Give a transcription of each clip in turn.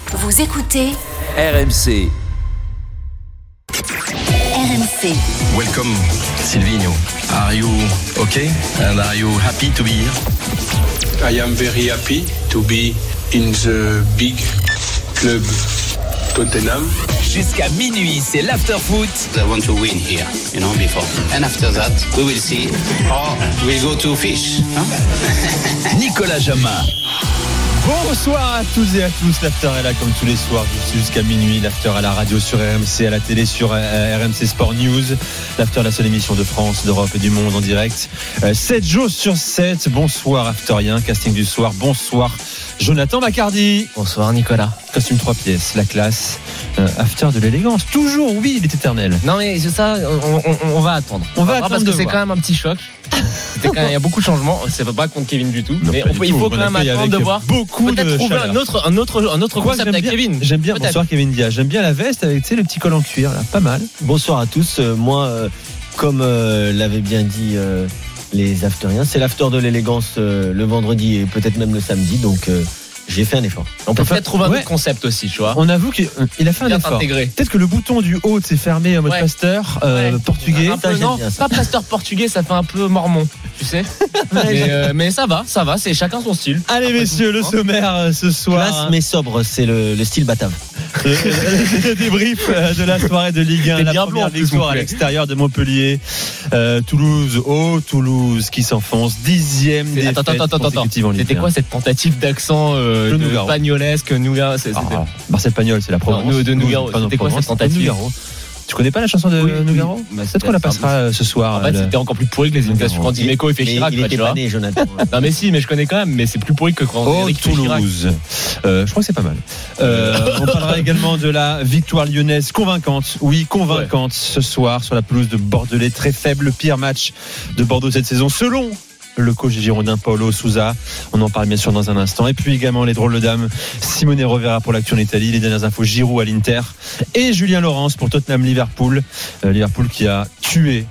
Vous écoutez RMC. RMC. Welcome, Silvino. Are you okay? And are you happy to be here? I am very happy to be in the big club Tottenham. Jusqu'à minuit, c'est l'after-foot. I want to win here, before. And after that, we will see. Or we'll go to fish. Nicolas Jamin. Bonsoir à tous et à tous, l'after est là comme tous les soirs jusqu'à minuit, l'after à la radio sur RMC, à la télé sur RMC Sport News, l'after la seule émission de France, d'Europe et du monde en direct, 7 jours sur 7, bonsoir afterien, casting du soir, bonsoir Jonathan Macardy. Bonsoir Nicolas. Costume 3 pièces, la classe, after de l'élégance, toujours, oui, il est éternel. Non mais c'est ça, on va attendre. On va attendre parce que c'est quand même un petit choc. Il y a beaucoup de changements. C'est pas contre Kevin du tout, non, mais il faut quand même attendre de voir. Beaucoup peut-être de trouver chaleur. un autre concept avec Kevin. J'aime bien. Peut-être. Bonsoir Kevin Diaz. J'aime bien la veste avec le petit col en cuir, là, pas mal. Bonsoir à tous. Moi, comme l'avaient bien dit les afteriens, c'est l'after de l'élégance le vendredi et peut-être même le samedi. Donc j'ai fait un effort. On peut peut-être trouver un autre concept aussi, tu vois. On avoue qu'il a fait un effort. Intégré. Peut-être que le bouton du haut s'est fermé en mode pasteur portugais. Pas pasteur portugais, ça fait un peu mormon, tu sais. mais ça va, c'est chacun son style. Allez messieurs, le sommaire ce soir. Classe mais sobre, c'est le style batave. Le débrief de la soirée de Ligue 1, la première victoire à l'extérieur de Montpellier. Toulouse qui s'enfonce, 10e défaite consécutive en Ligue 1. C'était quoi cette tentative d'accent de pagnolesque Nougaro? Marcel Pagnol, c'est la Provence. De Nougaro. C'était quoi cette tentative? Tu connais pas la chanson de Nougaro? Peut-être qu'on la passera ce soir. En fait, c'était encore plus pourri que les imitations quand Dimeco et fait Chirac. Il était pas né, Jonathan. Non mais si, mais je connais quand même, mais c'est plus pourri que quand Eric fait Chirac. Toulouse. Je crois que c'est pas mal. On parlera également de la victoire lyonnaise convaincante. Oui, convaincante ce soir sur la pelouse de Bordelais. Très faible, le pire match de Bordeaux cette saison, selon le coach girondin Paolo Sousa. On en parle bien sûr dans un instant. Et puis également les drôles de dames, Simone Rovera pour l'actu en Italie, les dernières infos Giroud à l'Inter et Julien Laurens pour Tottenham Liverpool. Liverpool qui a tué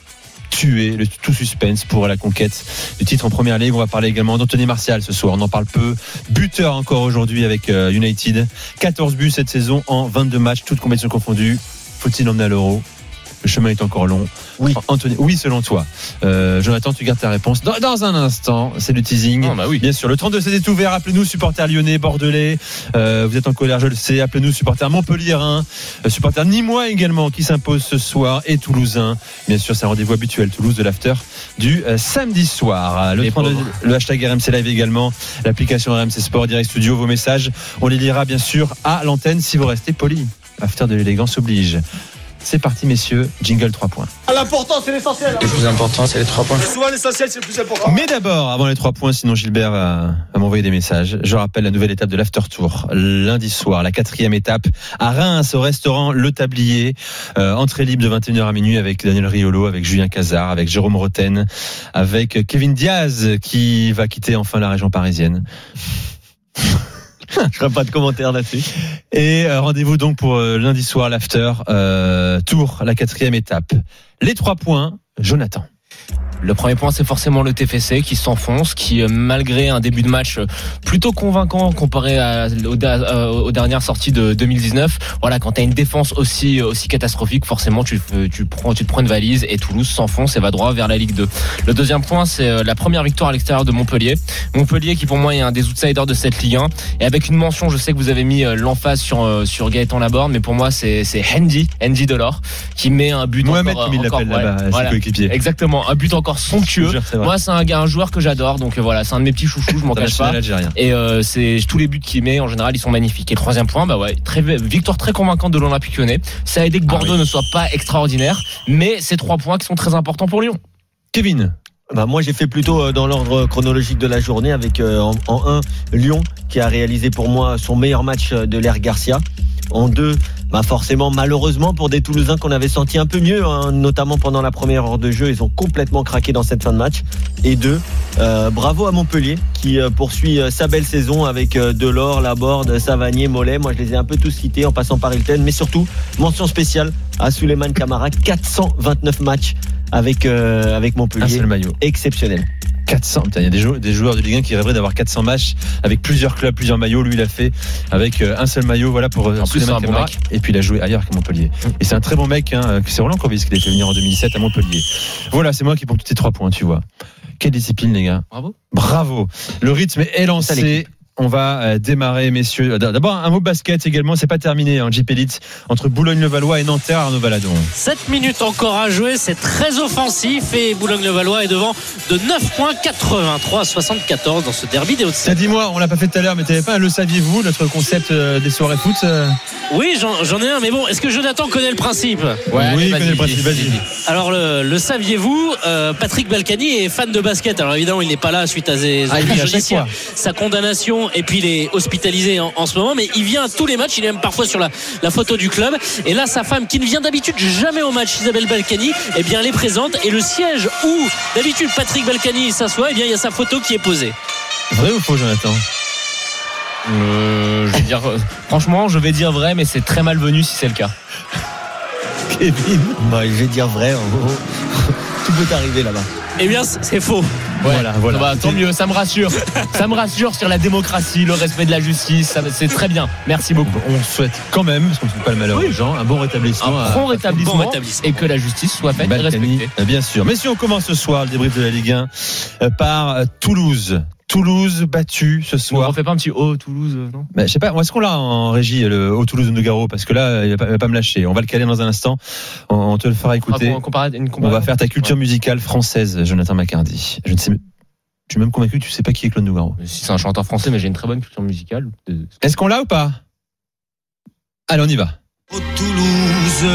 le tout suspense pour la conquête du titre en première ligue. On va parler également d'Anthony Martial ce soir. On en parle peu. Buteur encore aujourd'hui avec United. 14 buts cette saison en 22 matchs, toutes compétitions confondues. Faut-il l'emmener à l'Euro? Le chemin est encore long. Oui. Anthony, oui, selon toi. Jonathan, tu gardes ta réponse dans un instant. C'est le teasing. Oui. Bien sûr. Le 32-16 est ouvert. Appelez-nous, supporters lyonnais, bordelais. Vous êtes en colère, je le sais. Appelez-nous, supporters montpelliérains, supporters nîmois également qui s'imposent ce soir et toulousains. Bien sûr, c'est un rendez-vous habituel. Toulouse de l'after du samedi soir. Le hashtag RMC Live également. L'application RMC Sport, Direct Studio. Vos messages, on les lira bien sûr à l'antenne si vous restez polis. After de l'élégance oblige. C'est parti messieurs, jingle 3 points. L'important c'est l'essentiel. Le plus important, c'est les 3 points. Souvent l'essentiel c'est le plus important. Mais d'abord, avant les 3 points, sinon Gilbert va m'envoyer des messages. Je rappelle la nouvelle étape de l'After Tour. Lundi soir, la 4e étape à Reims, au restaurant Le Tablier. Entrée libre de 21h à minuit avec Daniel Riolo, avec Julien Cazard, avec Jérôme Roten, avec Kevin Diaz qui va quitter enfin la région parisienne. Je ferai pas de commentaires là-dessus. Et rendez-vous donc pour lundi soir, l'After Tour, la 4e étape. Les 3 points, Jonathan. Le premier point, c'est forcément le TFC qui s'enfonce, qui malgré un début de match plutôt convaincant comparé aux dernières sorties de 2019, voilà, quand t'as une défense aussi catastrophique, forcément tu te prends une valise et Toulouse s'enfonce et va droit vers la Ligue 2. Le deuxième point, c'est la première victoire à l'extérieur de Montpellier qui pour moi est un des outsiders de cette Ligue 1 et avec une mention, je sais que vous avez mis l'emphase sur Gaëtan Laborde, mais pour moi c'est Hendy Delors qui met un but Mohamed comme il l'appelle là-bas, ses coéquipiers. Exactement, un but encore somptueux. Moi c'est un joueur que j'adore, donc voilà, c'est un de mes petits chouchous, je m'en cache pas. Et c'est tous les buts qu'il met en général ils sont magnifiques. Et le troisième point, victoire très convaincante de l'Olympique Lyonnais. Ça a aidé que Bordeaux ne soit pas extraordinaire, mais c'est 3 points qui sont très importants pour Lyon. Kevin. Moi j'ai fait plutôt dans l'ordre chronologique de la journée avec en 1 Lyon qui a réalisé pour moi son meilleur match de l'ère Garcia. En 2, forcément, malheureusement pour des Toulousains qu'on avait senti un peu mieux, notamment pendant la première heure de jeu, ils ont complètement craqué dans cette fin de match. Et 2, bravo à Montpellier qui poursuit sa belle saison avec Delors, Laborde, Savanier, Mollet. Moi je les ai un peu tous cités en passant par Hilton, mais surtout mention spéciale à Souleymane Camara, 429 matchs avec Montpellier. Un seul maillot. Exceptionnel. 400. Il y a des joueurs de Ligue 1 qui rêveraient d'avoir 400 matchs avec plusieurs clubs, plusieurs maillots. Lui, il a fait avec un seul maillot, voilà, pour en plus, c'est un bon mec. Et puis il a joué ailleurs qu'à Montpellier. Et c'est un très bon mec, hein. C'est Roland Courbis qui l'a fait venir en 2017 à Montpellier. Voilà, c'est moi qui prends tous tes 3 points, tu vois. Quelle discipline, les gars. Bravo. Le rythme est lancé. On va démarrer, messieurs. D'abord, un mot basket également. C'est pas terminé en JP Elite entre Boulogne-le-Valois et Nanterre, Arnaud Valadon. 7 minutes encore à jouer. C'est très offensif et Boulogne-le-Valois est devant de 9 points, 83-74 dans ce derby des Hauts-de-Seine. Dis-moi, on l'a pas fait tout à l'heure, mais t'avais pas un le saviez-vous, notre concept des soirées foot Oui, j'en ai un, mais bon, est-ce que Jonathan connaît le principe? Oui, il connaît le principe, vas-y. Alors, le saviez-vous, Patrick Balkany est fan de basket. Alors évidemment, il n'est pas là suite à sa condamnation. Et puis il est hospitalisé en ce moment, mais il vient à tous les matchs. Il est même parfois sur la photo du club. Et là, sa femme, qui ne vient d'habitude jamais au match, Isabelle Balkany, eh bien, elle est présente. Et le siège où d'habitude Patrick Balkany s'assoit, eh bien, il y a sa photo qui est posée. Vrai ou faux, Jonathan? Je vais dire, franchement, je vais dire vrai, mais c'est très malvenu si c'est le cas. Kevin, je vais dire vrai. Tout peut arriver là-bas. Eh bien, c'est faux. Voilà. Bah, tant mieux, ça me rassure. Ça me rassure sur la démocratie, le respect de la justice. C'est très bien. Merci beaucoup. On souhaite quand même, parce qu'on ne souhaite pas le malheur aux gens, un bon rétablissement. Un bon rétablissement et que la justice soit faite et respectée. Bien sûr. Mais si on commence ce soir, le débrief de la Ligue 1 par Toulouse. Toulouse battu ce soir. On refait pas un petit haut Toulouse, non? Je sais pas, est-ce qu'on l'a en régie, le haut Toulouse de Nougaro? Parce que là, il va pas me lâcher. On va le caler dans un instant. On te le fera écouter. On va faire ta culture musicale française, Jonathan Macardy. Je suis même convaincu que tu sais pas qui est Claude Nougaro. Si c'est un chanteur français, mais j'ai une très bonne culture musicale. Est-ce qu'on l'a ou pas? Allez, on y va. Au Toulouse.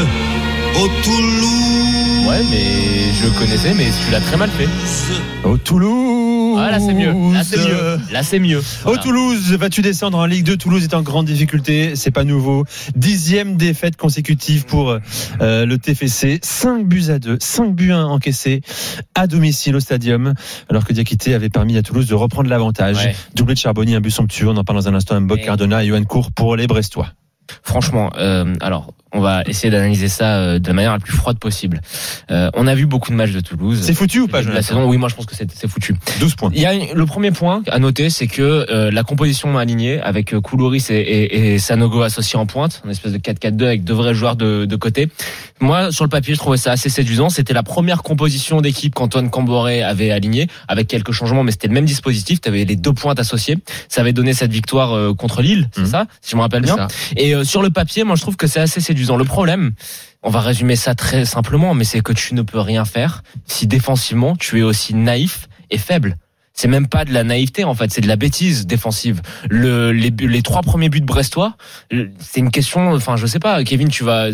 Ouais, mais je connaissais, mais tu l'as très mal fait. Au Toulouse. Ah, là c'est mieux. Là c'est mieux. Voilà. Au Toulouse, vas-tu descendre en Ligue 2? Toulouse est en grande difficulté, c'est pas nouveau. 10e défaite consécutive pour le TFC. 5 buts à 2, 5 buts 1 encaissés à domicile au Stadium, alors que Diakité avait permis à Toulouse de reprendre l'avantage. Ouais. Doublé de Charbonnier, un but somptueux. On en parle dans un instant. Mbok, Cardona et Yoann Cour pour les Brestois. Franchement, alors on va essayer d'analyser ça de la manière la plus froide possible. On a vu beaucoup de matchs de Toulouse. C'est foutu ou pas, la saison? Oui, moi je pense que c'est foutu. 12 points. Il y a le premier point à noter, c'est que la composition alignée avec Koulouris et Sanogo associés en pointe, une espèce de 4-4-2 avec 2 vrais joueurs de côté. Moi, sur le papier, je trouvais ça assez séduisant. C'était la première composition d'équipe qu'Antoine Camboré avait alignée, avec quelques changements, mais c'était le même dispositif. Tu avais les 2 pointes associées. Ça avait donné cette victoire contre Lille, c'est ça, si je me rappelle bien. Et sur le papier, moi je trouve que c'est assez séduisant. Le problème, on va résumer ça très simplement, mais c'est que tu ne peux rien faire si défensivement tu es aussi naïf et faible. C'est même pas de la naïveté en fait, c'est de la bêtise défensive. Les 3 premiers buts brestois, c'est une question, enfin je sais pas, Kevin,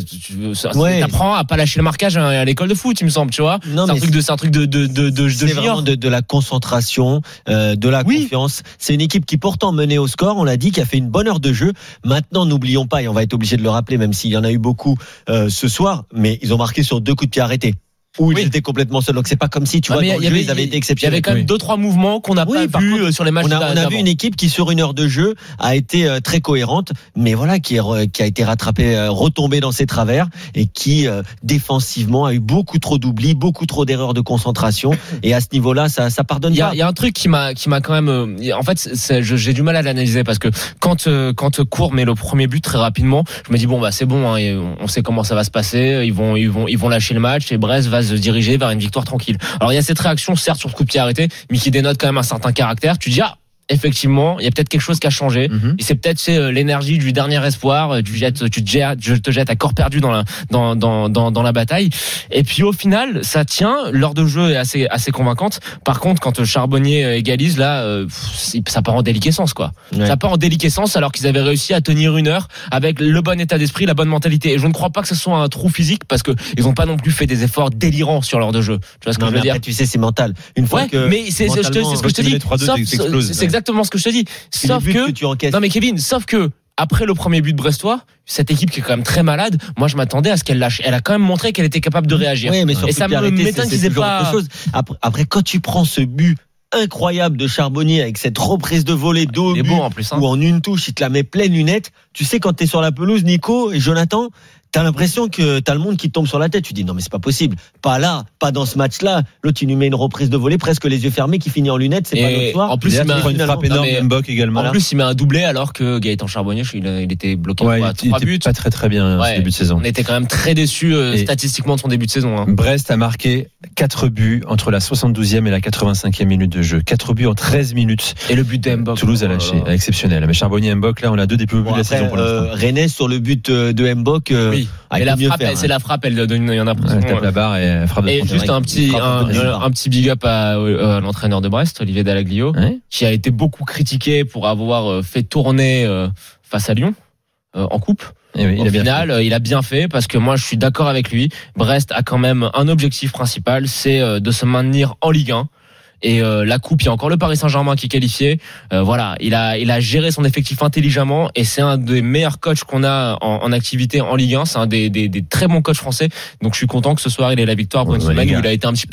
t'apprends à pas lâcher le marquage à l'école de foot, il me semble, tu vois. Non, c'est un truc de c'est vraiment de la concentration, de la confiance. C'est une équipe qui pourtant menait au score, on l'a dit, qui a fait une bonne heure de jeu. Maintenant, n'oublions pas, et on va être obligé de le rappeler, même s'il y en a eu beaucoup ce soir, mais ils ont marqué sur 2 coups de pied arrêtés. Où ils étaient complètement seuls. Donc c'est pas comme si tu vois, ils avaient été exceptionnels. Il y avait quand même 2-3 mouvements qu'on n'a pas vu sur les matchs. On a vu une équipe qui sur une heure de jeu a été très cohérente, mais voilà, qui a été rattrapée, retombée dans ses travers et qui défensivement a eu beaucoup trop d'oublis, beaucoup trop d'erreurs de concentration. Et à ce niveau-là, ça pardonne pas. Il y a un truc qui m'a quand même. En fait, j'ai du mal à l'analyser parce que quand Cour met le premier but très rapidement, je me dis bon bah c'est bon, hein, on sait comment ça va se passer. Ils vont lâcher le match et Brest va se diriger vers une victoire tranquille. Alors il y a cette réaction certes sur ce coup de pied arrêté, mais qui dénote quand même un certain caractère. Tu dis effectivement, il y a peut-être quelque chose qui a changé. Et c'est peut-être l'énergie du dernier espoir. Tu te jettes à corps perdu dans la bataille. Et puis au final, ça tient. L'heure de jeu est assez convaincante. Par contre, quand Charbonnier égalise, là, ça part en déliquescence, quoi. Ouais. Ça part en déliquescence alors qu'ils avaient réussi à tenir une heure avec le bon état d'esprit, la bonne mentalité. Et je ne crois pas que ce soit un trou physique parce que ils n'ont pas non plus fait des efforts délirants sur l'heure de jeu. Tu vois ce que je veux dire? Tu sais, c'est mental. Une fois que. Mais c'est ce que je te dis. C'est exactement ce que je te dis. Sauf que non mais Kevin, sauf que après le premier but brestois, cette équipe qui est quand même très malade, moi je m'attendais à ce qu'elle lâche. Elle a quand même montré qu'elle était capable de réagir. Oui, mais et ça m'étonne qu'ils aient pas. Après, quand tu prends ce but incroyable de Charbonnier avec cette reprise de volée d'eau bon en plus, ou en une touche, il te la met pleine lunette. Tu sais, quand t'es sur la pelouse, Nico et Jonathan, t'as l'impression que t'as le monde qui tombe sur la tête. Tu dis non mais c'est pas possible. Pas là, pas dans ce match-là. L'autre il lui met une reprise de volée, presque les yeux fermés, qui finit en lunettes. C'est pas notre soir. En plus, il met une frappe énorme, Mbok également. En plus, il met un doublé alors que Gaëtan Charbonnier, il était bloqué à 3 buts. Pas très bien ce début de saison. On était quand même très déçus statistiquement de son début de saison. Hein. Brest a marqué 4 buts entre la 72e et la 85e minute de jeu. 4 buts en 13 minutes. Et le but de Mbok. Toulouse a lâché. Exceptionnel. Mais Charbonnier et Mbok, là, on a 2 des plus beaux buts de la saison pour l'instant. Rennes sur le but de Mbok. Oui. Et la frappe, c'est la frappe, elle donne une impression. Elle tape la barre et elle frappe de Et juste un petit big up à l'entraîneur de Brest, Olivier Dallaglio, qui a été beaucoup critiqué pour avoir fait tourner face à Lyon en coupe. Et oui, il a bien fait parce que moi je suis d'accord avec lui. Brest a quand même un objectif principal, c'est de se maintenir en Ligue 1. Et la coupe, il y a encore le Paris Saint-Germain qui est qualifié. Voilà, il a géré son effectif intelligemment et c'est un des meilleurs coachs qu'on a en activité en Ligue 1. C'est un des très bons coachs français. Donc je suis content que ce soir il ait la victoire pour une semaine où il a été un petit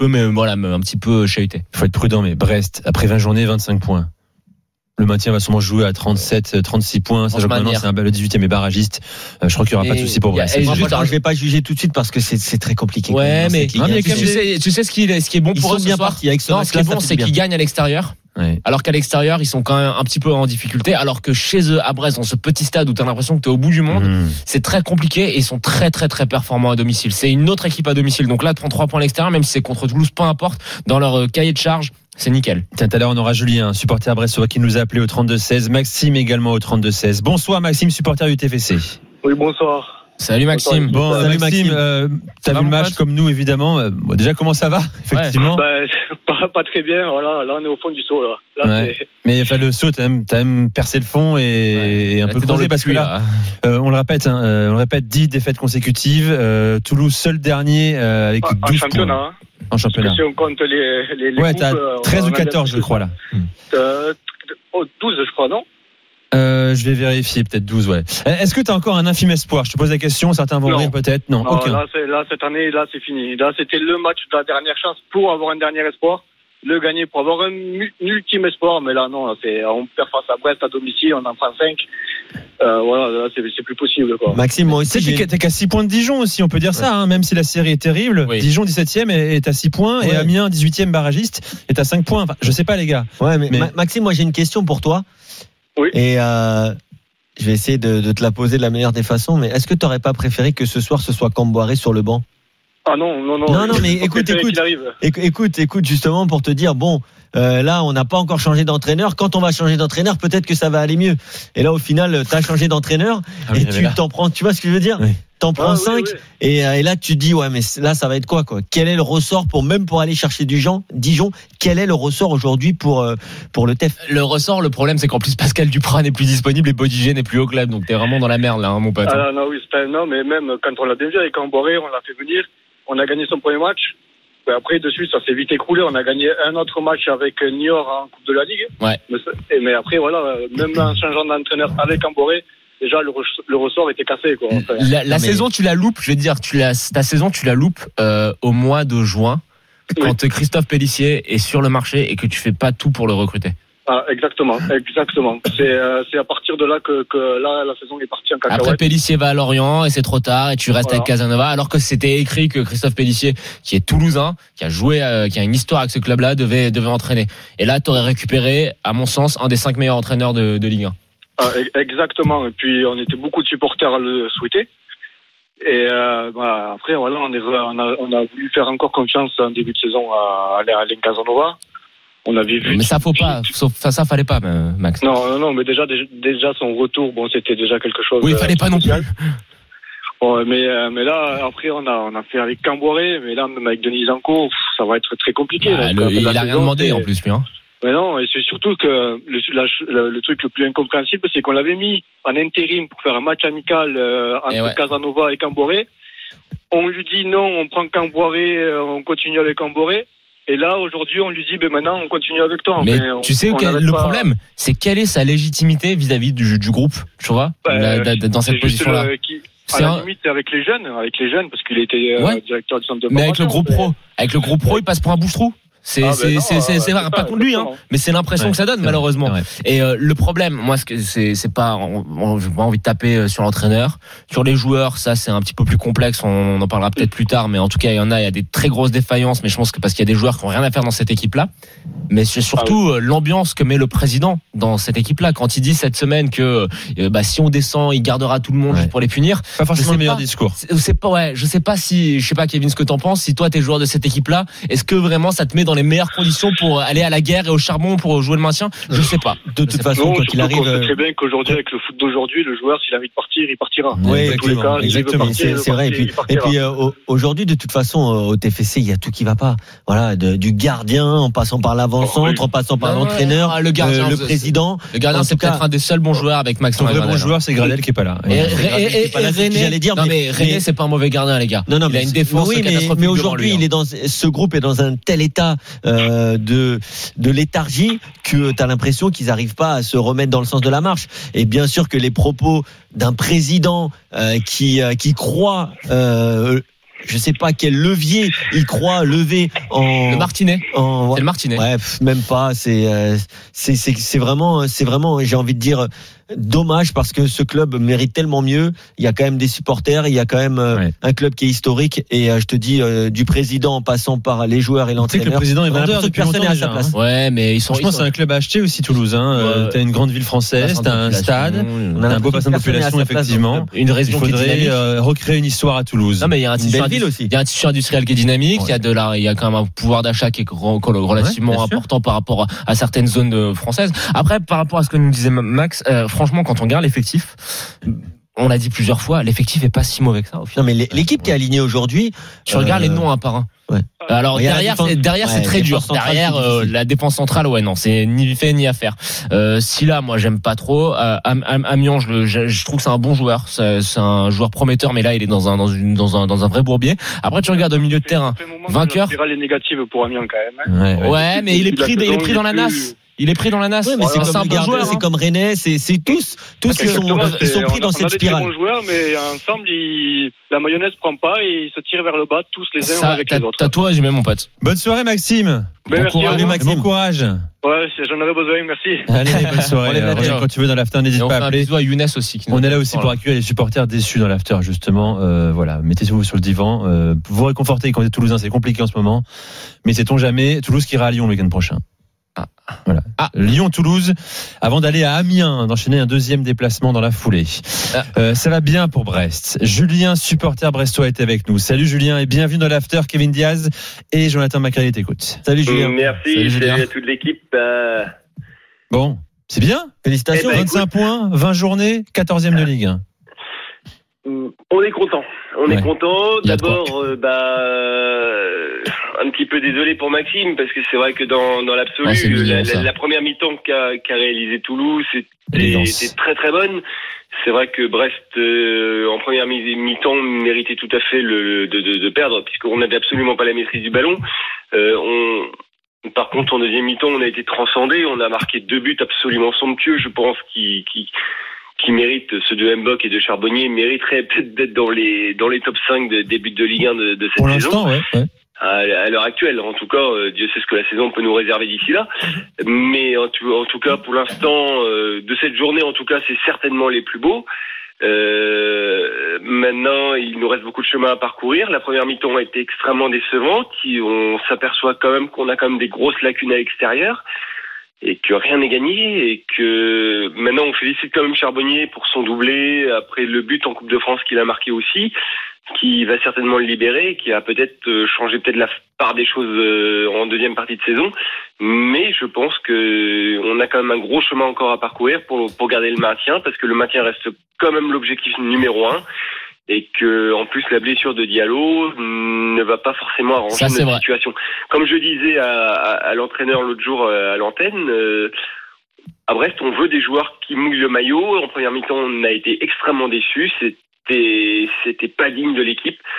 peu chahuté. Il faut être prudent, mais Brest, après 20 journées, 25 points. Le maintien va sûrement jouer à 37, 36 points. C'est le 18e et barragiste. Je crois qu'il n'y aura pas de souci pour Brest. Je vais pas juger tout de suite parce que c'est très compliqué. Ouais, mais tu sais ce qui est bon pour eux ce soir. Ce qui est bon, c'est qu'ils gagnent à l'extérieur. Ouais. Alors qu'à l'extérieur, ils sont quand même un petit peu en difficulté. Alors que chez eux, à Brest, dans ce petit stade où tu as l'impression que tu es au bout du monde, c'est très compliqué et ils sont très très très performants à domicile. C'est une autre équipe à domicile. Donc là, de prendre 3 points à l'extérieur, même si c'est contre Toulouse, peu importe, dans leur cahier de charge, c'est nickel. Tout à l'heure, on aura Julien, supporter brestois, qui nous a appelé au 32-16. Maxime également au 32-16. Bonsoir Maxime, supporter du TFC. Oui, bonsoir. Salut Maxime. Bon, Salut Maxime, t'as vu le match comme nous évidemment. Déjà, comment ça va effectivement? Pas très bien. Voilà, là on est au fond du saut là. Mais enfin, le saut, t'as même percé le fond et un peu creusé parce que là, on le répète, 10 défaites consécutives. Toulouse seul dernier avec 12 championnat. points. En championnat. Parce que si on compte les ouais, groupes, t'as 13 ou 14 je crois là. 12 je crois, non? Je vais vérifier, peut-être 12, ouais. Est-ce que tu as encore un infime espoir? Je te pose la question, certains vont rire peut-être. Non, aucun. Là, cette année, là, c'est fini. Là, c'était le match de la dernière chance pour avoir un dernier espoir. Le gagner pour avoir un ultime espoir. Mais là, non, là, on perd face à Brest à domicile, on en prend 5. Voilà, là, c'est plus possible, quoi. Maxime, moi aussi. T'es qu'à 6 points de Dijon aussi, on peut dire ça, hein, même si la série est terrible. Oui. Dijon 17ème est à 6 points et Amiens 18ème barragiste est à 5 points. Enfin, je sais pas, les gars. Ouais, mais Maxime, moi, j'ai une question pour toi. Oui. Et je vais essayer de te la poser de la meilleure des façons, mais est-ce que tu n'aurais pas préféré que ce soir ce soit Camboiré sur le banc? Ah non, mais écoute, justement pour te dire, bon, là on n'a pas encore changé d'entraîneur. Quand on va changer d'entraîneur, peut-être que ça va aller mieux. Et là au final, tu as changé d'entraîneur et tu t'en prends, tu vois ce que je veux dire? Oui. T'en prends 5 et là tu dis ouais mais là ça va être quoi? Quel est le ressort pour aller chercher Dijon? Quel est le ressort aujourd'hui pour le TEF? Le ressort, le problème c'est qu'en plus Pascal Duprat n'est plus disponible et Bodigé n'est plus au club, donc t'es vraiment dans la merde là, hein, mon pote. Non, mais même quand on l'a bien vu avec Camboré, on l'a fait venir, on a gagné son premier match. Après dessus ça s'est vite écroulé, on a gagné un autre match avec Niort en Coupe de la Ligue. Ouais. Mais après voilà, même en changeant d'entraîneur avec Camboré, déjà le ressort était cassé, quoi. Enfin, la saison tu la loupes, je veux dire ta saison tu la loupes au mois de juin quand Christophe Pélissier est sur le marché et que tu fais pas tout pour le recruter. Ah, exactement. C'est à partir de là que là la saison est partie en cacahuète. Après Pélissier va à Lorient et c'est trop tard et tu restes avec Casanova, alors que c'était écrit que Christophe Pélissier, qui est toulousain, qui a joué, qui a une histoire avec ce club-là, devait entraîner. Et là t'aurais récupéré, à mon sens, un des 5 meilleurs entraîneurs de Ligue 1. Exactement. Et puis on était beaucoup de supporters à le souhaiter. Et après voilà, on a voulu faire encore confiance en début de saison à Alain Casanova. On avait vu. Mais ça faut pas, ça fallait pas, Max. Non, mais déjà son retour, bon, c'était déjà quelque chose. Oui, il fallait pas non plus. Bon, mais là après on a fait avec Camboré, mais là même avec Denis Zanco, ça va être très compliqué. Il a rien demandé en plus, lui. Hein. Mais non, et c'est surtout que le truc le plus incompréhensible, c'est qu'on l'avait mis en intérim pour faire un match amical entre Casanova et Camboré. On lui dit non, on prend Camboré, on continue avec Camboré. Et là, aujourd'hui, on lui dit, maintenant, on continue avec toi. Mais tu sais, le problème, c'est quelle est sa légitimité vis-à-vis du groupe, tu vois, dans cette position-là. À la limite, avec les jeunes, parce qu'il était directeur du centre de formation. Mais avec le groupe pro, il passe pour un bouche-trou. C'est pas contre lui, hein, mais c'est l'impression que ça donne malheureusement. Et le problème, moi, c'est pas, j'ai pas envie de taper sur l'entraîneur, sur les joueurs, ça c'est un petit peu plus complexe. On en parlera peut-être plus tard, mais en tout cas il y a des très grosses défaillances. Mais je pense que parce qu'il y a des joueurs qui ont rien à faire dans cette équipe-là, mais c'est surtout l'ambiance que met le président dans cette équipe-là quand il dit cette semaine que si on descend, il gardera tout le monde juste pour les punir. Pas forcément le meilleur discours. Je sais pas Kevin ce que t'en penses. Si toi t'es joueur de cette équipe-là, est-ce que vraiment ça te met dans les meilleures conditions pour aller à la guerre et au charbon pour jouer le maintien? Je sais pas. De toute façon, quand il arrive, on sait très bien qu'aujourd'hui, avec le foot d'aujourd'hui, le joueur, s'il a envie de partir, il partira. Oui, exactement. C'est vrai. Et puis aujourd'hui, de toute façon, au TFC, il y a tout qui va pas. Voilà, du gardien, en passant par l'avant-centre, en passant par l'entraîneur, le gardien, le président. Le gardien, c'est peut-être un des seuls bons joueurs avec Maxime. Le bon joueur, c'est Gradel qui est pas là. Et René, c'est pas un mauvais gardien, les gars. Non, il a une défense catastrophique. Mais aujourd'hui, il est dans ce groupe est dans un tel état de léthargie que tu as l'impression qu'ils n'arrivent pas à se remettre dans le sens de la marche. Et bien sûr que les propos d'un président qui croit je sais pas quel levier il croit lever en le Martinet. C'est le Martinet. Ouais, même pas. C'est vraiment, j'ai envie de dire, dommage parce que ce club mérite tellement mieux. Il y a quand même des supporters, il y a quand même un club qui est historique et je te dis du président en passant par les joueurs et l'entraîneur. Tu sais que le président est vendeur depuis personne longtemps à sa place. Ouais, mais franchement, c'est un club à acheter aussi, Toulouse. T'as une grande ville française, t'as un stade, on a un beau bassin de population effectivement. Une région qui faudrait recréer une histoire à Toulouse. Non, mais il y a un tissu industriel qui est dynamique. Il y a quand même un pouvoir d'achat qui est relativement important par rapport à certaines zones françaises. Après, par rapport à ce que nous disait Max, franchement, quand on regarde l'effectif, on l'a dit plusieurs fois, l'effectif est pas si mauvais que ça. Au final. Non, mais l'équipe qui est alignée aujourd'hui, tu regardes les noms un par un. Ouais. Alors derrière, c'est très dur. Derrière, la défense centrale, c'est ni fait ni à faire. Silla, moi, j'aime pas trop. Amiens, je trouve que c'est un bon joueur. C'est un joueur prometteur, mais là, il est dans un vrai bourbier. Après, tu regardes au milieu de terrain, vainqueur. La spirale est négative pour Amiens quand même. Ouais, mais il est pris dans la nasse. Il est pris dans la nasse. Oui, mais c'est un bon joueur. C'est comme René, c'est tous ils sont pris dans cette spirale. On a des bons joueurs, mais ensemble, la mayonnaise prend pas et ils se tirent vers le bas, tous les uns avec les autres. T'as tout résumé, mon pote. Bonne soirée, Maxime. Bon courage. Ouais, j'en aurais besoin, merci. Allez, bonne soirée. Quand tu veux dans l'after, n'hésite pas à appeler. On fait un bisou à Younes aussi. On est là aussi pour accueillir les supporters déçus dans l'after, justement. Voilà, mettez-vous sur le divan. Vous réconfortez quand vous êtes Toulousain, c'est compliqué en ce moment. Mais sait-on jamais, Toulouse qui ira à Lyon le week-end prochain. Voilà. Lyon-Toulouse, avant d'aller à Amiens, d'enchaîner un deuxième déplacement dans la foulée. Ça va bien pour Brest. Julien, supporter brestois, est avec nous. Salut Julien et bienvenue dans l'after. Kevin Diaz et Jonathan Macrae t'écoutent. Salut Julien. Merci, salut à toute l'équipe. Bon, c'est bien. Félicitations. 25 points, 20 journées, 14e de Ligue 1. On est content. Est content. D'abord, un petit peu désolé pour Maxime parce que c'est vrai que dans l'absolu, la première mi-temps qu'a réalisé Toulouse était très très bonne. C'est vrai que Brest en première mi-temps méritait tout à fait de perdre puisqu'on n'avait absolument pas la maîtrise du ballon. Par contre, en deuxième mi-temps, on a été transcendé. On a marqué 2 buts absolument somptueux, je pense, qui méritent, ceux de Mbok et de Charbonnier, mériteraient peut-être d'être dans les top 5 des buts de Ligue 1 de cette pour saison. Ouais. À l'heure actuelle, en tout cas, Dieu sait ce que la saison peut nous réserver d'ici là. Mais en tout cas, pour l'instant, de cette journée, en tout cas, c'est certainement les plus beaux. Maintenant, il nous reste beaucoup de chemin à parcourir. La première mi-temps a été extrêmement décevante. On s'aperçoit quand même qu'on a quand même des grosses lacunes à l'extérieur. Et que rien n'est gagné et que maintenant on félicite quand même Charbonnier pour son doublé après le but en Coupe de France qu'il a marqué aussi, qui va certainement le libérer, qui a peut-être changé la part des choses en deuxième partie de saison, mais je pense que on a quand même un gros chemin encore à parcourir pour garder le maintien, parce que le maintien reste quand même l'objectif numéro 1. Et que, en plus, la blessure de Diallo ne va pas forcément arranger notre situation. Comme je disais à l'entraîneur l'autre jour à l'antenne, à Brest, on veut des joueurs qui mouillent le maillot. En première mi-temps, on a été extrêmement déçus. C'était pas digne de l'équipe.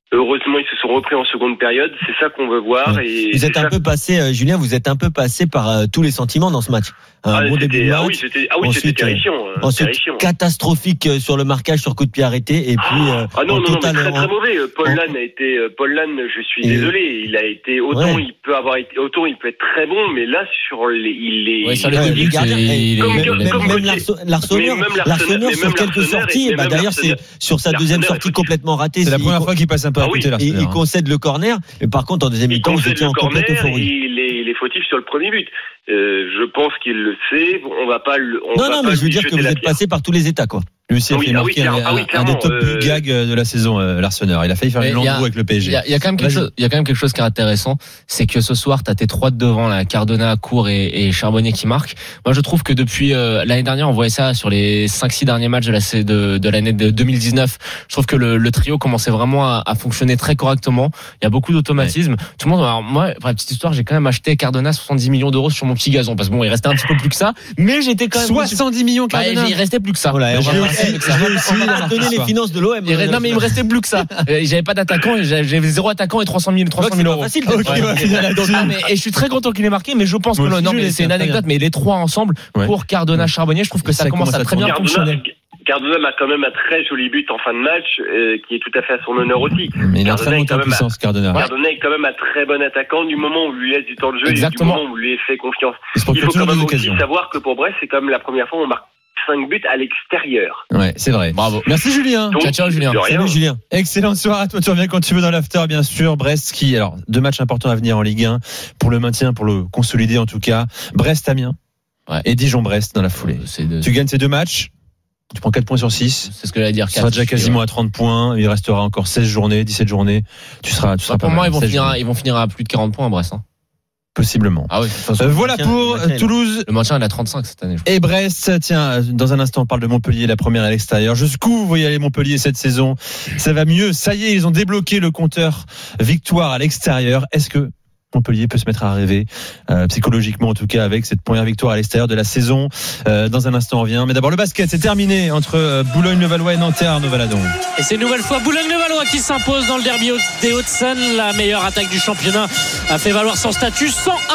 Heureusement, ils se sont repris en seconde période. C'est ça qu'on veut voir. Ouais. Et vous êtes un peu passé, Julien, vous êtes un peu passé par tous les sentiments dans ce match. Un bon début de match. C'était terrifiant. Ensuite, catastrophique sur le marquage, sur coup de pied arrêté. Et puis, non, mais très mauvais. Paul Lannes, je suis désolé. Il a été, autant il peut être très bon, mais là, sur les gardiens. Même Larsonneur sur quelques sorties. D'ailleurs, c'est sur sa deuxième sortie complètement ratée. C'est la première fois qu'il passe un peu à côté. Il concède le corner, mais par contre en deuxième mi-temps, vous étiez en complète euphorie. Il est fautif sur le premier but. Je pense qu'il le sait. On va pas. Non, mais je veux dire que vous êtes passé par tous les états, quoi. Lui aussi a fait marquer un des top buts gags de la saison, Larsonneur. Il a failli faire une landau avec le PSG. Il y a quand même quelque chose qui est intéressant, c'est que ce soir, t'as tes trois de devant, là, Cardona, Cour et Charbonnier qui marquent. Moi, je trouve que depuis l'année dernière, on voyait ça sur les 5-6 derniers matchs de l'année de 2019. Je trouve que le trio commençait vraiment à fonctionner très correctement. Il y a beaucoup d'automatisme. Tout le monde. Alors moi, pour la petite histoire, j'ai quand même acheté Cardona 70 millions d'euros sur mon petit gazon, parce que bon, il restait un petit peu plus que ça, mais j'étais quand même 70 millions Cardona. Il restait plus que ça. Voilà, on va donner les finances de l'OM. Non, mais il me restait plus que ça. J'avais pas d'attaquant, j'avais 0 attaquant et 300 000 euros. Facile. Et je suis très content qu'il ait marqué, mais je pense que non, mais c'est une anecdote, mais les trois ensemble pour Cardona, Charbonnier, je trouve que ça commence à très bien fonctionner. Cardona a quand même un très joli but en fin de match, qui est tout à fait à son honneur aussi. Mais il a un monté en puissance, Cardona. Cardona est quand même un très bon attaquant du moment où on lui laisse du temps de jeu et du moment où on lui fait confiance. Il faut quand même aussi savoir que pour Brest, c'est quand même la première fois où on marque 5 buts à l'extérieur. Ouais, c'est vrai. Bravo. Merci Julien. Ciao Julien. Salut Julien. Excellente soirée à toi. Tu reviens quand tu veux dans l'after, bien sûr. Brest alors, 2 matchs importants à venir en Ligue 1 pour le maintien, pour le consolider en tout cas. Brest-Amiens et Dijon-Brest dans la foulée. Tu gagnes ces 2 matchs. Tu prends 4 points sur 6. C'est ce que j'allais dire. Tu seras déjà quasiment à 30 points. Il restera encore 16 journées, 17 journées. Tu seras pour moi, ils vont finir à plus de 40 points à Brest. Possiblement. Ah oui. Voilà pour Toulouse. Le maintien, il a 35 cette année. Et Brest, tiens, dans un instant, on parle de Montpellier, la première à l'extérieur. Jusqu'où vous voyez aller Montpellier cette saison? Ça va mieux. Ça y est, ils ont débloqué le compteur victoire à l'extérieur. Est-ce que Montpellier peut se mettre à rêver, psychologiquement en tout cas, avec cette première victoire à l'extérieur de la saison? Dans un instant on revient, mais d'abord le basket, c'est terminé entre Boulogne-le-Valois et Nanterre Arnaud Valadon. Et c'est une nouvelle fois Boulogne-le-Valois qui s'impose dans le derby des Hauts-de-Seine. La meilleure attaque du championnat a fait valoir son statut,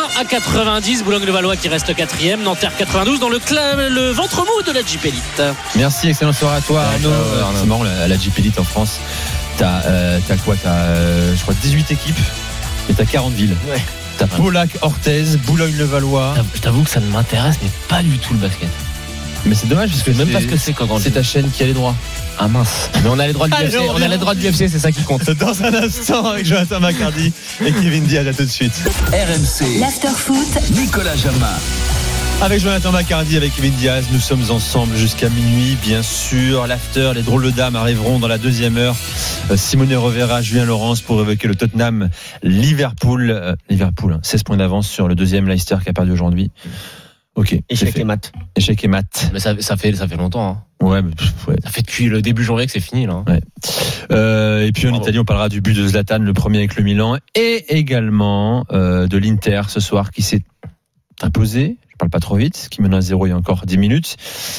101-90. Boulogne-le-Valois qui reste 4e, Nanterre 92 dans le ventre mou de la Jeep Elite. Merci, excellente soirée à toi Arnaud. C'est marrant, la Jeep Elite en France, t'as quoi? Je crois 18 équipes. Et t'as 40 villes. Ouais. T'as Paulac, Orthez, Boulogne-le-Valois. Je t'avoue que ça ne m'intéresse, mais pas du tout le basket. Mais c'est dommage parce que même pas ce que c'est quand c'est ta chaîne qui a les droits. Ah mince. Mais on a les droits de l'UFC. On a les droits de l'UFC, c'est ça qui compte. Dans un instant avec Jonathan Macardy et Kevin Diaz, à tout de suite. RMC. L'after-foot. Nicolas Jamin. Avec Jonathan Macardy, avec Kevin Diaz, nous sommes ensemble jusqu'à minuit, bien sûr. L'after, les drôles de dames arriveront dans la deuxième heure. Simone Rovera, Julien Laurence pour évoquer le Tottenham Liverpool. 16 points d'avance sur le deuxième, Leicester qui a perdu aujourd'hui. Ok. Échec et mat. Mais ça fait longtemps. Hein. Ouais. Ça fait depuis le début janvier que c'est fini là. Ouais. Et puis en Italie, on parlera du but de Zlatan, le premier avec le Milan, et également de l'Inter ce soir qui s'est imposé. Je parle pas trop vite, qui mène à 0 il y a encore 10 minutes,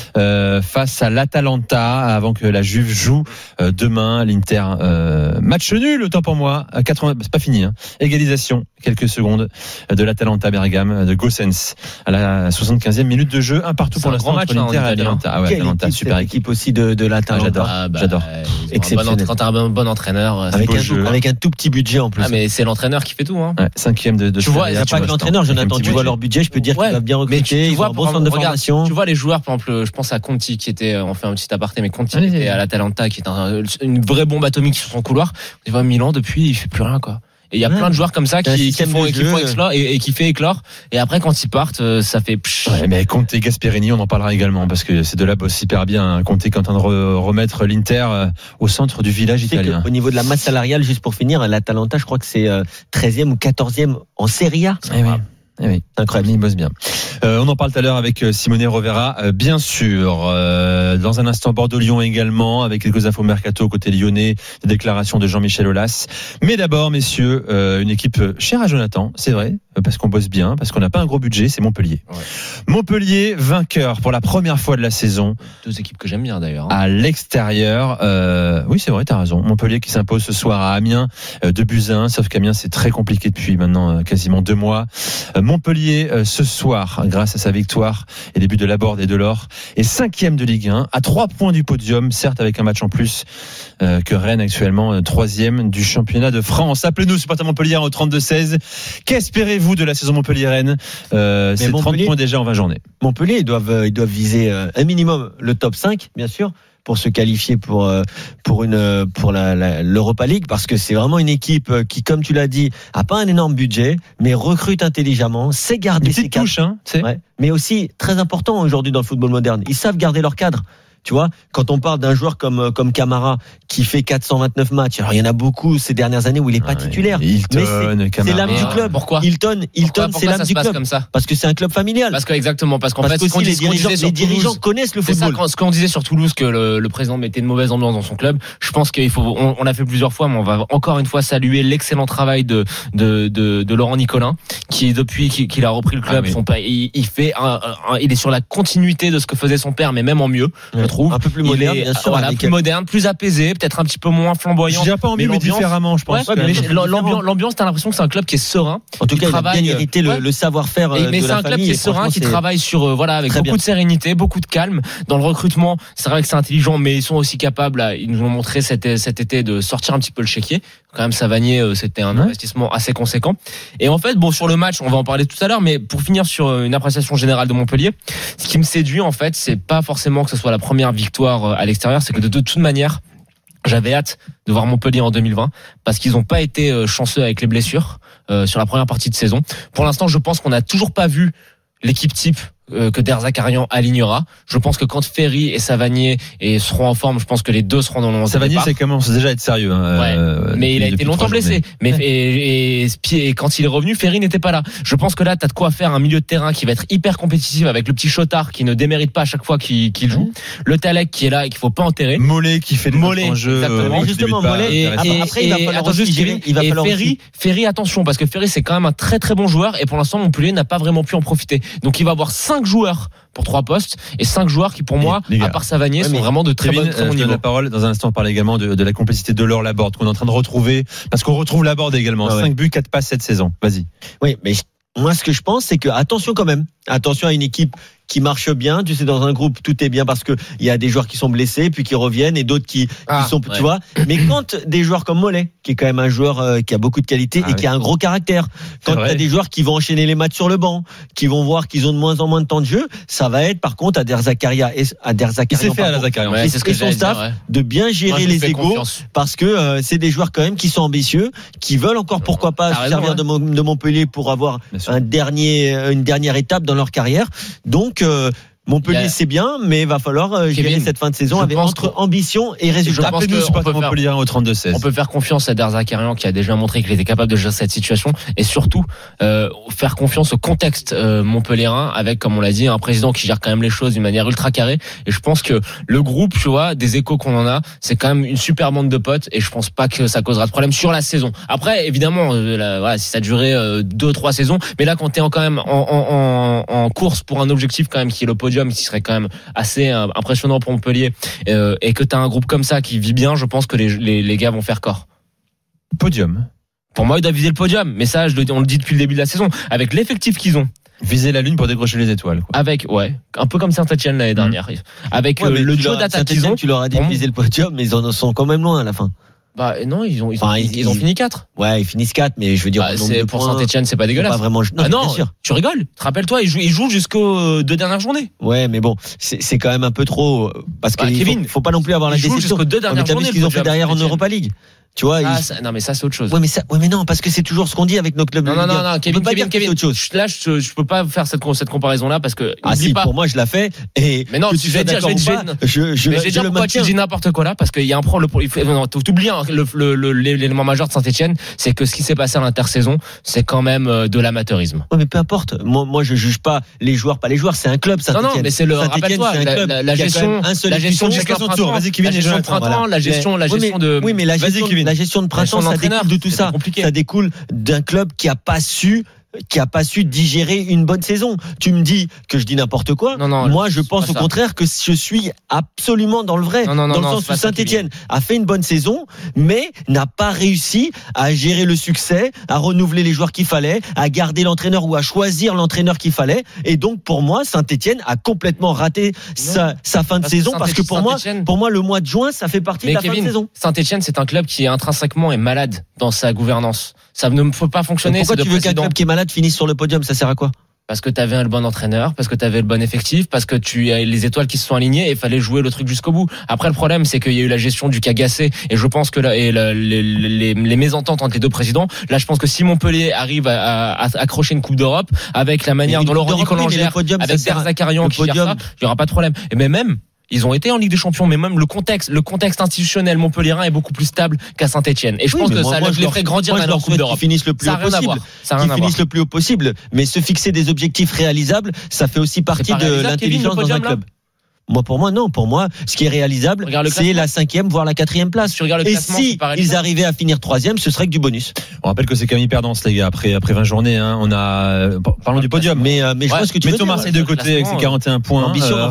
face à l'Atalanta, avant que la Juve joue demain. L'Inter, match nul, autant pour moi, à 80, c'est pas fini, hein. Égalisation, quelques secondes, de l'Atalanta Bergame, de Gossens, à la 75e minute de jeu, un partout pour l'instant entre l'Inter et l'Atalanta. Ah ouais, Atalanta, super équipe aussi de l'Atalanta. J'adore. Exceptionnel. Quand t'as un bon entraîneur, avec un tout petit budget en plus. Ah mais c'est l'entraîneur qui fait tout, hein. Ouais, 5e de tu vois, c'est pas que l'entraîneur, Jonathan, tu vois leur budget, je peux dire qu'il va bien recruter, ils ont un bon centre de formation. Tu vois les joueurs, par exemple, je pense à Conti qui était, on fait un petit aparté, mais Conti qui était à l'Atalanta, qui est une vraie bombe atomique sur son couloir. Tu vois Milan depuis, il fait plus rien, quoi. Et il y a plein de joueurs comme ça qui font éclore et qui fait éclore. Et après, quand ils partent, ça fait Ouais, mais Conte et Gasperini, on en parlera également parce que ces deux-là bossent hyper bien. Conte est en train de remettre l'Inter au centre du village italien. Au niveau de la masse salariale, juste pour finir, l'Atalanta, je crois que c'est 13e ou 14e en Serie A. Oui, incroyable, il bosse bien. On en parle tout à l'heure avec Simone Rovera, bien sûr. Dans un instant, Bordeaux-Lyon également, avec quelques infos mercato côté lyonnais, des déclarations de Jean-Michel Aulas. Mais d'abord, messieurs, une équipe chère à Jonathan, c'est vrai. parce qu'on bosse bien, parce qu'on n'a pas un gros budget, c'est Montpellier. Ouais. Montpellier, vainqueur pour la première fois de la saison. 2 équipes que j'aime bien d'ailleurs. À l'extérieur. Oui, c'est vrai, t'as raison. Montpellier qui s'impose ce soir à Amiens, 2-1, sauf qu'Amiens, c'est très compliqué depuis maintenant quasiment 2 mois. Montpellier, ce soir, grâce à sa victoire et les buts de Laborde et Delors, est 5e de Ligue 1, à 3 points du podium, certes avec un match en plus que Rennes actuellement, 3e du championnat de France. Appelez-nous, supporters Montpellier au 32-16. Qu'espérez-vous de la saison Montpellier-Rennes? C'est 30 points déjà en 20 journées. Montpellier, ils doivent viser un minimum le top 5, bien sûr, pour se qualifier pour l'Europa League, parce que c'est vraiment une équipe qui, comme tu l'as dit, a pas un énorme budget, mais recrute intelligemment, sait garder ses cadres. Touche, hein, ouais. Mais aussi très important aujourd'hui dans le football moderne, ils savent garder leur cadre. Tu vois, quand on parle d'un joueur comme Camara qui fait 429 matchs, alors il y en a beaucoup ces dernières années où il est pas titulaire. Hilton, mais c'est l'âme du club. Pourquoi Hilton, c'est l'âme du club. Comme ça parce que c'est un club familial. Parce qu'en fait, les dirigeants connaissent le football. C'est ce qu'on disait sur Toulouse, que le président mettait une mauvaise ambiance dans son club. Je pense qu'il faut, on l'a fait plusieurs fois, mais on va encore une fois saluer l'excellent travail de Laurent Nicolin, qui depuis qu'il a repris le club, il est sur la continuité de ce que faisait son père, mais même en mieux. Un peu plus moderne, bien sûr. Voilà, plus moderne, plus apaisé, peut-être un petit peu moins flamboyant. Je dirais pas en mieux, mais différemment, je pense. Ouais, mais l'ambiance, t'as l'impression que c'est un club qui est serein. En tout cas, il a bien hérité le savoir-faire de la famille. Mais c'est un club qui est serein, qui travaille sur, avec beaucoup de sérénité, beaucoup de calme. Dans le recrutement, c'est vrai que c'est intelligent, mais ils sont aussi capables, ils nous ont montré cet été de sortir un petit peu le chéquier. Quand même, Savanier, c'était un investissement assez conséquent. Et en fait, sur le match, on va en parler tout à l'heure, mais pour finir sur une appréciation générale de Montpellier, ce qui me séduit, en fait, c'est pas forcément que ce soit la première victoire à l'extérieur, c'est que de toute manière, j'avais hâte de voir Montpellier en 2020 parce qu'ils n'ont pas été chanceux avec les blessures sur la première partie de saison. Pour l'instant, je pense qu'on n'a toujours pas vu l'équipe type que Derzakarian alignera. Je pense que quand Ferry et Savanier seront en forme, je pense que les deux seront dans le Savanier, c'est commence déjà à être sérieux. Mais il a été longtemps blessé. Et quand il est revenu, Ferry n'était pas là. Je pense que là, t'as de quoi faire un milieu de terrain qui va être hyper compétitif avec le petit Chotard qui ne démérite pas à chaque fois qu'il joue. Le Talek qui est là et qu'il faut pas enterrer. Mollet qui fait des jeux. Exactement. Justement, Mollet. Après, il va falloir Ferry, attention, parce que Ferry, c'est quand même un très très bon joueur et pour l'instant, Montpellier n'a pas vraiment pu en profiter. Donc, il va avoir 5 joueurs pour 3 postes et 5 joueurs qui pour moi à part Savanier sont vraiment de très bon niveau. Je donne la parole dans un instant. On parle également de la complicité de Delors Laborde qu'on est en train de retrouver parce qu'on retrouve Laborde également. 5 buts, 4 passes cette saison. Vas-y. Oui, mais moi ce que je pense c'est que attention quand même. Attention à une équipe qui marche bien, tu sais, dans un groupe tout est bien parce que il y a des joueurs qui sont blessés puis qui reviennent et d'autres qui sont, tu vois. Mais quand des joueurs comme Mollet, qui est quand même un joueur qui a beaucoup de qualité et qui a un gros caractère, quand tu as des joueurs qui vont enchaîner les matchs sur le banc, qui vont voir qu'ils ont de moins en moins de temps de jeu, ça va être par contre à Derzakarian et son staff de bien gérer les égos parce que c'est des joueurs quand même qui sont ambitieux, qui veulent encore pourquoi pas se servir de Montpellier pour avoir une dernière étape dans leur carrière. Donc Montpellier c'est bien, mais il va falloir gérer cette fin de saison entre ambition et résultat. Appelez-nous supporters Montpellier au 32-16. On peut faire confiance à Derzakarian qui a déjà montré qu'il était capable de gérer cette situation et surtout faire confiance au contexte montpelliérain avec, comme on l'a dit, un président qui gère quand même les choses d'une manière ultra carrée. Et je pense que le groupe, tu vois, des échos qu'on en a, c'est quand même une super bande de potes et je pense pas que ça causera de problème sur la saison. Après, évidemment, si ça durait 2-3 saisons, mais là quand t'es quand même en course pour un objectif quand même qui est le podium, qui serait quand même assez impressionnant pour Montpellier, et que tu as un groupe comme ça qui vit bien, je pense que les gars vont faire corps. Podium. Pour moi, ils doivent viser le podium, mais ça, on le dit depuis le début de la saison, avec l'effectif qu'ils ont. Viser la lune pour décrocher les étoiles. Quoi. Avec, un peu comme Saint-Etienne l'année dernière. Avec le jeu d'attaque qu'ils ont. Tu leur as dit de viser le podium, mais ils en sont quand même loin à la fin. Non, ils ont fini 4. Ouais, ils finissent 4, mais je veux dire, pour Saint-Etienne, c'est pas dégueulasse. Pas vraiment, non, tu rigoles. Rappelle-toi, ils jouent jusqu'aux 2 dernières journées. Ouais, mais bon, c'est quand même un peu trop, parce qu'il faut pas non plus avoir la déception. Jusqu'aux 2 dernières journées. T'as vu ce qu'ils ont fait derrière en Europa League. Tu vois, non, mais ça, c'est autre chose. Ouais, mais non, parce que c'est toujours ce qu'on dit avec nos clubs. Non, Kevin. Là, je peux pas faire cette comparaison-là parce que. Pour moi, je la fais. Mais non, je vais dire pourquoi tu dis n'importe quoi là, parce qu'il y a un problème. T'oublies l'élément majeur de Saint-Etienne, c'est que ce qui s'est passé à l'intersaison, c'est quand même de l'amateurisme. Ouais, mais peu importe. Moi, je juge pas les joueurs, c'est un club, Saint-Etienne. Non, mais c'est rappelle-toi, la gestion de printemps, la gestion de. Oui, mais la gestion de printemps, ça découle de tout ça. Ça découle d'un club qui a pas su qui a pas su digérer une bonne saison. Tu me dis que je dis n'importe quoi. Non, moi, je pense au contraire que je suis absolument dans le vrai. Dans le sens où Saint-Etienne a fait une bonne saison, mais n'a pas réussi à gérer le succès, à renouveler les joueurs qu'il fallait, à garder l'entraîneur ou à choisir l'entraîneur qu'il fallait. Et donc, pour moi, Saint-Etienne a complètement raté sa fin de saison parce que pour moi, le mois de juin, ça fait partie de la fin de saison. Saint-Etienne, c'est un club qui intrinsèquement est malade dans sa gouvernance. Ça ne peut pas fonctionner. Pourquoi tu veux qu'un club qui est malade finisse sur le podium? Ça sert à quoi? Parce que tu avais le bon entraîneur, parce que tu avais le bon effectif, parce que tu as les étoiles qui se sont alignées et il fallait jouer le truc jusqu'au bout. Après, le problème, c'est qu'il y a eu la gestion du Cagassé et je pense que les mésententes entre les deux présidents. Là, je pense que si Montpellier arrive à accrocher une Coupe d'Europe avec la manière dont Laurent Nicolas gère, avec Der Zakarian qui gère ça, il n'y aura pas de problème. Et même ils ont été en Ligue des Champions, mais même le contexte institutionnel montpelliérain est beaucoup plus stable qu'à Saint-Etienne. Et je pense que ça les ferait grandir dans leur Coupe d'Europe. Qu'ils finissent le plus haut possible. Qu'ils finissent le plus haut possible. Mais se fixer des objectifs réalisables, ça fait aussi partie de l'intelligence dans un club. Pour moi, non. Pour moi, ce qui est réalisable, c'est la 5e, voire la 4e place. Et si ils arrivaient à finir 3e, ce serait que du bonus. On rappelle que c'est quand même hyper dense, les gars. Après 20 journées, hein, on a, parlons du podium. Mais je pense que tu mettons Marseille de côté avec ses 41 points.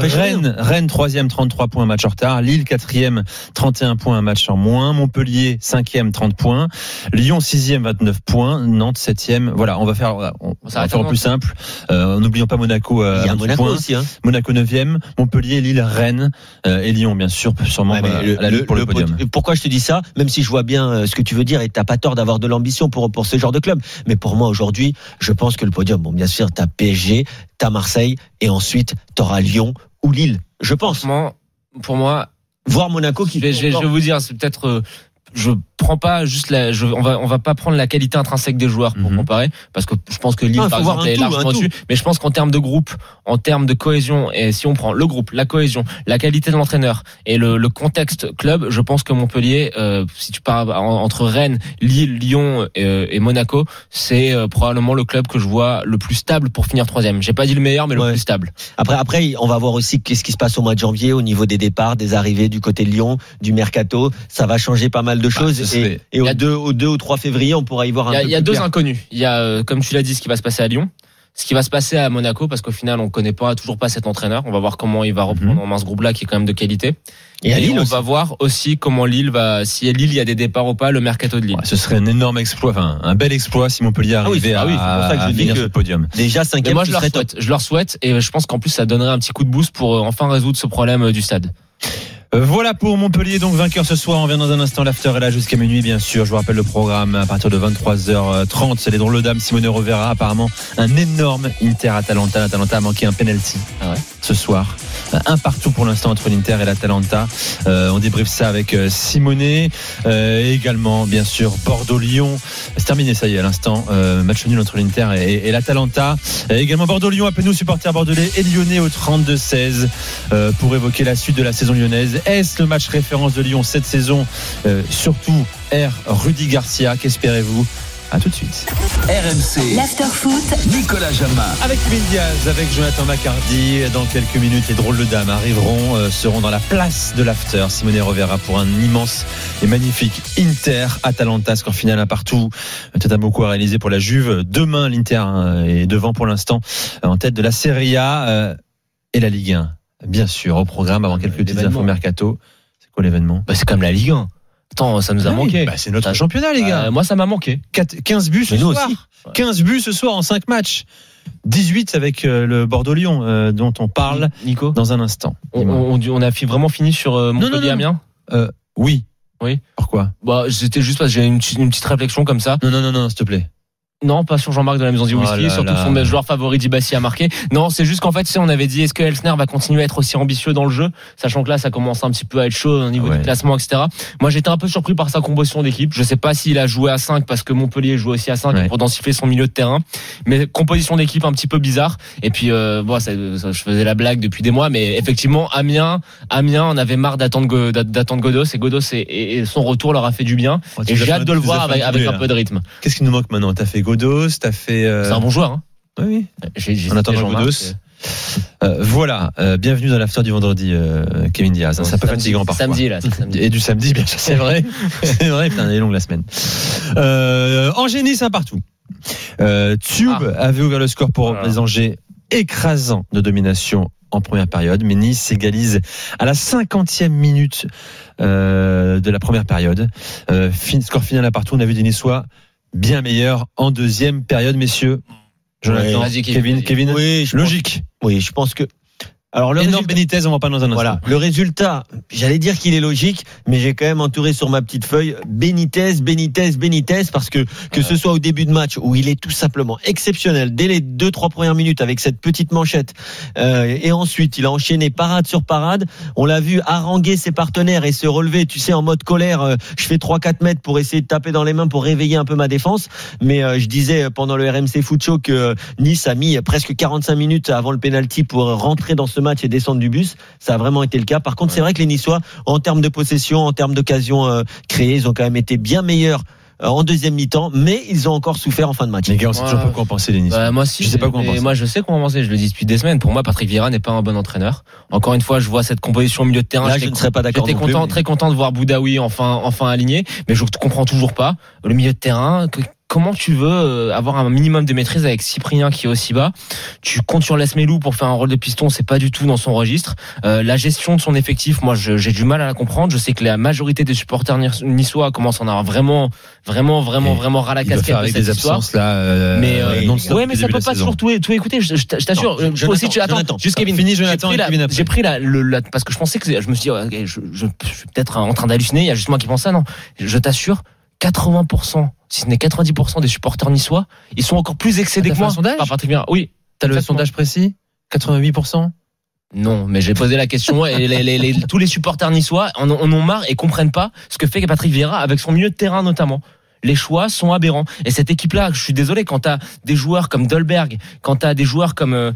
Rennes 3e, 33 points, match en retard. Lille 4e, 31 points, un match en moins. Montpellier 5e, 30 points. Lyon 6e, 29 points. Nantes 7e. Voilà, on va faire au plus simple. N'oublions pas Monaco, il y a Monaco points. aussi, hein. Monaco 9e. Montpellier, Lille, Rennes et Lyon, bien sûr, sûrement pour le podium. Pourquoi je te dis ça, même si je vois bien ce que tu veux dire et t'as pas tort d'avoir de l'ambition pour ce genre de club, mais pour moi aujourd'hui, je pense que le podium, bien sûr, t'as PSG, t'as Marseille et ensuite t'auras Lyon ou Lille. Je pense. Pour moi, voir Monaco qui. Je vais vous dire, c'est peut-être. Je prends pas juste on va pas prendre la qualité intrinsèque des joueurs pour comparer, parce que je pense que Lille par exemple est largement dessus, mais je pense qu'en termes de groupe, en termes de cohésion, et si on prend le groupe, la cohésion, la qualité de l'entraîneur et le contexte club, je pense que Montpellier, si tu pars entre Rennes, Lille, Lyon et Monaco, c'est probablement le club que je vois le plus stable pour finir 3e. J'ai pas dit le meilleur, mais le plus stable. Après on va voir aussi qu'est-ce qui se passe au mois de janvier au niveau des départs, des arrivées du côté de Lyon, du mercato. Ça va changer pas mal de choses et au 2 ou 3 février on pourra y voir un peu plus. Il y a deux inconnus. Il y a comme tu l'as dit, ce qui va se passer à Lyon, ce qui va se passer à Monaco, parce qu'au final on connaît toujours pas cet entraîneur. On va voir comment il va reprendre en main ce groupe-là qui est quand même de qualité. Et à Lille on va voir aussi comment Lille va, si à Lille il y a des départs ou pas, le mercato de Lille. Ce serait un énorme exploit, un bel exploit si Montpellier arrivait à finir ce podium. Déjà 5e, moi je leur souhaite et je pense qu'en plus ça donnerait un petit coup de boost pour enfin résoudre ce problème du stade. Voilà pour Montpellier, donc vainqueur ce soir. On vient dans un instant, l'after est là jusqu'à minuit, bien sûr. Je vous rappelle le programme à partir de 23h30. C'est les drôles de dames. Simone Rovera, apparemment un énorme Inter-Atalanta. L'Atalanta a manqué un penalty ce soir. Un partout pour l'instant entre l'Inter et l'Atalanta. On débriefe ça avec Simone. Également, bien sûr, Bordeaux-Lyon. C'est terminé, ça y est, à l'instant. Match nul entre l'Inter et l'Atalanta. Également Bordeaux-Lyon. Appelez-nous supporters bordelais et lyonnais au 32-16 pour évoquer la suite de la saison lyonnaise. Est-ce le match référence de Lyon cette saison? Surtout Rudy Garcia, qu'espérez-vous? A tout de suite. RMC l'Afterfoot, Nicolas Jamin avec Kevin Diaz, avec Jonathan Macardy. Dans quelques minutes, les drôles de dames seront dans la place de l'after. Simone Rovera pour un immense et magnifique Inter-Atalanta, score final un partout. Peut-être beaucoup à réaliser pour la Juve. Demain, l'Inter est devant pour l'instant en tête de la Serie A et la Ligue 1. Bien sûr, au programme avant quelques petites infos mercato. C'est quoi l'événement? C'est comme la Ligue 1. Attends, ça nous a manqué. C'est notre championnat, les gars. Moi, ça m'a manqué. 15 buts ce soir. Aussi. 15 buts ce soir en 5 matchs. 18 avec le Bordeaux-Lyon dont on parle Nico, dans un instant. On a vraiment fini sur Montpellier-Amiens. Oui. Pourquoi? C'était juste parce que j'ai une petite réflexion comme ça. Non, s'il te plaît. Non, pas sur Jean-Marc de la Maison du Whisky, surtout son joueur favori Dibassi a marqué. Non, c'est juste qu'en fait, on avait dit, est-ce que Elsner va continuer à être aussi ambitieux dans le jeu, sachant que là, ça commence un petit peu à être chaud au niveau du classement, etc. Moi, j'étais un peu surpris par sa composition d'équipe. Je sais pas s'il a joué à 5 parce que Montpellier joue aussi à 5 pour densifier son milieu de terrain. Mais composition d'équipe un petit peu bizarre. Et puis, je faisais la blague depuis des mois, mais effectivement, Amiens, on avait marre d'attendre Godos, et Godos et son retour leur a fait du bien. Et j'ai hâte de le voir avec un peu de rythme. Qu'est-ce qui nous manque maintenant? T'as fait Godos, t'as fait. C'est un bon joueur, hein. Oui. En attendant Godos. Voilà, bienvenue dans l'after du vendredi, Kevin Diaz. C'est un peu fatigant parfois. Samedi, là. Samedi. Et du samedi, bien sûr, c'est vrai. C'est vrai, putain, elle est longue la semaine. Angers-Nice, un partout. Tube avait ouvert le score pour les Angers, écrasant de domination en première période, mais Nice égalise à la 50e minute de la première période. Score final à partout. On a vu des Niçois bien meilleurs en deuxième période, messieurs. Jonathan, Kevin, oui, logique. Je pense que. Alors, énorme Benitez, on va pas dans un instant. Voilà, le résultat, j'allais dire qu'il est logique, mais j'ai quand même entouré sur ma petite feuille Benitez, parce que ce soit au début de match où il est tout simplement exceptionnel dès les 2-3 premières minutes avec cette petite manchette, et ensuite il a enchaîné parade sur parade. On l'a vu haranguer ses partenaires et se relever, tu sais, en mode colère. Je fais 3-4 mètres pour essayer de taper dans les mains pour réveiller un peu ma défense. Mais je disais pendant le RMC Foot Show que Nice a mis presque 45 minutes avant le penalty pour rentrer dans ce match et descendre du bus. Ça a vraiment été le cas. Par contre, c'est vrai que les Niçois, en termes de possession, en termes d'occasions créées, ils ont quand même été bien meilleurs en deuxième mi-temps, mais ils ont encore souffert en fin de match. Les gars, on sait toujours pas quoi en penser, les Niçois. Moi aussi, je sais pas quoi en penser. Moi, je sais quoi en penser. Je le dis depuis des semaines. Pour moi, Patrick Vieira n'est pas un bon entraîneur. Encore une fois, je vois cette composition au milieu de terrain. Là, je ne serais pas d'accord. J'étais très content de voir Boudaoui enfin aligné, mais je comprends toujours pas le milieu de terrain. Comment tu veux avoir un minimum de maîtrise avec Cyprien qui est aussi bas? Tu comptes sur Lesmelou pour faire un rôle de piston, c'est pas du tout dans son registre. La gestion de son effectif, moi j'ai du mal à la comprendre. Je sais que la majorité des supporters niçois commencent à en avoir vraiment ras la casquette avec de cette des histoire. absences là. Mais ça peut pas toujours tout écouter. Je t'assure. Attends, juste Kevin. Fini Jonathan. J'ai pris la parce que je pensais que je me suis dit je suis peut-être en train d'halluciner. Il y a juste moi qui pense ça. Non, je t'assure. 80%, si ce n'est 90% des supporters niçois, ils sont encore plus excédés que moi. Par Patrick Vieira. Oui. T'as le sondage précis? 88%? Non, mais j'ai posé la question et tous les supporters niçois en ont marre et comprennent pas ce que fait Patrick Vieira avec son milieu de terrain notamment. Les choix sont aberrants. Et cette équipe-là, je suis désolé, quand t'as des joueurs comme Dolberg, quand t'as des joueurs comme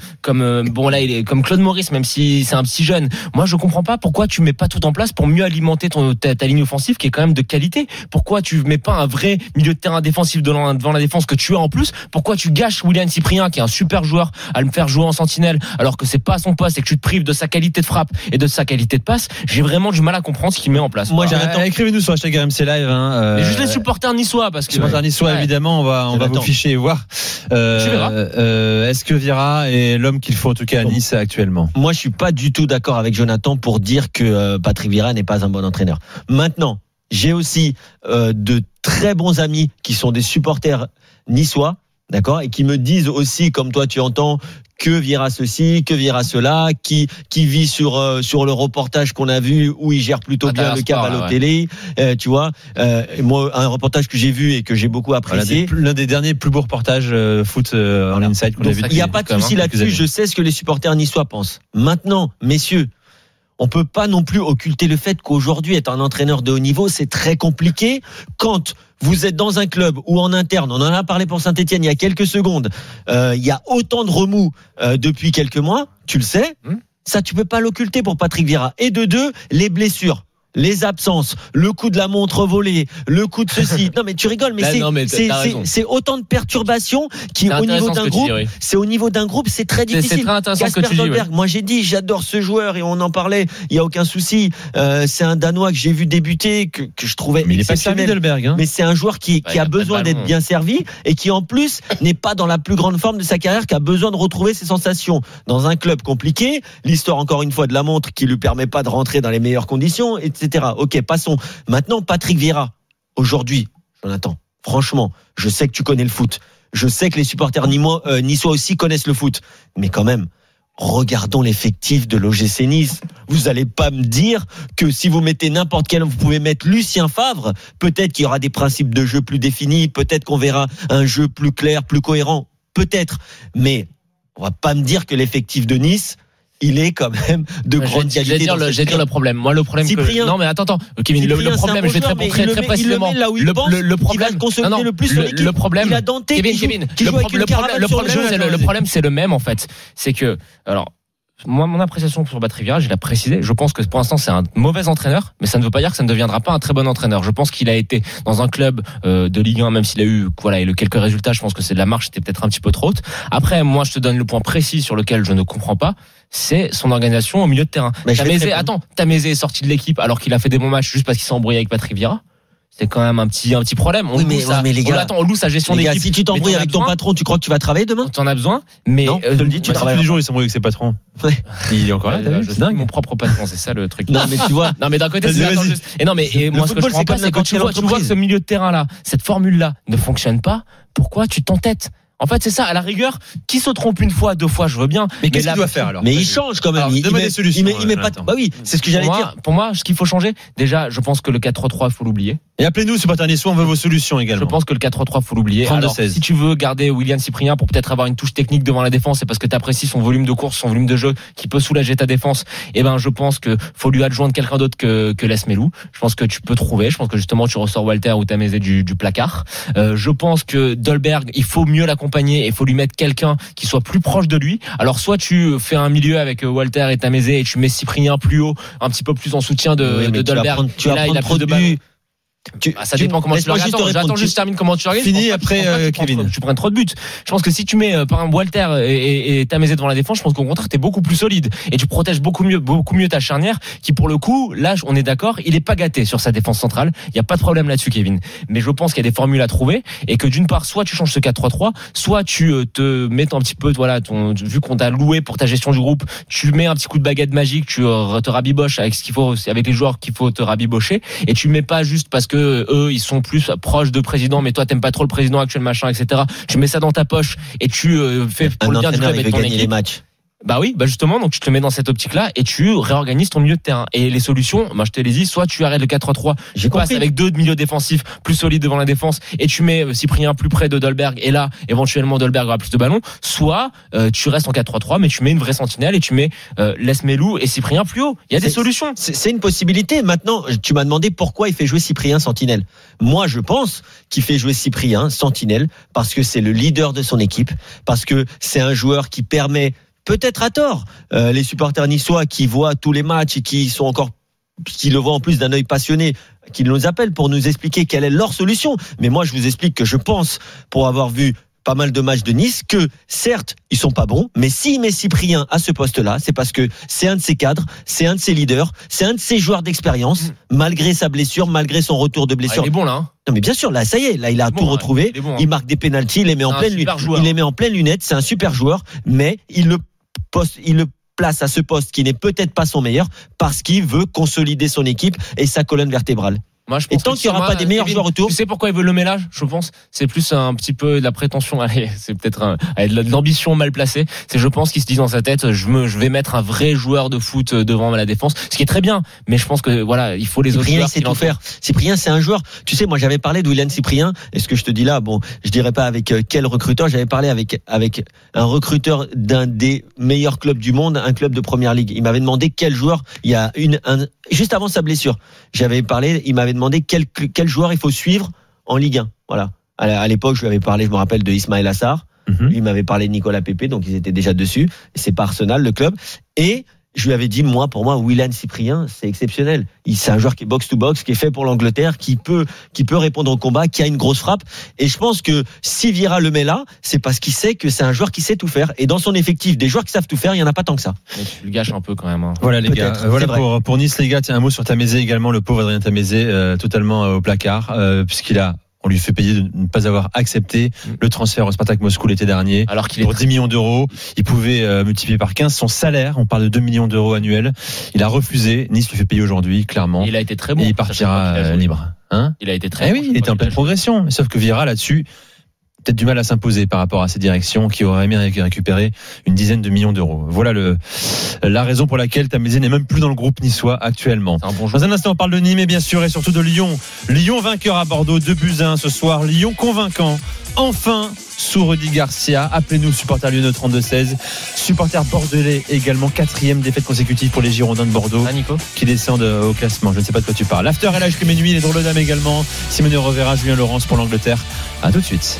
Claude Maurice, même si c'est un petit jeune, moi je comprends pas pourquoi tu mets pas tout en place pour mieux alimenter ta ligne offensive qui est quand même de qualité. Pourquoi tu mets pas un vrai milieu de terrain défensif devant la défense que tu as en plus? Pourquoi tu gâches William Cyprien qui est un super joueur à le faire jouer en sentinelle alors que c'est pas son poste et que tu te prives de sa qualité de frappe et de sa qualité de passe? J'ai vraiment du mal à comprendre ce qu'il met en place. Moi, écrivez-nous sur hashtag RMC Live. Mais juste les supporters niçois. Parce que supporters niçois, évidemment, on va vous ficher et voir. Est-ce que Vieira est l'homme qu'il faut en tout cas à Nice actuellement? Moi, je suis pas du tout d'accord avec Jonathan pour dire que Patrick Vieira n'est pas un bon entraîneur. Maintenant, j'ai aussi de très bons amis qui sont des supporters niçois, d'accord, et qui me disent aussi, comme toi tu entends, que Vieira ceci, que Vieira cela, qui vit sur le reportage qu'on a vu où il gère plutôt bien le cas Balotelli, tu vois. Moi, un reportage que j'ai vu et que j'ai beaucoup apprécié. L'un des derniers plus beaux reportages foot en inside qu'on a vu. Il n'y a pas de souci là-dessus. Je sais ce que les supporters niçois pensent. Maintenant, messieurs, on peut pas non plus occulter le fait qu'aujourd'hui, être un entraîneur de haut niveau, c'est très compliqué quand vous êtes dans un club où en interne, on en a parlé pour Saint-Etienne il y a quelques secondes, il y a autant de remous depuis quelques mois, tu le sais, ça tu peux pas l'occulter pour Patrick Vieira. Et de deux, les blessures, les absences, le coup de la montre volée, le coup de ceci. Non mais tu rigoles, mais c'est autant de perturbations qui au niveau d'un groupe, c'est au niveau d'un groupe, c'est très difficile. C'est très intéressant ce que tu dis. Dolberg, moi j'ai dit, j'adore ce joueur et on en parlait, il y a aucun souci. C'est un Danois que j'ai vu débuter, que je trouvais mais exceptionnel. Il est pas servi Dolberg, hein. Mais c'est un joueur qui a besoin d'être bien servi et qui en plus n'est pas dans la plus grande forme de sa carrière, qui a besoin de retrouver ses sensations dans un club compliqué. L'histoire encore une fois de la montre qui lui permet pas de rentrer dans les meilleures conditions, etc. Ok, passons. Maintenant, Patrick Vieira, aujourd'hui, Jonathan, franchement, je sais que tu connais le foot. Je sais que les supporters niçois aussi connaissent le foot. Mais quand même, regardons l'effectif de l'OGC Nice. Vous allez pas me dire que si vous mettez n'importe quel, vous pouvez mettre Lucien Favre, peut-être qu'il y aura des principes de jeu plus définis, peut-être qu'on verra un jeu plus clair, plus cohérent, peut-être. Mais on va pas me dire que l'effectif de Nice, il est quand même de grande qualité. J'ai dire le problème. Moi, le problème Cyprien, non, mais attends, Kevin, le problème, je vais te répondre très précisément. Le problème, le problème, il a Danté, Kevin, le problème, c'est le même, en fait. C'est que, alors, moi, mon appréciation sur Patrick Vieira, je l'ai précisé. Je pense que pour l'instant, c'est un mauvais entraîneur, mais ça ne veut pas dire que ça ne deviendra pas un très bon entraîneur. Je pense qu'il a été dans un club de Ligue 1, même s'il a eu quelques résultats. Je pense que c'est de la marche, c'était peut-être un petit peu trop haute. Après, moi, je te donne le point précis sur lequel je ne comprends pas. C'est son organisation au milieu de terrain. Tamézé est sorti de l'équipe alors qu'il a fait des bons matchs juste parce qu'il s'est embrouillé avec Patrick Vieira. c'est quand même un petit problème. Oui, mais les gars, on loue sa gestion d'équipe. Si tu t'embrouilles avec ton patron, tu crois que tu vas travailler demain? T'en as besoin, mais non, je te le dis, tu travailles tous les jours, il s'embrouille avec ses patrons. Ouais. Il est encore là, c'est dingue. Mon propre patron, c'est ça le truc. Non, mais tu vois. Non, mais d'un côté, c'est juste. Et non, mais moi, ce que je comprends pas, c'est quand tu vois que ce milieu de terrain-là, cette formule-là ne fonctionne pas, pourquoi tu t'entêtes? En fait, c'est ça. À la rigueur, qui se trompe une fois, 2 fois, je veux bien. Mais qu'est-ce qu'il doit faire alors? Mais il change quand même. Alors, il met des solutions. Il met pas. Bah oui, c'est ce que j'allais dire. Pour moi, ce qu'il faut changer, déjà, je pense que le 4-3-3, il faut l'oublier. Et appelez-nous, supporters niçois, on veut vos solutions également. Je pense que le 4-3-3, faut l'oublier. Alors, si tu veux garder Willian Cyprien pour peut-être avoir une touche technique devant la défense, c'est parce que tu apprécies son volume de course, son volume de jeu qui peut soulager ta défense. Eh ben, je pense que faut lui adjoindre quelqu'un d'autre que Lesmelou. Je pense que tu peux trouver. Je pense que justement, tu ressors Walter ou Tamézé du placard. Je pense que Dolberg, il faut mieux l'accompagner et il faut lui mettre quelqu'un qui soit plus proche de lui. Alors, soit tu fais un milieu avec Walter et Tamézé et tu mets Cyprien plus haut, un petit peu plus en soutien de Dolberg. Tu vas prendre trop de buts. Ça dépend comment tu le regardes. J'attends juste termine comment tu le regardes. Fini après Kevin. Tu prends trop de buts. Je pense que si tu mets par exemple Walter et Tamézé devant la défense, je pense qu'au contraire t'es beaucoup plus solide et tu protèges beaucoup mieux ta charnière qui pour le coup là on est d'accord, il est pas gâté sur sa défense centrale. Il y a pas de problème là-dessus Kevin. Mais je pense qu'il y a des formules à trouver et que d'une part soit tu changes ce 4-3-3, soit tu te mets un petit peu vu qu'on t'a loué pour ta gestion du groupe, tu mets un petit coup de baguette magique, tu te rabiboches avec ce qu'il faut avec les joueurs qu'il faut te rabibocher et tu mets pas juste parce que eux ils sont plus proches de président mais toi t'aimes pas trop le président actuel machin etc. Tu mets ça dans ta poche et tu fais pour le bien du club et de ton équipe. Les matchs. Bah oui, justement, donc tu te mets dans cette optique-là et tu réorganises ton milieu de terrain. Et les solutions, je te les dis, soit tu arrêtes le 4-3-3, tu passes avec 2 milieux défensifs plus solides devant la défense et tu mets Cyprien plus près de Dolberg et là, éventuellement, Dolberg aura plus de ballons. Soit tu restes en 4-3-3 mais tu mets une vraie sentinelle et tu mets Lesmelou et Cyprien plus haut. Il y a des solutions. C'est une possibilité. Maintenant, tu m'as demandé pourquoi il fait jouer Cyprien sentinelle. Moi, je pense qu'il fait jouer Cyprien sentinelle parce que c'est le leader de son équipe, parce que c'est un joueur qui permet peut-être à tort, les supporters niçois qui voient tous les matchs et qui le voient en plus d'un œil passionné, qui nous appellent pour nous expliquer quelle est leur solution. Mais moi, je vous explique que je pense, pour avoir vu pas mal de matchs de Nice, que certes, ils sont pas bons, mais s'il met Cyprien à ce poste-là, c'est parce que c'est un de ses cadres, c'est un de ses leaders, c'est un de ses joueurs d'expérience, malgré sa blessure, malgré son retour de blessure. Il est bon là. Non mais bien sûr, là ça y est, là il a tout retrouvé, il marque des pénaltys, il les met en pleine lunette, c'est un super joueur, mais il le place à ce poste qui n'est peut-être pas son meilleur parce qu'il veut consolider son équipe et sa colonne vertébrale. Moi, je pense et tant qu'il n'y aura pas des meilleurs joueurs autour. Tu sais pourquoi il veut le mélange, je pense? C'est plus un petit peu de la prétention. Allez, c'est peut-être de l'ambition mal placée. C'est, je pense qu'il se dit dans sa tête, je vais mettre un vrai joueur de foot devant la défense. Ce qui est très bien. Mais je pense que, voilà, il faut les autres joueurs. Cyprien, il sait tout faire. Cyprien, c'est un joueur. Tu sais, moi, j'avais parlé de Willian Cyprien. Et ce que je te dis là, bon, je dirais pas avec quel recruteur. J'avais parlé avec un recruteur d'un des meilleurs clubs du monde, un club de première ligue. Il m'avait demandé quel joueur, juste avant sa blessure. Il m'avait demandé quel joueur il faut suivre en Ligue 1. Voilà. À l'époque, je lui avais parlé, je me rappelle, de Ismaël Assar. Lui, il m'avait parlé de Nicolas Pepe, donc ils étaient déjà dessus. C'est pas Arsenal, le club. Et je lui avais dit, pour moi, Willian Cyprien, c'est exceptionnel. C'est un joueur qui est box-to-box, qui est fait pour l'Angleterre, qui peut répondre au combat, qui a une grosse frappe. Et je pense que si Vieira le met là, c'est parce qu'il sait que c'est un joueur qui sait tout faire. Et dans son effectif, des joueurs qui savent tout faire, il n'y en a pas tant que ça. Mais tu le gâches un peu quand même. Hein. Voilà les gars. Voilà pour Nice les gars. Tiens, un mot sur Tamézé également, le pauvre Adrien Tamézé, totalement au placard, on lui fait payer de ne pas avoir accepté le transfert au Spartak Moscou l'été dernier. Alors qu'il pour 10 millions d'euros, il pouvait multiplier par 15 son salaire. On parle de 2 millions d'euros annuels. Il a refusé. Nice lui fait payer aujourd'hui, clairement. Il a été très bon. Et il partira libre. Il a été très bon. Oui, il était en pleine progression. Sauf que Vieira là-dessus, peut-être du mal à s'imposer par rapport à ces directions qui auraient aimé récupérer une dizaine de millions d'euros. Voilà la raison pour laquelle Tamézé n'est même plus dans le groupe niçois actuellement. Dans un instant, on parle de Nîmes et bien sûr et surtout de Lyon. Lyon vainqueur à Bordeaux, 2-1 ce soir. Lyon convaincant. Enfin, sous Rudy Garcia. Appelez-nous, supporters lyonnais 32-16. Supporters bordelais également. 4e défaite consécutive pour les Girondins de Bordeaux. Qui descendent au classement. Je ne sais pas de quoi tu parles. L'after est là jusqu'à minuit. Les drôles dames également. Simone Rovera, Julien Laurence pour l'Angleterre. À tout de suite.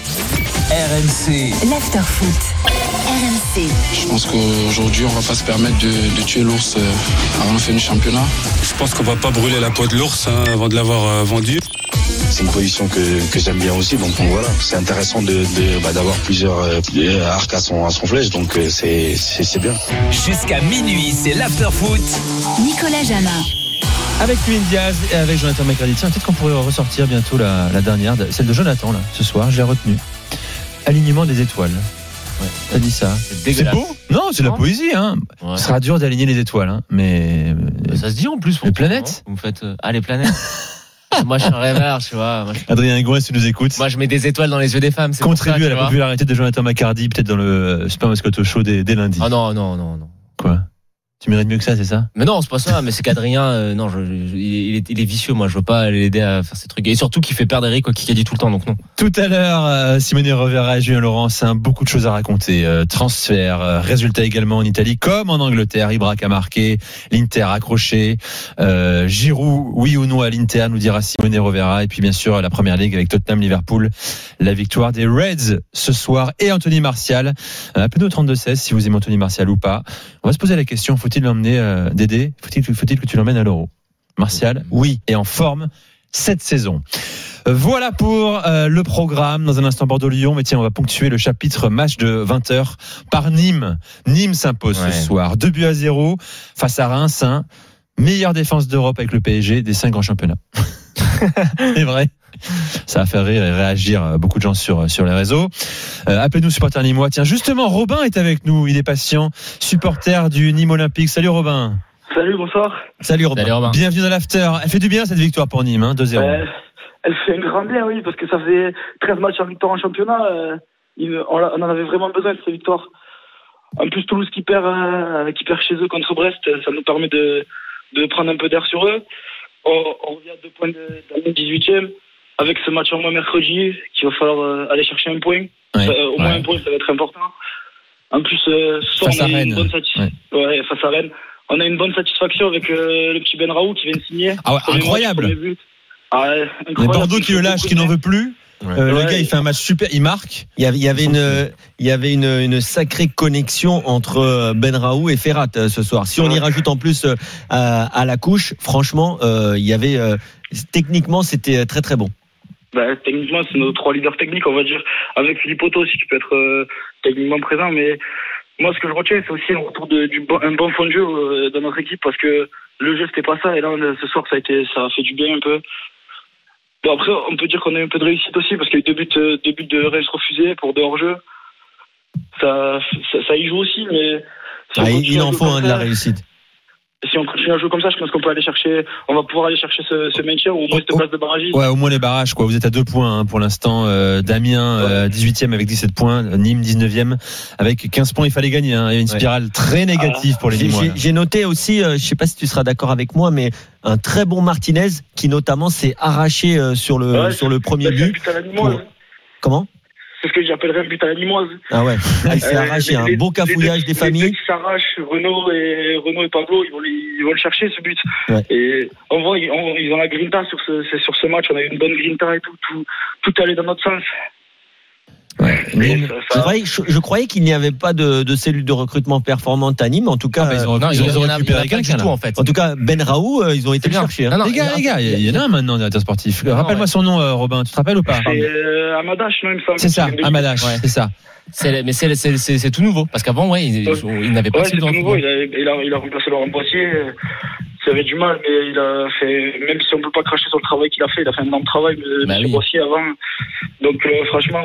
RMC. L'after foot. RMC. Je pense qu'aujourd'hui, on va pas se permettre de tuer l'ours avant la fin du championnat. Je pense qu'on va pas brûler la peau de l'ours avant de l'avoir vendu. C'est une position que j'aime bien aussi, donc voilà, c'est intéressant d'avoir plusieurs arcs à son flèche, donc c'est bien. Jusqu'à minuit, c'est l'after foot. Nicolas Jamin. Avec Luis Diaz et avec Jonathan McCarthy. Tiens, peut-être qu'on pourrait ressortir bientôt la dernière, celle de Jonathan, là, ce soir. Je l'ai retenue. Alignement des étoiles. Ouais. T'as dit ça. C'est beau? Non, c'est de la poésie, hein. Ouais. Ce sera dur d'aligner les étoiles, hein. Mais ça se dit en plus. Les planètes? Vous me faites, les planètes. Moi, je suis un rêveur, tu vois. Adrien Gouin, si tu nous écoutes. Moi, je mets des étoiles dans les yeux des femmes. Contribue à la popularité de Jonathan McCarthy, peut-être dans le Super Moscato Show dès lundi. Ah non. Quoi? Tu mérites mieux que ça, c'est ça? Mais non, c'est pas ça. Mais c'est qu'Adrien, non, il est vicieux. Moi, je veux pas l'aider à faire ces trucs. Et surtout, qu'il fait perdre Eric, qui a dit tout le temps. Donc non. Tout à l'heure, Simone Rovera et Julien Laurence, beaucoup de choses à raconter. Transfert, résultats également en Italie, comme en Angleterre. Ibra a marqué, l'Inter accroché. Giroud, oui ou non à l'Inter, nous dira Simone Rovera. Et puis bien sûr, la Première Ligue avec Tottenham, Liverpool, la victoire des Reds ce soir et Anthony Martial. Appelez-nous au 32-16 si vous aimez Anthony Martial ou pas. On va se poser la question. Faut-il l'emmener, Dédé? Faut-il que tu l'emmènes à l'Euro? Martial, oui, et en forme cette saison. Voilà pour le programme. Dans un instant, Bordeaux-Lyon. Mais tiens, on va ponctuer le chapitre match de 20h par Nîmes. Nîmes s'impose ce soir. 2-0 face à Reims. Meilleure défense d'Europe avec le PSG des 5 grands championnats. C'est vrai. Ça va faire rire et réagir beaucoup de gens sur les réseaux. Appelez-nous supporters nîmois. Tiens, justement, Robin est avec nous. Il est patient, supporter du Nîmes Olympique. Salut Robin. Salut, bonsoir. Salut Robin. Bienvenue dans l'after. Elle fait du bien cette victoire pour Nîmes, 2-0. Elle fait un grand bien, oui, parce que ça faisait 13 matchs en victoire en championnat. On en avait vraiment besoin de ces victoires. En plus, Toulouse qui perd chez eux contre Brest, ça nous permet de prendre un peu d'air sur eux. On revient à 2 points dans le 18e. Avec ce match en moins mercredi, qu'il va falloir aller chercher un point. Au moins un point, ça va être important. En plus, face à Rennes. Face à Rennes. On a une bonne satisfaction avec le petit Benraou qui vient de signer. Incroyable. Les Bordeaux qui le lâchent, qui n'en veut plus. Le gars, il fait un match super, il marque. Il y avait une sacrée connexion entre Benraou et Ferrat ce soir. Si on y rajoute en plus à la couche, franchement, il y avait techniquement, c'était très très bon. Techniquement, c'est nos 3 leaders techniques, on va dire. Avec Philippe Otto aussi, qui peut être techniquement présent. Mais moi, ce que je retiens, c'est aussi le retour un bon fond de jeu dans notre équipe, parce que le jeu, c'était pas ça. Et là, ce soir, ça a fait du bien un peu. Bon, après, on peut dire qu'on a eu un peu de réussite aussi, parce qu'il y a eu 2 buts de Reims refusés pour 2 hors-jeu. Ça y joue aussi, mais... il en faut de la réussite. Si on continue à jouer comme ça, je pense qu'on va pouvoir aller chercher ce maintien ou au moins cette place de barragiste. Ouais, au moins les barrages, quoi. Vous êtes à 2 points, pour l'instant. Damien, 18e avec 17 points. Nîmes, 19e avec 15 points. Il fallait gagner, Il y a une spirale très négative pour les Nîmois. J'ai noté aussi, je sais pas si tu seras d'accord avec moi, mais un très bon Martinez qui notamment s'est arraché sur le premier but. Comment? C'est ce que j'appellerais un but à la Nîmoise. Ah ouais, il s'est arraché, un beau cafouillage des familles. Les deux qui s'arrachent, Renaud et Pablo, ils vont le chercher ce but. Ouais. Et on voit, ils ont la grinta sur ce match. On a eu une bonne grinta et tout allait dans notre sens. Ouais. C'est vrai, je croyais qu'il n'y avait pas de cellule de recrutement performante à Nîmes. En tout cas, ils ont récupéré quelqu'un tout, en fait. En tout cas, Benraou, ils ont été le chercher. Les gars, il y en a un maintenant, directeur sportif. Rappelle-moi son nom, Robin. Tu te rappelles ou pas? C'est Amadash, non, il me semble. C'est ça, Amadash, c'est ça. Mais c'est tout nouveau, parce qu'avant, il n'avait pas de cellule de recrutement. Il a remplacé Laurent Boissier. Ça avait du mal, mais il a fait, même si on ne peut pas cracher sur le travail qu'il a fait, il a fait un énorme travail, M. Boissier avant. Donc, franchement.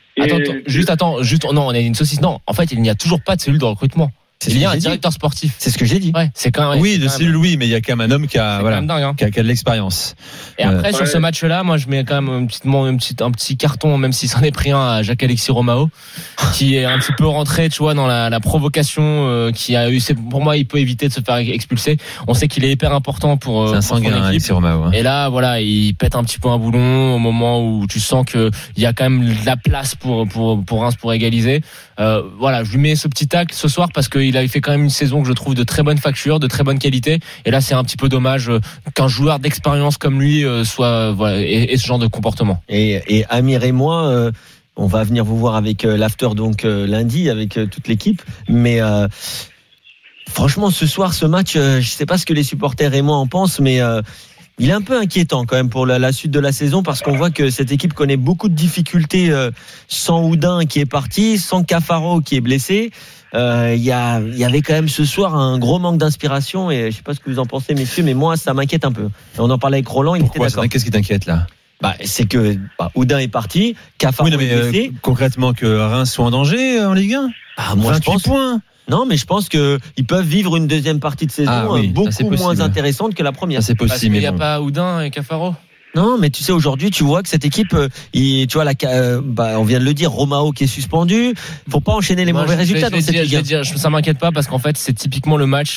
Attends, non, on a une saucisse. Non, en fait, il n'y a toujours pas de cellule de recrutement. Il y a un directeur sportif. C'est ce que j'ai dit. Ouais, c'est quand même. Oui, de cellule, oui, mais il y a quand même un homme qui a de l'expérience. Et après, sur ce match-là, moi, je mets quand même un petit carton, même si c'en est pris un à Jacques-Alexis Romao, qui est un petit peu rentré, tu vois, dans la provocation, qui a eu, pour moi, il peut éviter de se faire expulser. On sait qu'il est hyper important pour. C'est un sanguin, Alexis Romao. Et là, voilà, il pète un petit peu un boulon au moment où tu sens que il y a quand même de la place pour Reims pour égaliser. Voilà, je lui mets ce petit tacle ce soir parce qu'il avait fait quand même une saison que je trouve de très bonne facture, de très bonne qualité. Et là, c'est un petit peu dommage qu'un joueur d'expérience comme lui soit et ce genre de comportement. Et Amir et moi, on va venir vous voir avec l'after donc lundi avec toute l'équipe. Mais franchement, ce soir, ce match, je sais pas ce que les supporters et moi en pensent, mais il est un peu inquiétant quand même pour la suite de la saison parce qu'on voit que cette équipe connaît beaucoup de difficultés sans Oudin qui est parti, sans Cafaro qui est blessé. Il y avait quand même ce soir un gros manque d'inspiration et je sais pas ce que vous en pensez messieurs, mais moi ça m'inquiète un peu. On en parlait avec Roland, il était d'accord. Qu'est-ce qui t'inquiète là? C'est que Oudin est parti, Cafaro est blessé. Concrètement que Reims soit en danger en Ligue 1. Moi 28 je pense points. Non, mais je pense qu'ils peuvent vivre une deuxième partie de saison beaucoup moins intéressante que la première. Ça, c'est possible. Parce qu'il n'y a pas Oudin et Cafaro. Non, mais tu sais, aujourd'hui, tu vois que cette équipe, tu vois, on vient de le dire, Romao qui est suspendu. Faut pas enchaîner les mauvais résultats dans cette Ligue. Ça m'inquiète pas parce qu'en fait, c'est typiquement le match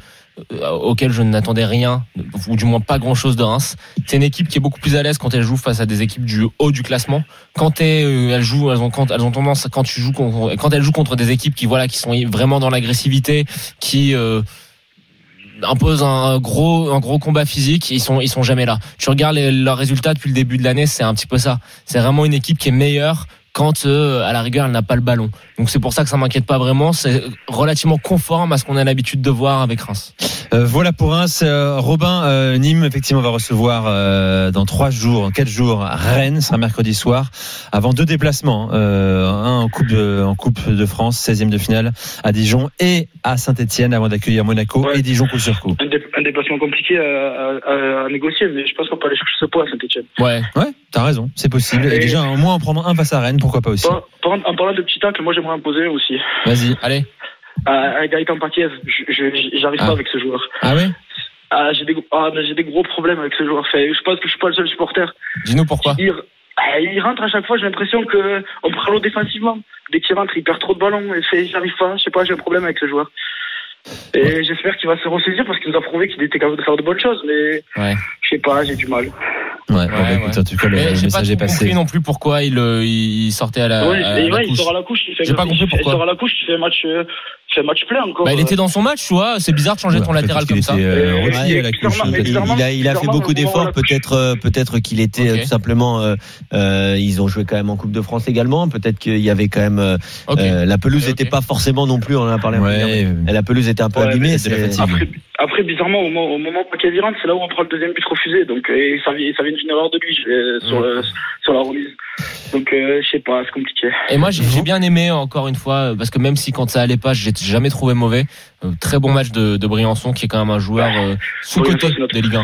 auquel je n'attendais rien, ou du moins pas grand-chose de Reims. C'est une équipe qui est beaucoup plus à l'aise quand elle joue face à des équipes du haut du classement. Quand elles ont tendance quand elles jouent contre des équipes qui sont vraiment dans l'agressivité, qui imposent un gros combat physique, ils sont jamais là. Tu regardes leurs résultats depuis le début de l'année, c'est un petit peu ça. C'est vraiment une équipe qui est meilleure quand à la rigueur elle n'a pas le ballon. Donc c'est pour ça que ça m'inquiète pas vraiment, c'est relativement conforme à ce qu'on a l'habitude de voir avec Reims. Voilà pour Reims. Robin, Nîmes effectivement va recevoir dans 4 jours Rennes, ce sera mercredi soir, avant 2 déplacements, un en Coupe de France, 16e de finale à Dijon et à Saint-Etienne avant d'accueillir Monaco et Dijon coup sur coup. Un déplacement compliqué à négocier, mais je pense qu'on peut aller chercher ce point à Saint-Etienne. Ouais, t'as raison, c'est possible. Et déjà au moins en prendre un face à Rennes, pourquoi pas aussi. En parlant de petits tacles, moi j'aimerais en poser aussi. Vas-y, allez. Gaëtan Paquez, j'arrive pas avec ce joueur. Ah ouais? J'ai des gros problèmes avec ce joueur. Je pense que je suis pas le seul supporter. Dis-nous pourquoi. Il rentre à chaque fois, j'ai l'impression qu'on prend l'eau défensivement. Dès qu'il rentre, il perd trop de ballons. J'arrive pas, je sais pas, j'ai un problème avec ce joueur. Et j'espère qu'il va se ressaisir parce qu'il nous a prouvé qu'il était capable de faire de bonnes choses, mais je sais pas, j'ai du mal. Écoute, en tout cas, le message est passé. J'ai pas compris non plus pourquoi il sortait à la couche. Il sort à la couche. J'ai pas compris pourquoi. Il sort à la couche, il fait un match plein encore. Il était dans son match, tu vois. C'est bizarre de changer ton latéral comme ça. Il a fait beaucoup d'efforts. Peut-être qu'il était tout simplement. Ils ont joué quand même en Coupe de France également. Peut-être qu'il y avait quand même. La pelouse n'était pas forcément non plus. On en a parlé. La pelouse était un peu abîmée. Après, bizarrement, au moment où Paquet rentre, c'est là où on prend le deuxième but refusé. Donc, ça vient d'une erreur de lui sur la remise. Donc, je sais pas, c'est compliqué. Et moi, j'ai bien aimé encore une fois, parce que même si quand ça allait pas, j'ai jamais trouvé mauvais. Très bon match de Briançon, qui est quand même un joueur sous-coté de Ligue 1.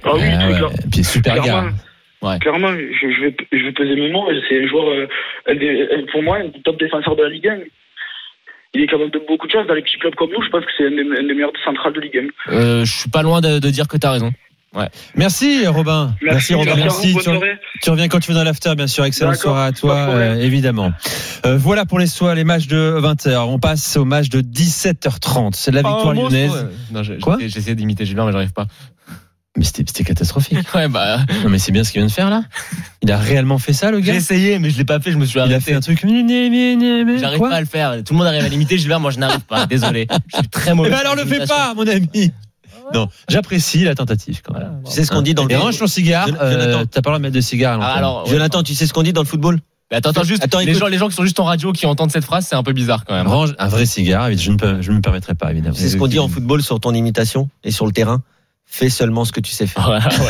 Et puis super gars. Clairement, je vais peser mes mots. C'est un joueur, pour moi, un top défenseur de la Ligue 1. Il est capable de beaucoup de choses dans les petits clubs comme nous. Je pense que c'est un des meilleurs centrales de Ligue 1. Je suis pas loin de dire que t'as raison. Ouais. Merci Robin. Merci Robin. Merci. Tu reviens quand tu veux dans l'after, bien sûr. Excellente soirée à toi, évidemment. Voilà pour les matchs de 20h. On passe au match de 17h30. C'est la victoire lyonnaise. Quoi ? J'essaie d'imiter Julien, mais j'arrive pas. Mais c'était catastrophique. Non, mais c'est bien ce qu'il vient de faire là. Il a réellement fait ça, le gars. J'ai essayé, mais je l'ai pas fait. Je me suis arrêté. Il a fait un truc. J'arrive pas à le faire. Tout le monde arrive à l'imiter. Gilbert, moi je n'arrive pas. Désolé. Je suis très mauvais. Mais alors le fais pas, mon ami. Non, j'apprécie la tentative quand même. Tu sais ce qu'on dit dans le. Range ton cigare. T'as pas le droit de mettre de cigare. Alors, Jonathan, tu sais ce qu'on dit dans le football? Attends, les gens qui sont juste en radio, qui entendent cette phrase, c'est un peu bizarre quand même. Range un vrai cigare. Je ne me permettrai pas, évidemment. C'est ce qu'on dit en football sur ton imitation et sur le terrain. Fais seulement ce que tu sais faire.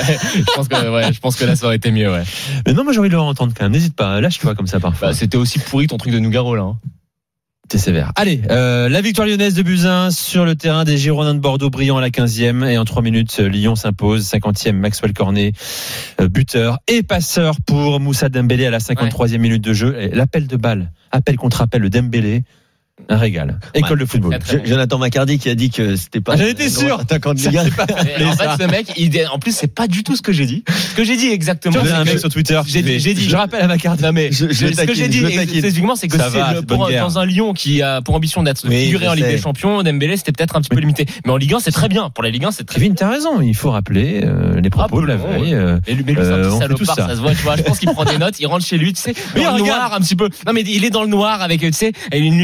Je pense que là ça aurait été mieux, Mais non, moi j'ai envie de le entendre quand même. N'hésite pas, lâche-toi comme ça parfois. C'était aussi pourri ton truc de Nougaro là. T'es sévère. Allez, la victoire lyonnaise de Buzyn sur le terrain des Girondins de Bordeaux, brillant à la 15e. Et en 3 minutes, Lyon s'impose. 50e, Maxwell Cornet, buteur et passeur pour Moussa Dembélé à la 53e minute de jeu. Et l'appel de balle, appel contre appel, le Dembélé. Un régal. École de football. Jonathan Macardy qui a dit que c'était pas. J'en étais sûr. Attaquant de Ligue 1. En fait, ce mec, en plus, c'est pas du tout ce que j'ai dit. Ce que j'ai dit exactement. Tu vois, un mec sur Twitter. J'ai dit. Je rappelle à Macardy. Non mais ce que j'ai dit spécifiquement, c'est que dans un Lyon qui a pour ambition d'être figuré en Ligue des Champions, Dembélé, c'était peut-être un petit peu limité. Mais en Ligue 1, c'est très bien. Pour la Ligue 1, c'est très bien. Kevin, t'as raison. Il faut rappeler les propos de la veille. Mais lui, c'est un petit salopard, ça se voit. Tu vois, je pense qu'il prend des notes. Il rentre chez lui, tu sais, dans le noir un petit peu. Non mais il est dans le noir avec, tu sais, une lumière un peu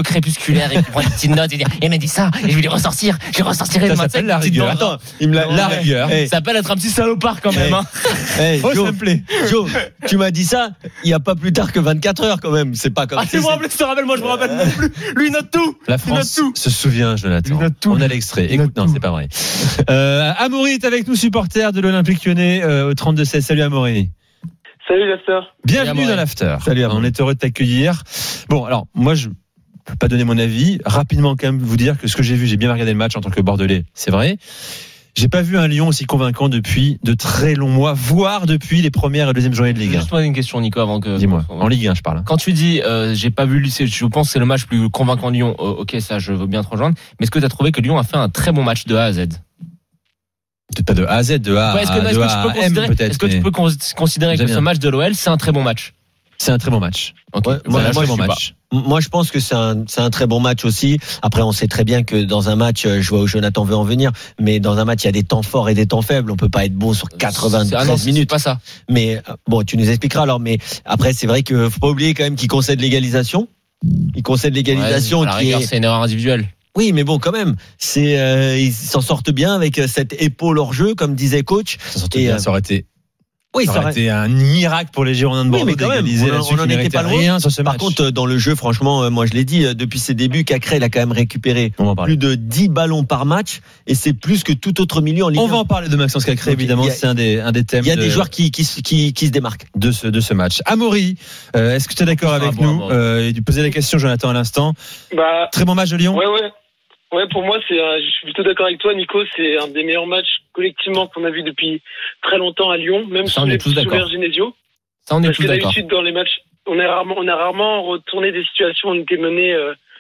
peu crépusculaire et qui prend une petite note et dire il m'a dit ça et je vais lui ressortirai ça s'appelle la rigueur. Attends, la rigueur. Ça s'appelle être un petit salopard quand même. Ça me plaît. Joe, tu m'as dit ça il n'y a pas plus tard que 24 heures quand même. C'est pas comme ça. C'est moi, je te rappelle, moi je me rappelle même plus. Lui il note tout. La France se souvient, Jonathan. On a l'extrait. Écoute, non, c'est pas vrai. Amaury est avec nous, supporter de l'Olympique Lyonnais au 32-16. Salut Amaury. Salut l'after. Bienvenue dans l'after. Salut On est heureux de t'accueillir. Bon, alors moi je peux pas donner mon avis. Rapidement quand même vous dire que ce que j'ai vu, j'ai bien regardé le match en tant que Bordelais, c'est vrai. J'ai pas vu un Lyon aussi convaincant depuis de très longs mois, voire depuis les premières et deuxièmes journées de Ligue 1. Juste poser une question, Nico, avant que. Dis-moi. En Ligue 1, je parle. Quand tu dis, j'ai pas vu Lyon, je pense que c'est le match plus convaincant de Lyon. Ok, ça, je veux bien te rejoindre. Mais est-ce que tu as trouvé que Lyon a fait un très bon match de A à Z? Peut-être pas de A à Z, de A à M peut-être. Est-ce que tu peux considérer que ce match de l'OL, c'est un très bon match? C'est un très bon match. Okay. Moi, je pense que c'est un très bon match aussi. Après, on sait très bien que dans un match, je vois où Jonathan veut en venir, mais dans un match, il y a des temps forts et des temps faibles. On peut pas être bon sur 93 minutes. C'est pas ça. Mais bon, tu nous expliqueras alors. Mais après, c'est vrai que faut pas oublier quand même qu'il concède l'égalisation. Il concède l'égalisation. À la rigueur, c'est une erreur individuelle. Oui, mais bon, quand même, ils s'en sortent bien avec cette épaule hors jeu, comme disait coach. Ça aurait été. Oui, ça aurait été un miracle pour les Girondins de Bordeaux. Oui, mais quand même, on n'en était pas loin. Par contre, dans le jeu, franchement, moi je l'ai dit, depuis ses débuts, Cacré, il a quand même récréé plus de 10 ballons par match, et c'est plus que tout autre milieu en Ligue 1. On va en parler de Maxence Cacré, évidemment, c'est un des thèmes. Il y a des joueurs qui se démarquent de ce match. Amaury, est-ce que tu es d'accord avec nous? Et tu posais la question, Jonathan, à l'instant. Très bon match de Lyon. Ouais, pour moi, je suis plutôt d'accord avec toi, Nico. C'est un des meilleurs matchs collectivement qu'on a vu depuis très longtemps à Lyon, même sous Genesio. Ça, on est Parce tous que d'accord. d'habitude, dans les matchs, on a rarement retourné des situations où on était mené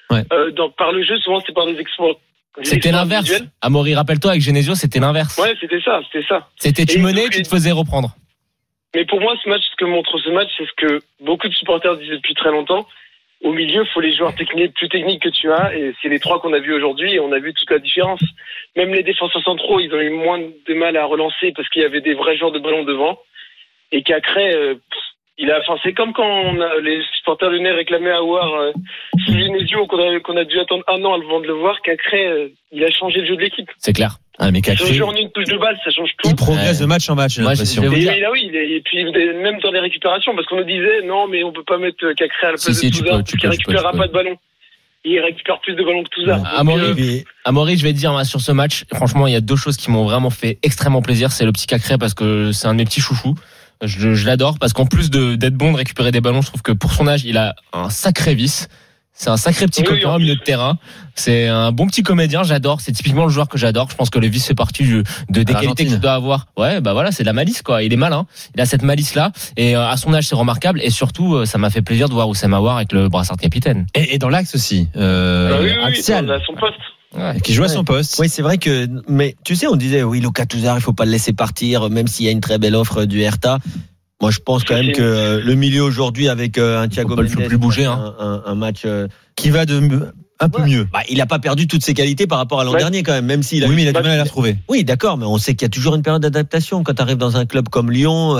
par le jeu. Souvent, c'est par des exploits. C'était l'inverse. Amaury, rappelle-toi, avec Genesio, c'était l'inverse. Ouais, c'était ça. C'était tu menais, tu te faisais reprendre. Mais pour moi, ce que montre ce match, c'est ce que beaucoup de supporters disent depuis très longtemps. Au milieu, il faut les joueurs plus techniques que tu as, et c'est les trois qu'on a vus aujourd'hui, et on a vu toute la différence. Même les défenseurs centraux, ils ont eu moins de mal à relancer parce qu'il y avait des vrais joueurs de ballon devant. Et Cacré, c'est comme quand les supporters lyonnais réclamaient avoir Genesio qu'on a dû attendre un an avant de le voir. Cacré, il a changé le jeu de l'équipe. C'est clair. Mais Cacré, en une touche de balle, ça change tout. Il progresse de match en match, j'ai l'impression. Et puis même dans les récupérations, parce qu'on nous disait non, mais on peut pas mettre Cacré à la place de Touza, parce qu'il récupérera pas de ballon. Il récupère plus de ballons que Touza. Amaury, je vais te dire sur ce match, franchement, il y a deux choses qui m'ont vraiment fait extrêmement plaisir. C'est le petit Cacré, parce que c'est un de mes petits chouchous. Je l'adore parce qu'en plus d'être bon de récupérer des ballons, je trouve que pour son âge, il a un sacré vice. C'est un sacré petit coquin au milieu de terrain. C'est un bon petit comédien, j'adore. C'est typiquement le joueur que j'adore. Je pense que le vice fait partie des qualités qu'il doit avoir. Ouais, voilà, c'est de la malice, quoi. Il est malin. Il a cette malice-là. Et à son âge, c'est remarquable. Et surtout, ça m'a fait plaisir de voir Oussem Aouar avec le brassard de capitaine. Et dans l'axe aussi. Axial. À son poste. Ouais, qui joue à son poste. Oui, c'est vrai que, mais tu sais, on disait, Lucas Touzard, il faut pas le laisser partir, même s'il y a une très belle offre du Hertha. Moi, je pense quand même que le milieu aujourd'hui avec un Thiago Mendes, plus bouger, un match qui va un peu mieux. Il a pas perdu toutes ses qualités par rapport à l'an dernier quand même s'il a mais il a du mal à les retrouver. Oui, d'accord, mais on sait qu'il y a toujours une période d'adaptation quand tu arrives dans un club comme Lyon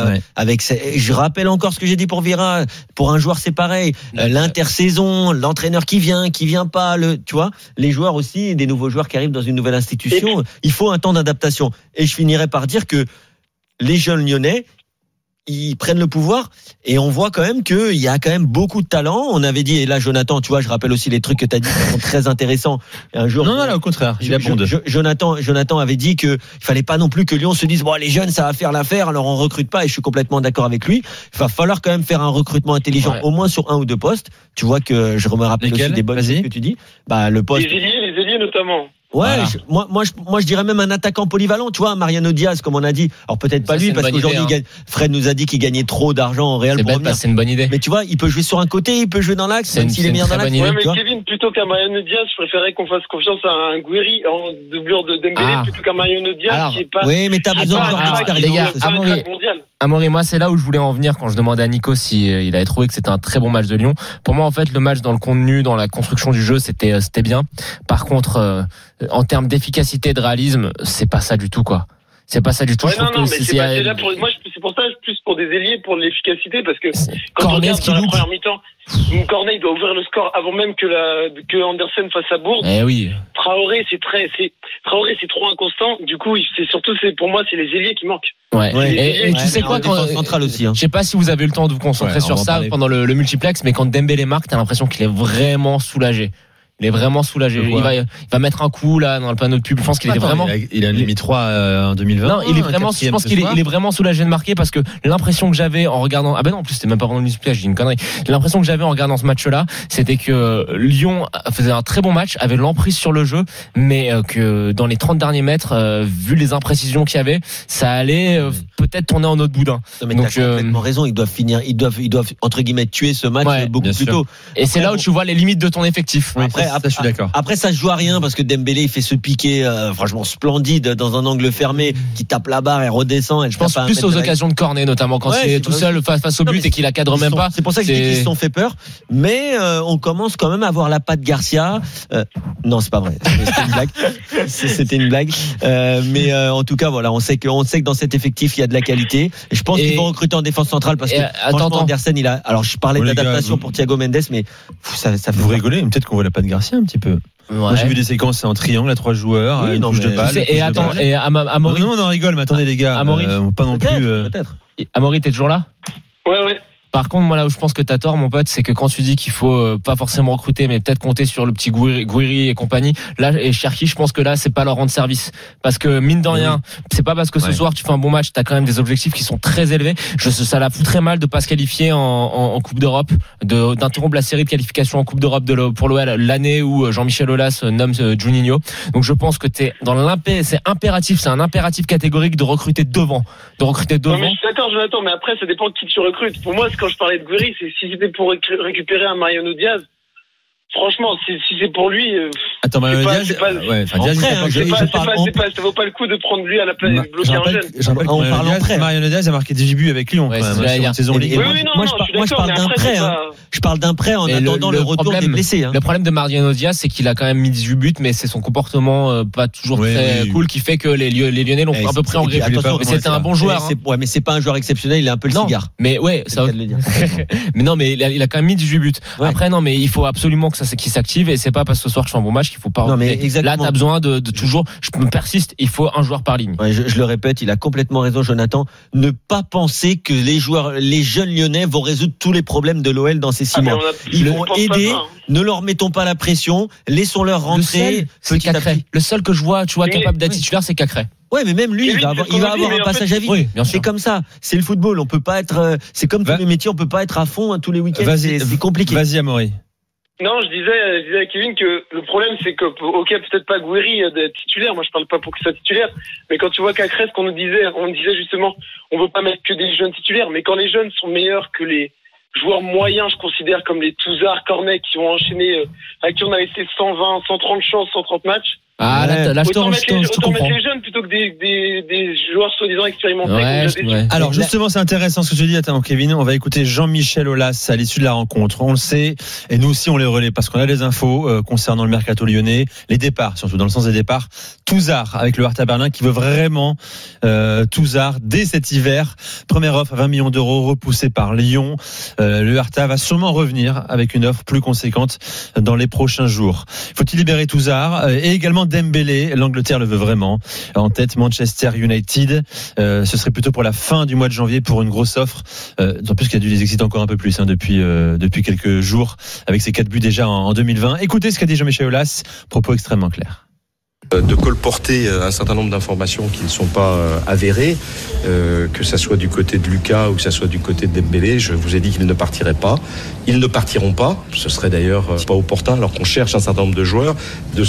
je rappelle encore ce que j'ai dit pour Vira, pour un joueur c'est pareil, l'intersaison, l'entraîneur qui vient pas, tu vois, les joueurs aussi, des nouveaux joueurs qui arrivent dans une nouvelle institution, il faut un temps d'adaptation. Et je finirai par dire que les jeunes lyonnais, ils prennent le pouvoir et on voit quand même qu'il y a quand même beaucoup de talent. On avait dit, et là Jonathan, tu vois, je rappelle aussi les trucs que tu as dit qui sont très intéressants. Un jour, non, au contraire, il abonde. Jonathan avait dit qu'il fallait pas non plus que Lyon se dise les jeunes ça va faire l'affaire, alors on recrute pas, et je suis complètement d'accord avec lui. Il va falloir quand même faire un recrutement intelligent, au moins sur un ou deux postes. Tu vois que je me rappelle aussi des bonnes choses que tu dis. Le poste. Les ailiers notamment. Ouais, voilà. moi je dirais même un attaquant polyvalent, tu vois, Mariano Diaz comme on a dit. Alors peut-être pas lui parce qu'aujourd'hui Fred nous a dit qu'il gagnait trop d'argent en Real pour revenir. C'est une bonne idée. Mais tu vois, il peut jouer sur un côté, il peut jouer dans l'axe, même s'il est meilleur dans l'axe. Ouais, mais Kevin, plutôt qu'à Mariano Diaz, je préférais qu'on fasse confiance à un Gouiri en doublure de Dembélé plutôt qu'à Mariano Diaz qui est pas. Oui, mais t'as besoin de les gars, Amaury, moi c'est là où je voulais en venir quand je demandais à Nico si il avait trouvé que c'était un très bon match de Lyon. Pour moi en fait le match dans le contenu, dans la construction du jeu, c'était bien. Par contre en termes d'efficacité et de réalisme, c'est pas ça du tout quoi. C'est pas ça du tout. Ouais, non, mais c'est pas déjà pour moi. C'est pour ça, plus pour des ailiers, pour l'efficacité, parce que quand on regarde dans la première mi-temps, Cornet il doit ouvrir le score avant même que Andersen fasse sa bourde. Eh oui. Traoré c'est trop inconstant. Du coup, pour moi c'est les ailiers qui manquent. Ouais. Et tu sais quoi, central aussi. Je sais pas si vous avez eu le temps de vous concentrer sur ça pendant le multiplex, mais quand Dembélé marque, t'as l'impression qu'il est vraiment soulagé. Il est vraiment soulagé. Il va mettre un coup là dans le panneau de pub. Je pense qu'il est vraiment. Il a mis 3 en 2020. Non, il est vraiment. Je pense qu'il est vraiment soulagé de marquer parce que l'impression que j'avais en regardant. Ah ben non, en plus c'était même pas pendant le multiplex. J'ai dit une connerie. L'impression que j'avais en regardant ce match-là, c'était que Lyon faisait un très bon match, avait l'emprise sur le jeu, mais que dans les 30 derniers mètres, vu les imprécisions qu'il y avait, ça allait peut-être tourner en autre boudin. Mais donc t'as complètement raison. Ils doivent entre guillemets tuer ce match beaucoup plus tôt. Et c'est là où tu vois les limites de ton effectif. Après, je suis d'accord. Après, ça se joue à rien parce que Dembélé, il fait ce piqué, franchement splendide dans un angle fermé, qui tape la barre et redescend. Je pense plus aux occasions de corner, notamment quand il est tout seul face au but et qu'il la cadre même pas. C'est pour ça que je dis qu'ils se sont fait peur. Mais on commence quand même à voir la patte Garcia. Non, c'est pas vrai. C'était une blague. C'était une blague. Mais en tout cas, voilà, on sait que dans cet effectif, il y a de la qualité. Et je pense qu'ils vont recruter en défense centrale parce que franchement, Andersen, il a. Alors, je parlais d'adaptation pour Thiago Mendes, mais ça fait. Vous rigolez, peut-être qu'on voit la patte Garcia un petit peu. Moi, j'ai vu des séquences en triangle à 3 joueurs, une touche de balle. Et attends, et Amaury. Non, on en rigole, mais attendez les gars, Amaury, pas non plus. Peut-être. Amaury, t'es toujours là? Ouais. Par contre, moi là où je pense que t'as tort, mon pote, c'est que quand tu dis qu'il faut pas forcément recruter, mais peut-être compter sur le petit Gouiri et compagnie, là et Cherki, je pense que là c'est pas leur rendre service, parce que mine de rien, c'est pas parce que ce soir tu fais un bon match, t'as quand même des objectifs qui sont très élevés. Ça la fout très mal de pas se qualifier en Coupe d'Europe, d'interrompre la série de qualification en Coupe d'Europe pour l'OL l'année où Jean-Michel Aulas nomme Juninho. Donc je pense que c'est un impératif catégorique de recruter devant. Non, mais je suis d'accord, Jonathan, mais après ça dépend de qui tu recrutes. Pour moi, quand je parlais de Gouiri, c'est si c'était pour récupérer un Mariano Diaz. Franchement, si c'est pour lui. Attends, Mariano Diaz. Ça vaut pas le coup de prendre lui à la place de bloquer un jeune. Mariano Diaz a marqué 18 buts avec Lyon, quand même, sur saison Ligue. Moi, je parle d'un prêt. Je parle d'un prêt en attendant le retour des blessés. Le problème de Mariano Diaz, c'est qu'il a quand même mis 18 buts, mais c'est son comportement pas toujours très cool qui fait que les Lyonnais l'ont à peu près en grippe. Mais c'était un bon joueur. Ouais, mais c'est pas un joueur exceptionnel, il a un peu le cigare. Mais ouais, ça. Mais non, mais il a quand même mis 18 buts. Après, non, mais il faut absolument que ça qui s'active, et c'est pas parce que ce soir tu fais un bon match qu'il faut pas. Non, mais là, t'as besoin de toujours. Je persiste. Il faut un joueur par ligne. Ouais, je le répète, il a complètement raison, Jonathan. Ne pas penser que les jeunes Lyonnais vont résoudre tous les problèmes de l'OL dans ces 6 mois. Ils vont aider. Ne leur mettons pas la pression. Laissons-leur rentrer. Le seul que je vois, tu vois, capable d'être titulaire, c'est Cacré. Ouais, mais même lui, il va avoir un passage à vide. Oui, c'est comme ça. C'est le football. On peut pas être. C'est comme tous les métiers. On peut pas être à fond tous les week-ends. C'est compliqué. Vas-y, Amaury. Non, je disais à Kevin que le problème, c'est que, ok, peut-être pas Gouiri d'être titulaire. Moi, je parle pas pour qu'il soit titulaire. Mais quand tu vois Cacré, ce on disait justement, on veut pas mettre que des jeunes titulaires. Mais quand les jeunes sont meilleurs que les joueurs moyens, je considère comme les Touzard, Cornet, qui ont enchaîné, à qui on a laissé 120, 130 chances, 130 matchs. Ah, là, je te comprends. Mettre les jeunes plutôt que des joueurs soi-disant expérimentés. Ouais. Alors, justement, c'est intéressant ce que tu dis. Attends, Kevin, on va écouter Jean-Michel Aulas à l'issue de la rencontre. On le sait, et nous aussi, on les relaie parce qu'on a des infos concernant le mercato lyonnais, les départs, surtout dans le sens des départs. Touzard avec le Hertha Berlin qui veut vraiment Touzard dès cet hiver. Première offre à 20 millions d'euros repoussée par Lyon. Le Hertha va sûrement revenir avec une offre plus conséquente dans les prochains jours. Faut-il libérer Touzard et également Dembélé, l'Angleterre le veut vraiment. En tête, Manchester United. Ce serait plutôt pour la fin du mois de janvier pour une grosse offre. D'autant plus qu'il y a dû les exciter encore un peu plus depuis quelques jours avec ses 4 buts déjà en 2020. Écoutez ce qu'a dit Jean-Michel Aulas. Propos extrêmement clairs. De colporter un certain nombre d'informations qui ne sont pas avérées, que ça soit du côté de Lucas ou que ça soit du côté de Dembélé. Je vous ai dit qu'ils ne partiraient pas. Ils ne partiront pas. Ce serait d'ailleurs pas opportun, alors qu'on cherche un certain nombre de joueurs, de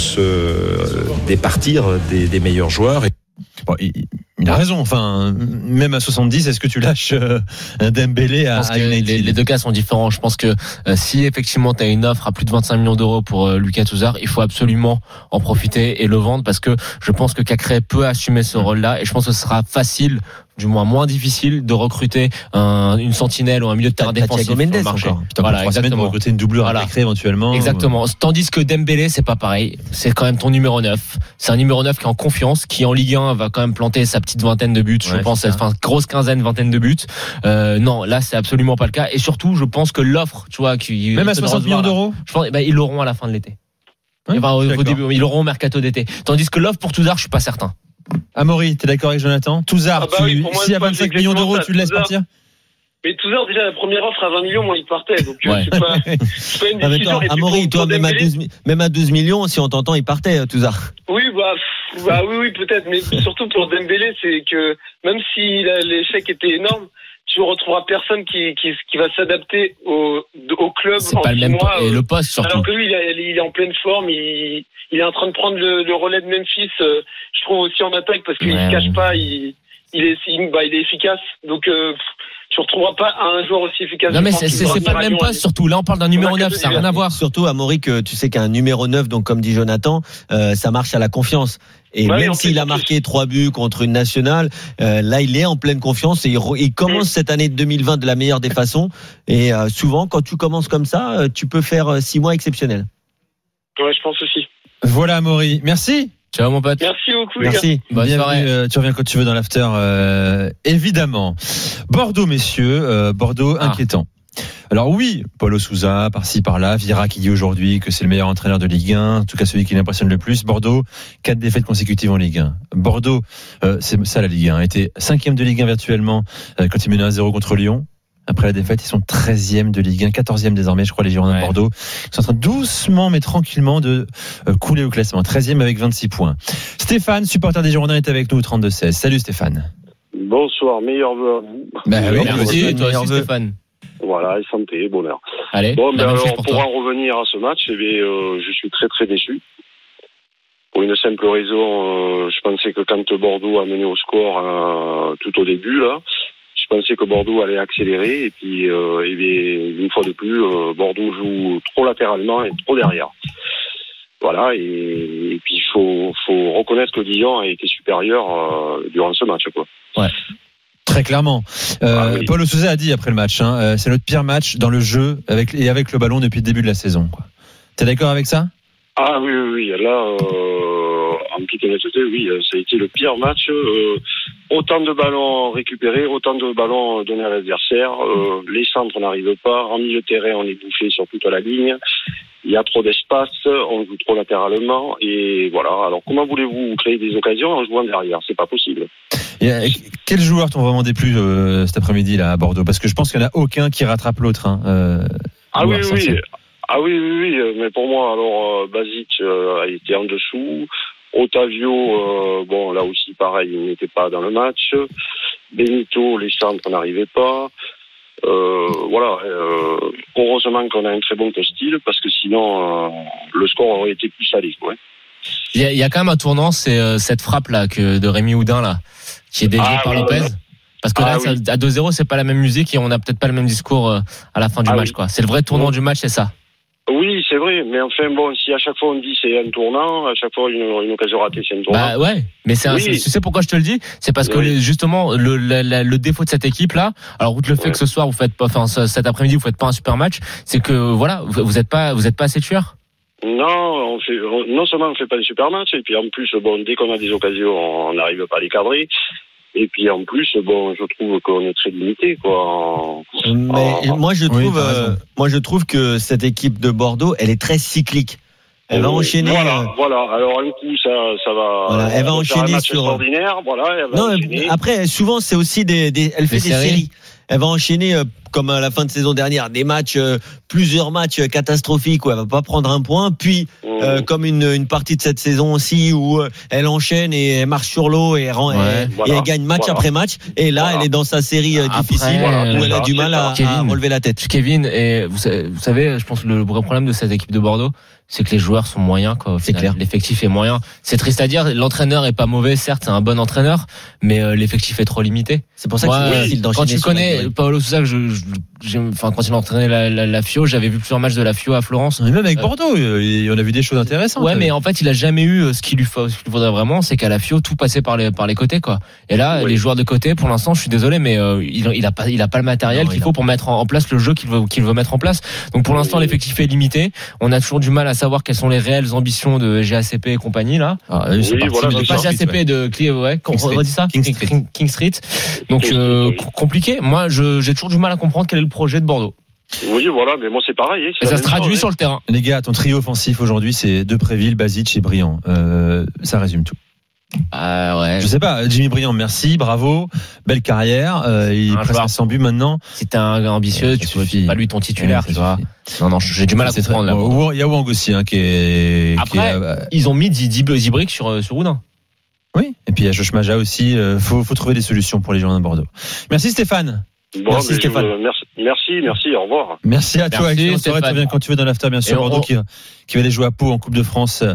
se départir des meilleurs joueurs. Bon, il a raison. Enfin, même à 70, est-ce que tu lâches un Dembélé à United ? Les deux cas sont différents. Je pense que si effectivement tu as une offre à plus de 25 millions d'euros pour Lucas Touzard, il faut absolument en profiter et le vendre, parce que je pense que Cacré peut assumer ce rôle-là, et je pense que ce sera facile du moins moins difficile de recruter une sentinelle ou un milieu de terrain défensif sur le marché. Voilà, exactement. Recruter une doublure à la clé éventuellement. Exactement. Tandis que Dembélé, c'est pas pareil. C'est quand même ton numéro 9. C'est un numéro 9 qui est en confiance, qui en Ligue 1 va quand même planter sa petite vingtaine de buts. Je pense, enfin, grosse vingtaine de buts. Non, là, c'est absolument pas le cas. Et surtout, je pense que l'offre, tu vois, qui même à 60 millions d'euros, je pense, ils l'auront à la fin de l'été. Au début, ils l'auront au mercato d'été. Tandis que l'offre pour Touzard, je suis pas certain. Amaury, t'es d'accord avec Jonathan? Touzard, si à 25 millions d'euros, tu le laisses partir? Mais Touzard, déjà, la première offre à 20 millions, moi, il partait. Donc, c'est pas une décision. Amaury, toi, même à 12 millions, si on t'entend, il partait, Touzard. Oui, oui, peut-être. Mais surtout pour Dembélé, c'est que même si l'échec était énorme, tu ne retrouveras personne qui va s'adapter au club c'est en pas 6 le même mois. Et le poste, surtout. Alors que lui, il est en pleine forme, il est en train de prendre le relais de Memphis, je trouve aussi en attaque, parce qu'il ne se cache pas, il est efficace. Donc, tu ne retrouveras pas un joueur aussi efficace. Non, mais c'est pas le même poste, surtout. Là, on parle d'un numéro 9, ça n'a rien à voir. Surtout, Amaury, que tu sais qu'un numéro 9, donc comme dit Jonathan, ça marche à la confiance. Et même s'il a marqué 3 buts contre une nationale, là, il est en pleine confiance et il commence cette année 2020 de la meilleure des façons. Et souvent, quand tu commences comme ça, tu peux faire 6 mois exceptionnels. Ouais, je pense aussi. Voilà, Amaury. Merci. Ciao, mon pote. Merci beaucoup. Merci. Bonne soirée. Tu reviens quand tu veux dans l'after, évidemment. Bordeaux, messieurs. Bordeaux, inquiétant. Alors oui, Paulo Sousa, par-ci, par-là, Vieira qui dit aujourd'hui que c'est le meilleur entraîneur de Ligue 1, en tout cas celui qui l'impressionne le plus. Bordeaux, 4 défaites consécutives en Ligue 1. Bordeaux, c'est ça la Ligue 1, était 5e de Ligue 1 virtuellement quand ils menaient 1-0 contre Lyon. Après la défaite, ils sont 13e de Ligue 1, 14e désormais, je crois, les Girondins de Bordeaux. Ils sont en train doucement mais tranquillement de couler au classement. 13e avec 26 points. Stéphane, supporter des Girondins, est avec nous au 32-16. Salut Stéphane. Bonsoir, meilleurs vœux à vous. Merci, toi aussi Stéphane. Voilà, et santé, bonheur. Allez, alors, pour en revenir à ce match, je suis très très déçu. Pour une simple raison, je pensais que quand Bordeaux a mené au score tout au début, là, je pensais que Bordeaux allait accélérer. Et puis, une fois de plus, Bordeaux joue trop latéralement et trop derrière. Voilà, et puis il faut reconnaître que Dijon a été supérieur durant ce match, quoi. Ouais. Très clairement. Paulo Sousa a dit après le match, c'est notre pire match dans le jeu avec le ballon depuis le début de la saison. T'es d'accord avec ça? Ah oui. Là, en toute honnêteté, oui, ça a été le pire match. Autant de ballons récupérés, autant de ballons donnés à l'adversaire. Les centres n'arrivent pas. En milieu de terrain, on est bouffé sur toute la ligne. Il y a trop d'espace, on joue trop latéralement. Et voilà. Alors, comment voulez-vous créer des occasions en jouant derrière? C'est pas possible. Quels joueurs t'ont vraiment déplu cet après-midi là à Bordeaux? Parce que je pense qu'il n'y en a aucun qui rattrape l'autre. Oui. Mais pour moi, alors Basic a été en dessous. Otavio, là aussi pareil, il n'était pas dans le match. Benito, les centres n'arrivaient pas. Heureusement qu'on a un très bon style, parce que sinon le score aurait été plus salé. Ouais. Il y a quand même un tournant, c'est cette frappe là de Rémi Houdin là, qui est déviée par Lopez. Parce que là, à 2-0, c'est pas la même musique et on n'a peut-être pas le même discours à la fin du match, quoi. C'est le vrai tournant du match, c'est ça. Oui, c'est vrai, mais enfin si à chaque fois on dit c'est un tournant, à chaque fois une occasion ratée c'est un tournant. Bah ouais, mais tu sais pourquoi je te le dis? C'est parce que justement le défaut de cette équipe là, alors outre le fait que ce soir cet après-midi vous faites pas un super match, c'est que voilà, vous êtes pas assez tueurs. Non, non seulement on fait pas un super match, et puis en plus dès qu'on a des occasions, on n'arrive pas à les cadrer. Et puis en plus, je trouve qu'on est très limité, quoi. Mais moi je trouve que cette équipe de Bordeaux, elle est très cyclique. Elle va enchaîner. Voilà. Alors un coup, ça va. Voilà, elle va enchaîner sur. Extraordinaire. Voilà. Elle va enchaîner. Après, souvent, c'est aussi elle fait des séries. Elle va enchaîner comme à la fin de saison dernière plusieurs matchs catastrophiques où elle va pas prendre un point, puis comme une partie de cette saison aussi où elle enchaîne et elle marche sur l'eau et elle gagne match après match, et là elle est dans sa série difficile où elle a du mal à relever la tête. Kevin, et vous savez, je pense que le vrai problème de cette équipe de Bordeaux, c'est que les joueurs sont moyens, quoi. Au final, clair. L'effectif est moyen. C'est triste à dire. L'entraîneur est pas mauvais, certes, c'est un bon entraîneur, mais l'effectif est trop limité. C'est pour ça que c'est difficile d'enchaîner. Quand tu connais Paolo Sousa, quand il entraînait la FIO, j'avais vu plusieurs matchs de la FIO à Florence. Mais même avec Bordeaux, on a vu des choses intéressantes. Ouais, mais en fait, il a jamais eu ce qu'il lui faudrait vraiment, c'est qu'à la FIO, tout passait par les côtés, quoi. Et là, les joueurs de côté, pour l'instant, je suis désolé, mais il a pas le matériel qu'il faut pour mettre en place le jeu qu'il veut mettre en place. Donc pour l'instant, l'effectif est limité. On a toujours du mal à savoir quelles sont les réelles ambitions de GACP et compagnie là. Pas GACP de on redit ça King Street. Donc compliqué. Moi, j'ai toujours du mal à comprendre quel est le projet de Bordeaux. Oui, voilà, mais moi c'est pareil. Et ça se traduit sur le terrain. Les gars, ton trio offensif aujourd'hui, c'est Depréville, Basic et Briand. Ça résume tout. Ouais. Je sais pas, Jimmy Briand, merci, bravo, belle carrière. Il est presque 100 buts maintenant. Si t'es un gars ambitieux, tu peux pas lui ton titulaire, tu vois. Non, j'ai du mal à comprendre là. Il y a Wang aussi, qui est. Après, ils ont mis 10 briques sur Oudin. Oui. Et puis il y a Josh Maja aussi. Faut trouver des solutions pour les gens de Bordeaux. Merci Stéphane. Bon, merci Stéphane. Merci, au revoir. Merci à toi. On te revient quand tu veux dans l'after, bien sûr. Bordeaux qui va aller jouer à Pau en Coupe de France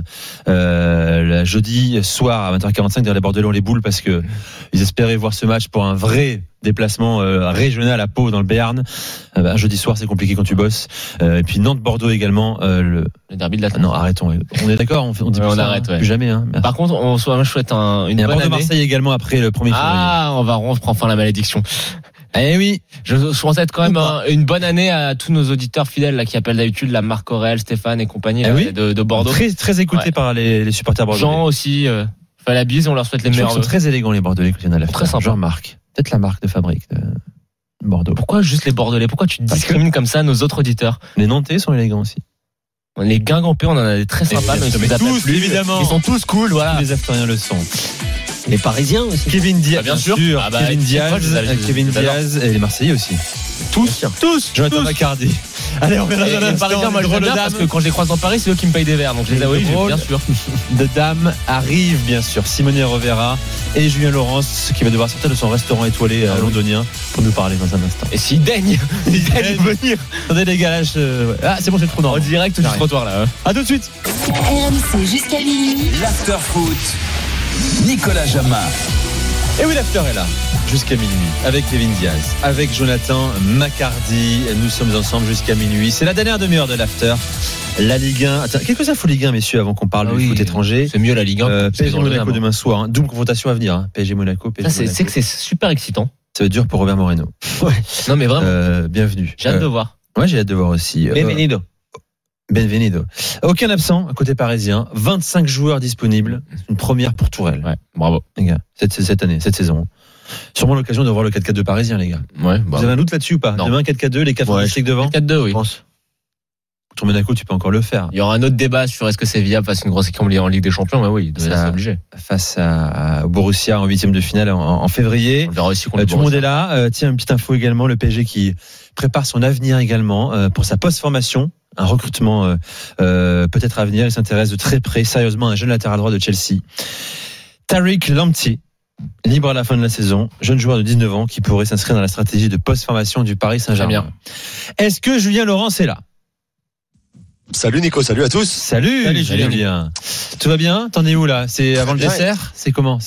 jeudi soir à 20h45 derrière les Bordelais ont les boules parce que ils espéraient voir ce match pour un vrai déplacement régional à Pau dans le Béarn. Jeudi soir, c'est compliqué quand tu bosses. Et puis Nantes-Bordeaux également. Le derby de la. Non, arrêtons. On est d'accord. On dit on arrête. Plus jamais. Par contre, moi je souhaite une bonne année. Bordeaux-Marseille également après le 1er février. On prend fin la malédiction. Eh oui, je souhaite quand même une bonne année à tous nos auditeurs fidèles là qui appellent d'habitude la Marc Aurèle, Stéphane et compagnie de Bordeaux. Très écoutés par les supporters bordelais. Jean aussi, fait la bise, on leur souhaite les meilleurs. Ils sont très élégants les Bordelais quand il y en a la très sympa. Jean-Marc, peut-être la marque de fabrique de Bordeaux. Pourquoi juste les Bordelais? Pourquoi tu discrimines comme ça nos autres auditeurs? Les Nantais sont élégants aussi. Les Guingampais, on en a des très sympas, mais tous, évidemment. Ils sont tous cool, voilà. Tous les Aftériens le sont. Les Parisiens aussi. Kevin Diaz, bien sûr. Kevin Diaz et les Marseillais aussi. Tous. Jonathan Maccardy. Allez, on verra dans l'instant. Les Parisiens, moi je veux bien parce que quand je les croise dans Paris, c'est eux qui me payent des verres. Donc je les avoue, bien sûr. De Dame arrive, bien sûr. Simone Rovera et Julien Laurence qui va devoir sortir de son restaurant étoilé londonien pour nous parler dans un instant. Et s'il daigne venir. Attendez les gars, c'est bon, j'ai le trou en direct du trottoir là. À tout de suite. RMC jusqu'à minuit. L'after foot. Nicolas Jamin. Et oui, l'after est là, jusqu'à minuit, avec Kevin Diaz, avec Jonathan Maccardy. Nous sommes ensemble jusqu'à minuit. C'est la dernière demi-heure de l'after. La Ligue 1. Attends, quelques infos Ligue 1, messieurs, avant qu'on parle du foot étranger. C'est mieux la Ligue 1. PSG Monaco demain soir. Double confrontation à venir. PSG Monaco. C'est que c'est super excitant. Ça va être dur pour Robert Moreno. Ouais. Non, mais vraiment. Bienvenue. J'ai hâte de voir. Ouais, j'ai hâte de voir aussi. Benvenido. Aucun absent côté parisien. 25 joueurs disponibles. Une première pour Tourelle. Ouais, bravo. Les gars, cette année, cette saison. Sûrement l'occasion de voir le 4-4-2 parisien, les gars. Ouais, Vous avez un doute là-dessus ou pas? Demain, 4-4-2, les 4 fantastiques devant? 4-4-2, oui. Je pense. Sur Monaco, tu peux encore le faire. Il y aura un autre débat sur est-ce que c'est viable face à une grosse équipe en Ligue des Champions, mais oui, c'est obligé. Face à Borussia en 8e de finale en février. On verra aussi tout le monde est là. Tiens, une petite info également, le PSG qui prépare son avenir également pour sa post-formation. Un recrutement peut-être à venir. Il s'intéresse de très près, sérieusement, à un jeune latéral droit de Chelsea. Tariq Lamptey, libre à la fin de la saison, jeune joueur de 19 ans qui pourrait s'inscrire dans la stratégie de post-formation du Paris Saint-Germain. Est-ce que Julien Laurence est là? Salut Nico, salut à tous. Salut Julien. Tout va bien? T'en es où là? C'est avant le dessert? C'est comment?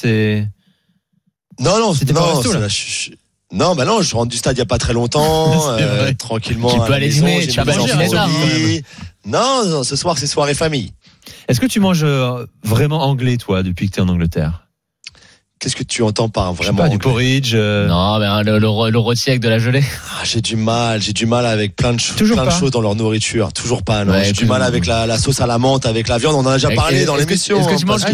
Non, c'était pas resto là? Non, je rentre du stade il y a pas très longtemps, tranquillement. Tu peux aller dîner, tu vas manger. Non, ce soir c'est soirée famille. Est-ce que tu manges vraiment anglais toi depuis que tu es en Angleterre? Qu'est-ce que tu entends par vraiment du porridge Non, mais le rôti avec de la gelée. J'ai du mal avec plein de choses dans leur nourriture. Toujours pas. Non. Ouais, j'ai du mal avec la sauce à la menthe, avec la viande. On en a déjà parlé dans l'émission. Est-ce que tu manges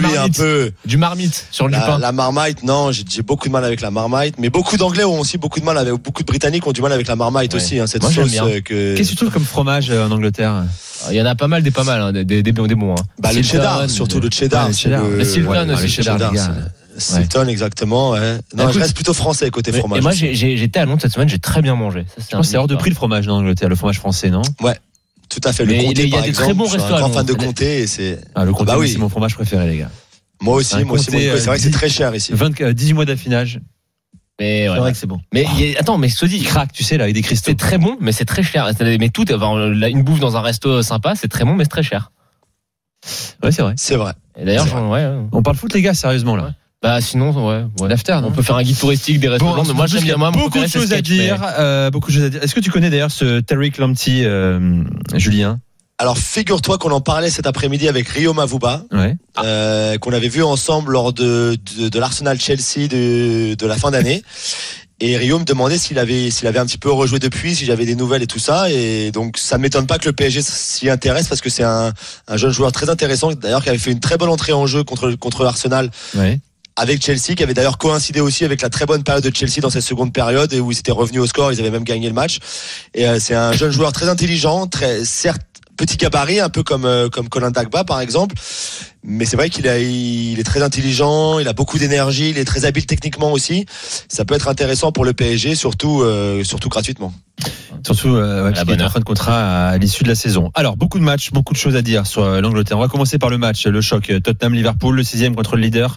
du marmite sur du pain? La marmite, non. J'ai beaucoup de mal avec la marmite. Mais beaucoup d'Anglais ont aussi beaucoup de mal avec. Beaucoup de Britanniques ont du mal avec la marmite aussi. Cette sauce Qu'est-ce que tu trouves comme fromage en Angleterre? Il y en a pas mal, des bons. Le cheddar, surtout le cheddar. Le Stilton aussi, cheddar. Stilton, exactement. Ouais. Non, je reste plutôt français côté fromage. Et moi, j'étais à Londres cette semaine, j'ai très bien mangé. C'est hors de prix le fromage en Angleterre, le fromage français, non? Ouais, tout à fait. Le comté, il y a des très bons restaurants. Je suis un grand fan de comté. Le comté, c'est mon fromage préféré, les gars. Moi aussi. C'est vrai que c'est très cher ici. 18 mois d'affinage. Mais c'est vrai que c'est bon. Mais attends, mais je te dis, il craque, tu sais là, avec des cristaux. C'est très bon, mais c'est très cher. Mais tout, une bouffe dans un resto sympa, c'est très bon, mais c'est très cher. Ouais, c'est vrai. C'est vrai. Et d'ailleurs, on parle foot les gars, sérieusement là. Bah sinon, l'after. On peut faire un guide touristique des restaurants. Mais moi, j'aime bien. Beaucoup de choses à dire. Est-ce que tu connais d'ailleurs ce Tariq Lamptey, Julien? Alors figure-toi qu'on en parlait cet après-midi avec Rio Mavuba, qu'on avait vu ensemble lors de l'Arsenal Chelsea de la fin d'année. Et Rio me demandait s'il avait un petit peu rejoué depuis, si j'avais des nouvelles et tout ça. Et donc ça ne m'étonne pas que le PSG s'y intéresse parce que c'est un jeune joueur très intéressant, d'ailleurs qui avait fait une très bonne entrée en jeu contre l'Arsenal. Ouais. Avec Chelsea, qui avait d'ailleurs coïncidé aussi avec la très bonne période de Chelsea dans cette seconde période et où ils étaient revenus au score, ils avaient même gagné le match. Et c'est un jeune joueur très intelligent, certes petit gabarit, un peu comme Colin Dagba par exemple, mais c'est vrai il est très intelligent, il a beaucoup d'énergie, il est très habile techniquement aussi. Ça peut être intéressant pour le PSG, surtout gratuitement. Surtout qu'il est en fin de contrat à l'issue de la saison. Alors beaucoup de matchs, beaucoup de choses à dire sur l'Angleterre. On va commencer par le match, le choc Tottenham-Liverpool, le 6e contre le leader.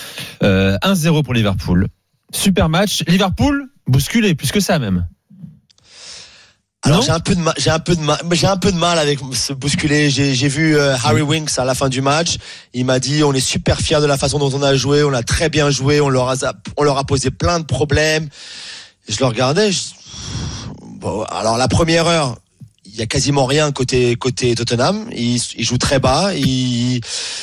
1-0 pour Liverpool. Super match. Liverpool bousculé plus que ça même. Alors j'ai un peu de mal avec ce bousculer. J'ai vu Harry Winks à la fin du match. Il m'a dit on est super fiers de la façon dont on a joué, on a très bien joué, on leur a posé plein de problèmes. Je le regardais. Bon, alors la première heure, il y a quasiment rien côté Tottenham. Ils jouent très bas, ils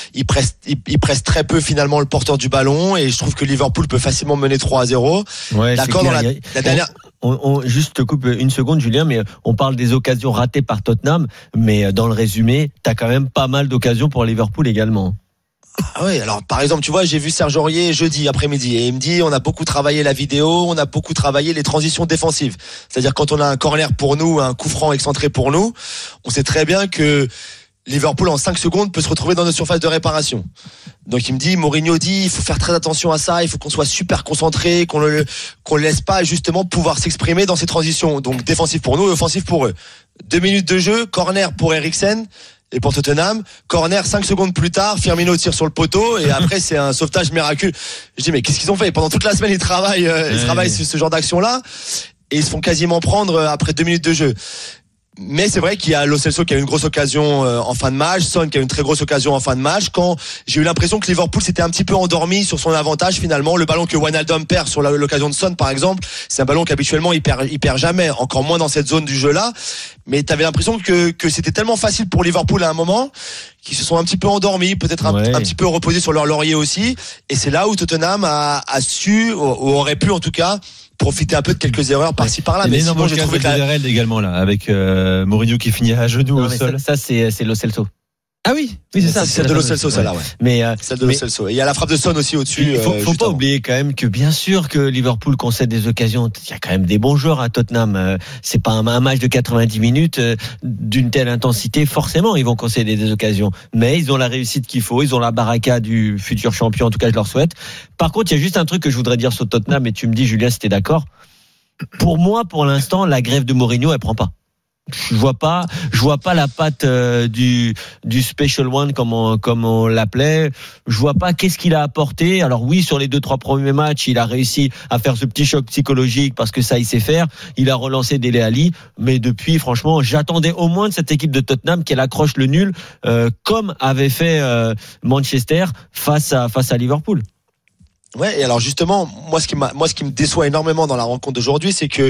pressent très peu finalement le porteur du ballon et je trouve que Liverpool peut facilement mener 3-0. Ouais, d'accord, dans la dernière. On juste te coupe une seconde, Julien, mais on parle des occasions ratées par Tottenham, mais dans le résumé, t'as quand même pas mal d'occasions pour Liverpool également. Ah oui, alors par exemple, tu vois, j'ai vu Serge Aurier jeudi après-midi et il me dit on a beaucoup travaillé la vidéo, on a beaucoup travaillé les transitions défensives. C'est-à-dire quand on a un corner pour nous, un coup franc excentré pour nous, on sait très bien que Liverpool en 5 secondes peut se retrouver dans notre surface de réparation. Donc il me dit, Mourinho dit, il faut faire très attention à ça, il faut qu'on soit super concentré, qu'on le laisse pas justement pouvoir s'exprimer dans ces transitions. Donc défensif pour nous et offensif pour eux. 2 minutes de jeu, corner pour Eriksen et pour Tottenham, corner 5 secondes plus tard, Firmino tire sur le poteau et après c'est un sauvetage miraculeux. Je dis mais qu'est-ce qu'ils ont fait? Pendant toute la semaine ils travaillent sur ce genre d'action-là et ils se font quasiment prendre après 2 minutes de jeu. Mais c'est vrai qu'il y a Lo Celso qui a eu une grosse occasion en fin de match, Son qui a eu une très grosse occasion en fin de match. Quand j'ai eu l'impression que Liverpool s'était un petit peu endormi sur son avantage finalement, le ballon que Wijnaldum perd sur l'occasion de Son par exemple, c'est un ballon qu'habituellement il perd jamais, encore moins dans cette zone du jeu là. Mais t'avais l'impression que c'était tellement facile pour Liverpool à un moment qu'ils se sont un petit peu endormis, peut-être un petit peu reposés sur leur laurier aussi. Et c'est là où Tottenham a su, ou aurait pu en tout cas, profiter un peu de quelques erreurs par-ci par-là. Mais sinon j'ai trouvé que également là avec Mourinho qui finit à genoux au sol. Ça c'est Lo Celso. Ah oui, c'est ça. C'est de Lo Celso, celle-là, ouais. Mais celle de Lo Celso. Et il y a la frappe de Son aussi au-dessus. Il faut pas oublier quand même que bien sûr que Liverpool concède des occasions. Il y a quand même des bons joueurs à Tottenham. C'est pas un match de 90 minutes d'une telle intensité. Forcément, ils vont concéder des occasions. Mais ils ont la réussite qu'il faut. Ils ont la baraka du futur champion. En tout cas, je leur souhaite. Par contre, il y a juste un truc que je voudrais dire sur Tottenham. Et tu me dis, Julien, si t'es d'accord. Pour moi, pour l'instant, la grève de Mourinho, elle prend pas. Je vois pas la patte du special one comme on l'appelait. Je vois pas qu'est-ce qu'il a apporté. Alors oui, sur les 2-3 premiers matchs, il a réussi à faire ce petit choc psychologique parce que ça il sait faire. Il a relancé Dele Alli, mais depuis franchement, j'attendais au moins de cette équipe de Tottenham qu'elle accroche le nul comme avait fait Manchester face à Liverpool. Ouais, et alors justement, moi ce qui me déçoit énormément dans la rencontre d'aujourd'hui, c'est que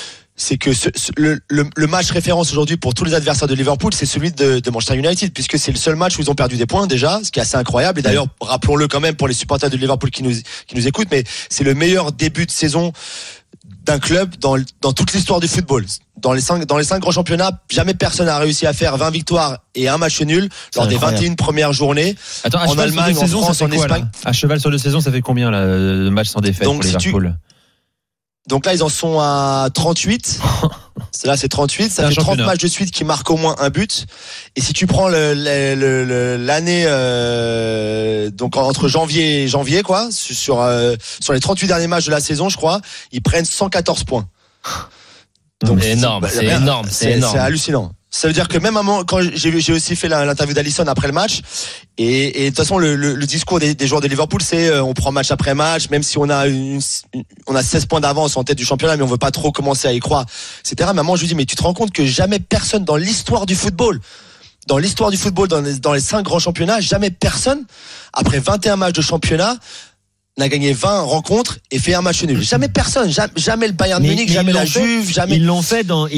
le match référence aujourd'hui pour tous les adversaires de Liverpool, c'est celui de Manchester United, puisque c'est le seul match où ils ont perdu des points déjà, ce qui est assez incroyable. Et d'ailleurs, rappelons-le quand même pour les supporters de Liverpool qui nous écoutent, mais c'est le meilleur début de saison d'un club dans toute l'histoire du football. Dans les 5 grands championnats, jamais personne n'a réussi à faire 20 victoires et un match nul lors des 21 premières journées. Attends, en Allemagne, en France, en Espagne. À cheval sur 2 saisons, ça fait combien là, de matchs sans défaite pour Liverpool? Donc là, ils en sont à 38. Là, c'est 38. Ça fait 30 matchs de suite qui marquent au moins un but. Et si tu prends l'année, donc entre janvier et janvier, quoi, sur les 38 derniers matchs de la saison, je crois, ils prennent 114 points. Donc c'est énorme, c'est énorme. C'est hallucinant. Ça veut dire que même à un moment, quand j'ai aussi fait l'interview d'Alisson après le match, et de toute façon le discours des joueurs de Liverpool, c'est on prend match après match, même si on a 16 points d'avance en tête du championnat, mais on veut pas trop commencer à y croire, etc. Maman, je lui dis, mais tu te rends compte que jamais personne dans l'histoire du football, dans les 5 grands championnats, jamais personne, après 21 matchs de championnat, n'a gagné 20 rencontres et fait un match nul. Jamais personne, jamais le Bayern Munich, jamais la Juve, jamais. Ils l'ont fait dans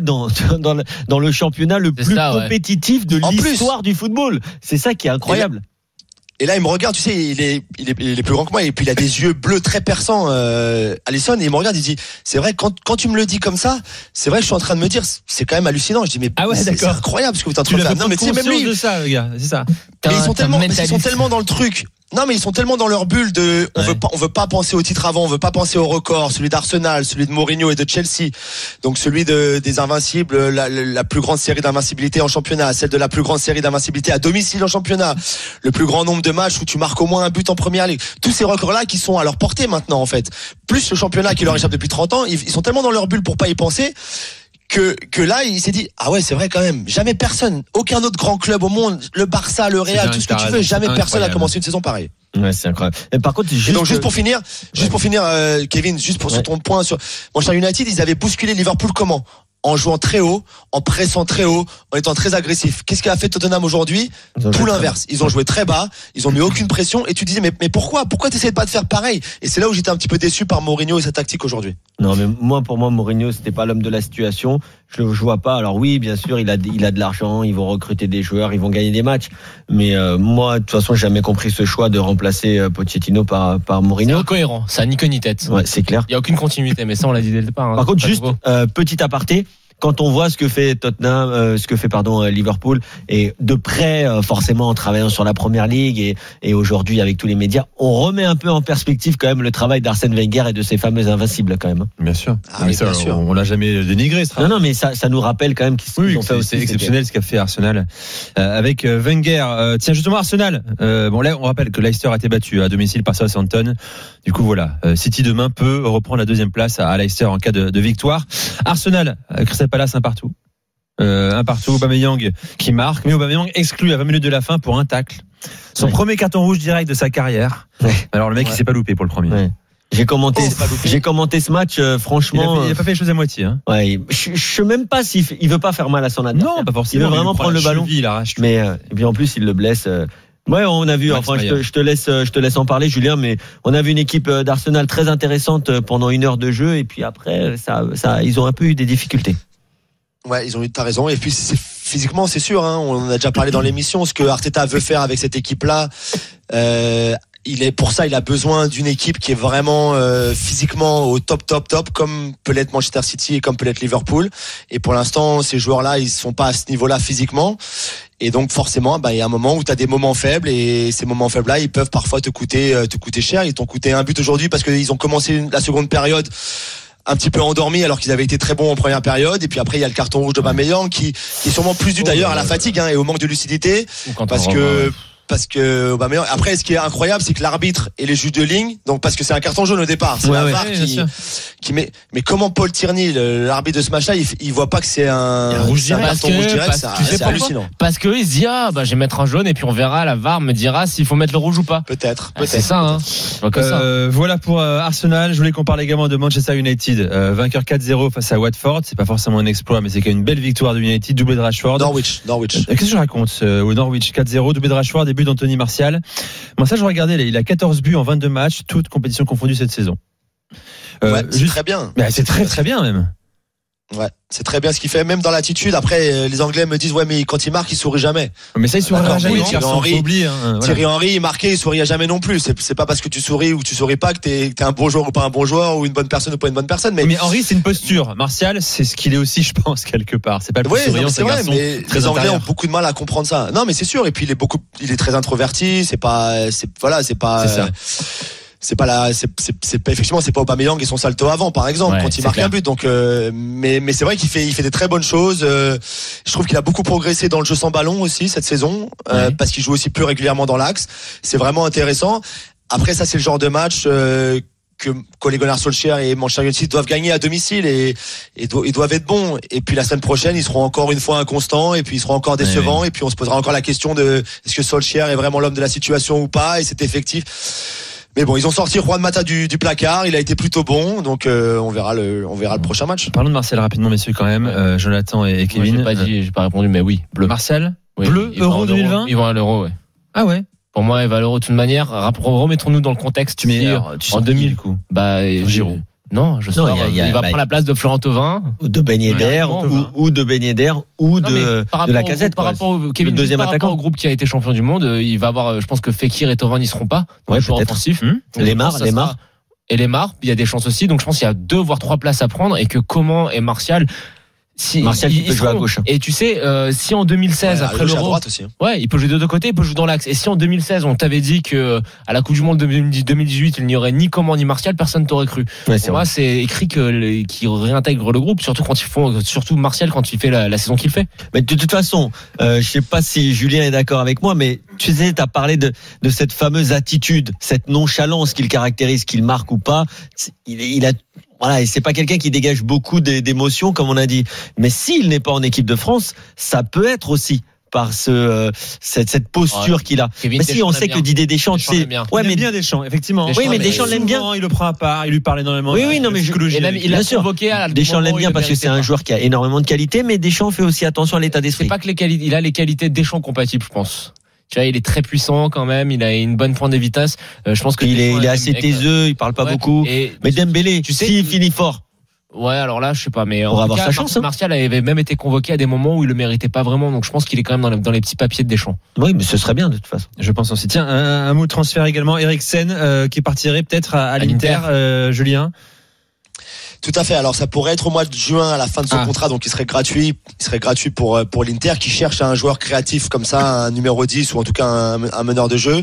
le championnat le plus compétitif de l'histoire du football. C'est ça qui est incroyable. Et là, il me regarde, tu sais, il est plus grand que moi, et puis il a des yeux bleus très perçants, Alisson, et il me regarde, il dit, c'est vrai, quand tu me le dis comme ça, c'est vrai que je suis en train de me dire, c'est quand même hallucinant. Je dis, mais c'est incroyable ce que vous êtes en train de faire. Non, mais tu sais, même lui. De ça, le gars, c'est ça. Mais ils sont tellement dans le truc. Non, mais ils sont tellement dans leur bulle de, on veut pas penser au titre avant, on veut pas penser au record, celui d'Arsenal, celui de Mourinho et de Chelsea. Donc celui des Invincibles, la plus grande série d'invincibilité en championnat, celle de la plus grande série d'invincibilité à domicile en championnat, le plus grand nombre de matchs où tu marques au moins un but en première ligue. Tous ces records-là qui sont à leur portée maintenant, en fait. Plus le championnat qui leur échappe depuis 30 ans, ils sont tellement dans leur bulle pour pas y penser. Que là, il s'est dit, ah ouais, c'est vrai quand même. Jamais personne, aucun autre grand club au monde, le Barça, le Real, tout ce que tu veux, jamais personne a commencé une saison pareille. Ouais, c'est incroyable. Et par contre, juste pour finir, Kevin, sur ton point sur Manchester United, ils avaient bousculé Liverpool comment? En jouant très haut, en pressant très haut, en étant très agressif. Qu'est-ce qu'a fait Tottenham aujourd'hui? Tout l'inverse. Ils ont joué très bas, ils ont mis aucune pression, et tu disais, mais pourquoi t'essayais pas de faire pareil? Et c'est là où j'étais un petit peu déçu par Mourinho et sa tactique aujourd'hui. Non, mais pour moi, Mourinho, c'était pas l'homme de la situation. Je vois pas. Alors oui, bien sûr, il a de l'argent, ils vont recruter des joueurs, ils vont gagner des matchs. Mais moi, de toute façon, j'ai jamais compris ce choix de remplacer Pochettino par Mourinho. C'est incohérent, ça n'a ni queue ni tête. Ouais, c'est clair. Il y a aucune continuité, mais ça, on l'a dit dès le départ. Par contre, juste petit aparté. Quand on voit ce que fait Liverpool, et de près, forcément, en travaillant sur la Première Ligue et aujourd'hui avec tous les médias, on remet un peu en perspective quand même le travail d'Arsène Wenger et de ses fameux invincibles quand même. Bien sûr. Ah, mais ça, bien sûr. On l'a jamais dénigré. Non, mais ça nous rappelle quand même qu'ils ont fait aussi. C'est exceptionnel ce qu'a fait Arsenal avec Wenger. Tiens, justement, Arsenal. Bon, là, on rappelle que Leicester a été battu à domicile par Southampton. Du coup, voilà. City demain peut reprendre la deuxième place à Leicester en cas de victoire. Arsenal, Crystal Palace, un partout. Aubameyang qui marque, mais Aubameyang exclu à 20 minutes de la fin pour un tacle. Son premier carton rouge direct de sa carrière. Alors le mec il s'est pas loupé pour le premier. Ouais. J'ai commenté ce match, franchement. Il a pas fait les choses à moitié. Hein. Ouais, je sais même pas s'il veut pas faire mal à son adversaire. Non, pas forcément. Il veut vraiment prendre le ballon. Il arrache tout. Mais et puis en plus il le blesse. Ouais, on a vu. Enfin, je te laisse en parler, Julien. Mais on a vu une équipe d'Arsenal très intéressante pendant 1 heure de jeu, et puis après, ils ont un peu eu des difficultés. Ouais, t'as raison. Et puis physiquement, c'est sûr. Hein, on en a déjà parlé dans l'émission. Ce que Arteta veut faire avec cette équipe-là, pour ça, il a besoin d'une équipe qui est vraiment physiquement au top, comme peut l'être Manchester City et comme peut l'être Liverpool. Et pour l'instant, ces joueurs-là, ils sont pas à ce niveau-là physiquement. Et donc forcément, il y a un moment où tu as des moments faibles, et ces moments faibles-là, ils peuvent parfois te coûter cher. Ils t'ont coûté un but aujourd'hui parce qu'ils ont commencé la seconde période un petit peu endormis alors qu'ils avaient été très bons en première période, et puis après il y a le carton rouge d'Aubameyang qui est sûrement plus dû d'ailleurs à la fatigue et au manque de lucidité, parce que Aubameyang, après ce qui est incroyable, c'est que l'arbitre et les juges de ligne, donc parce que c'est un carton jaune au départ, c'est la VAR qui met, mais comment Paul Tierney, l'arbitre de ce match-là, il voit pas que c'est un carton rouge direct, c'est hallucinant. Parce que il se dit je vais mettre un jaune et puis on verra, la VAR me dira s'il faut mettre le rouge ou pas. Peut-être. C'est ça, hein. Voilà pour Arsenal. Je voulais qu'on parle également de Manchester United, vainqueur 4-0 face à Watford. C'est pas forcément un exploit, mais c'est quand même une belle victoire de United, doublé de Rashford. Norwich. Qu'est-ce que je raconte? Norwich 4-0, doublé de Rashford, début d'Anthony Martial. Moi, ça, je regardais, il a 14 buts en 22 matchs, toutes compétitions confondues cette saison. C'est très bien. C'est très bien même. Ouais, c'est très bien ce qu'il fait, même dans l'attitude. Après, les Anglais me disent mais quand il marque, il sourit jamais. Mais ça, il sourira jamais. Thierry Henry, il marquait, il souriait jamais non plus. C'est pas parce que tu souris ou tu souris pas que t'es un bon joueur ou pas un bon joueur, ou une bonne personne ou pas une bonne personne. Mais Henry, c'est une posture. Martial, c'est ce qu'il est aussi, je pense, quelque part. C'est pas le plus souriant, c'est vrai, mais les Anglais ont beaucoup de mal à comprendre ça. Non, mais c'est sûr. Et puis il est très introverti. C'est pas ça. C'est pas effectivement, c'est pas Aubameyang et son salto avant, par exemple, quand il marque un but. Donc, mais c'est vrai qu'il fait des très bonnes choses. Je trouve qu'il a beaucoup progressé dans le jeu sans ballon aussi cette saison, parce qu'il joue aussi plus régulièrement dans l'axe. C'est vraiment intéressant. Après, ça, c'est le genre de match que Ole Gunnar Solskjaer et Manchester United doivent gagner à domicile et doivent être bons. Et puis la semaine prochaine, ils seront encore une fois inconstants et puis ils seront encore décevants. Et puis on se posera encore la question de est-ce que Solskjaer est vraiment l'homme de la situation ou pas, et c'est effectif. Mais bon, ils ont sorti Juan Mata du placard, il a été plutôt bon, donc on verra le prochain match. Parlons de Martial rapidement, messieurs, quand même. Jonathan et Kevin. Moi, j'ai pas répondu, mais oui, bleu. Martial, oui, bleu, Euro 2020. Ils vont à l'Euro, ouais. Ah ouais. Pour moi, il va à l'Euro de toute manière. Remettons-nous dans le contexte. Tu mets en 2000 coup. Giroud. Non, je sais pas. Il va prendre la place de Florent Thauvin ou de Ben Yedder ou de Ben Yedder ou de Lacazette. Par rapport au Kevin, le deuxième attaquant au groupe qui a été champion du monde, il va avoir, je pense que Fekir et Thauvin n'y seront pas. Ouais, joueur offensif. Lemar. Et Lemar, il y a des chances aussi. Donc je pense qu'il y a 2 voire 3 places à prendre et que Coman et Martial. Martial il peut jouer à gauche. Et tu sais, si en 2016 après l'Euro, il peut jouer de 2 côtés, il peut jouer dans l'axe. Et si en 2016 on t'avait dit que à la Coupe du Monde 2018 il n'y aurait ni Coman ni Martial, personne t'aurait cru. Ouais, pour moi, c'est écrit qu'ils réintègrent le groupe, surtout Martial quand il fait la saison qu'il fait. Mais de toute façon, je sais pas si Julien est d'accord avec moi, mais tu sais, t'as parlé de cette fameuse attitude, cette nonchalance qu'il caractérise, qu'il marque ou pas. Il a voilà, et c'est pas quelqu'un qui dégage beaucoup d'émotions, comme on a dit. Mais s'il n'est pas en équipe de France, ça peut être aussi par cette posture qu'il a. Kevin, mais si on sait que Didier Deschamps, il aime bien Deschamps, effectivement. Oui, mais Deschamps l'aime bien. Il le prend à part, il lui parle énormément. Oui, non, mais il a convoqué à Deschamps l'aime bien parce que c'est un joueur qui a énormément de qualité, mais Deschamps fait aussi attention à l'état d'esprit. C'est pas que il a les qualités Deschamps compatibles, je pense. Tu vois, il est très puissant quand même, il a une bonne pointe de vitesse. Je pense que il est assez taiseux, il parle pas beaucoup. Mais Dembélé, tu sais, s'il finit fort. Ouais, alors là, je sais pas, mais on va avoir sa chance. Martial avait même été convoqué à des moments où il le méritait pas vraiment, donc je pense qu'il est quand même dans les petits papiers de Deschamps. Oui, mais ce serait bien de toute façon. Je pense aussi. Tiens, un mot de transfert également. Eriksen qui partirait peut-être à l'Inter, Julien. Tout à fait. Alors ça pourrait être au mois de juin à la fin de son contrat, donc il serait gratuit pour l'Inter qui cherche un joueur créatif comme ça, un numéro 10 ou en tout cas un meneur de jeu.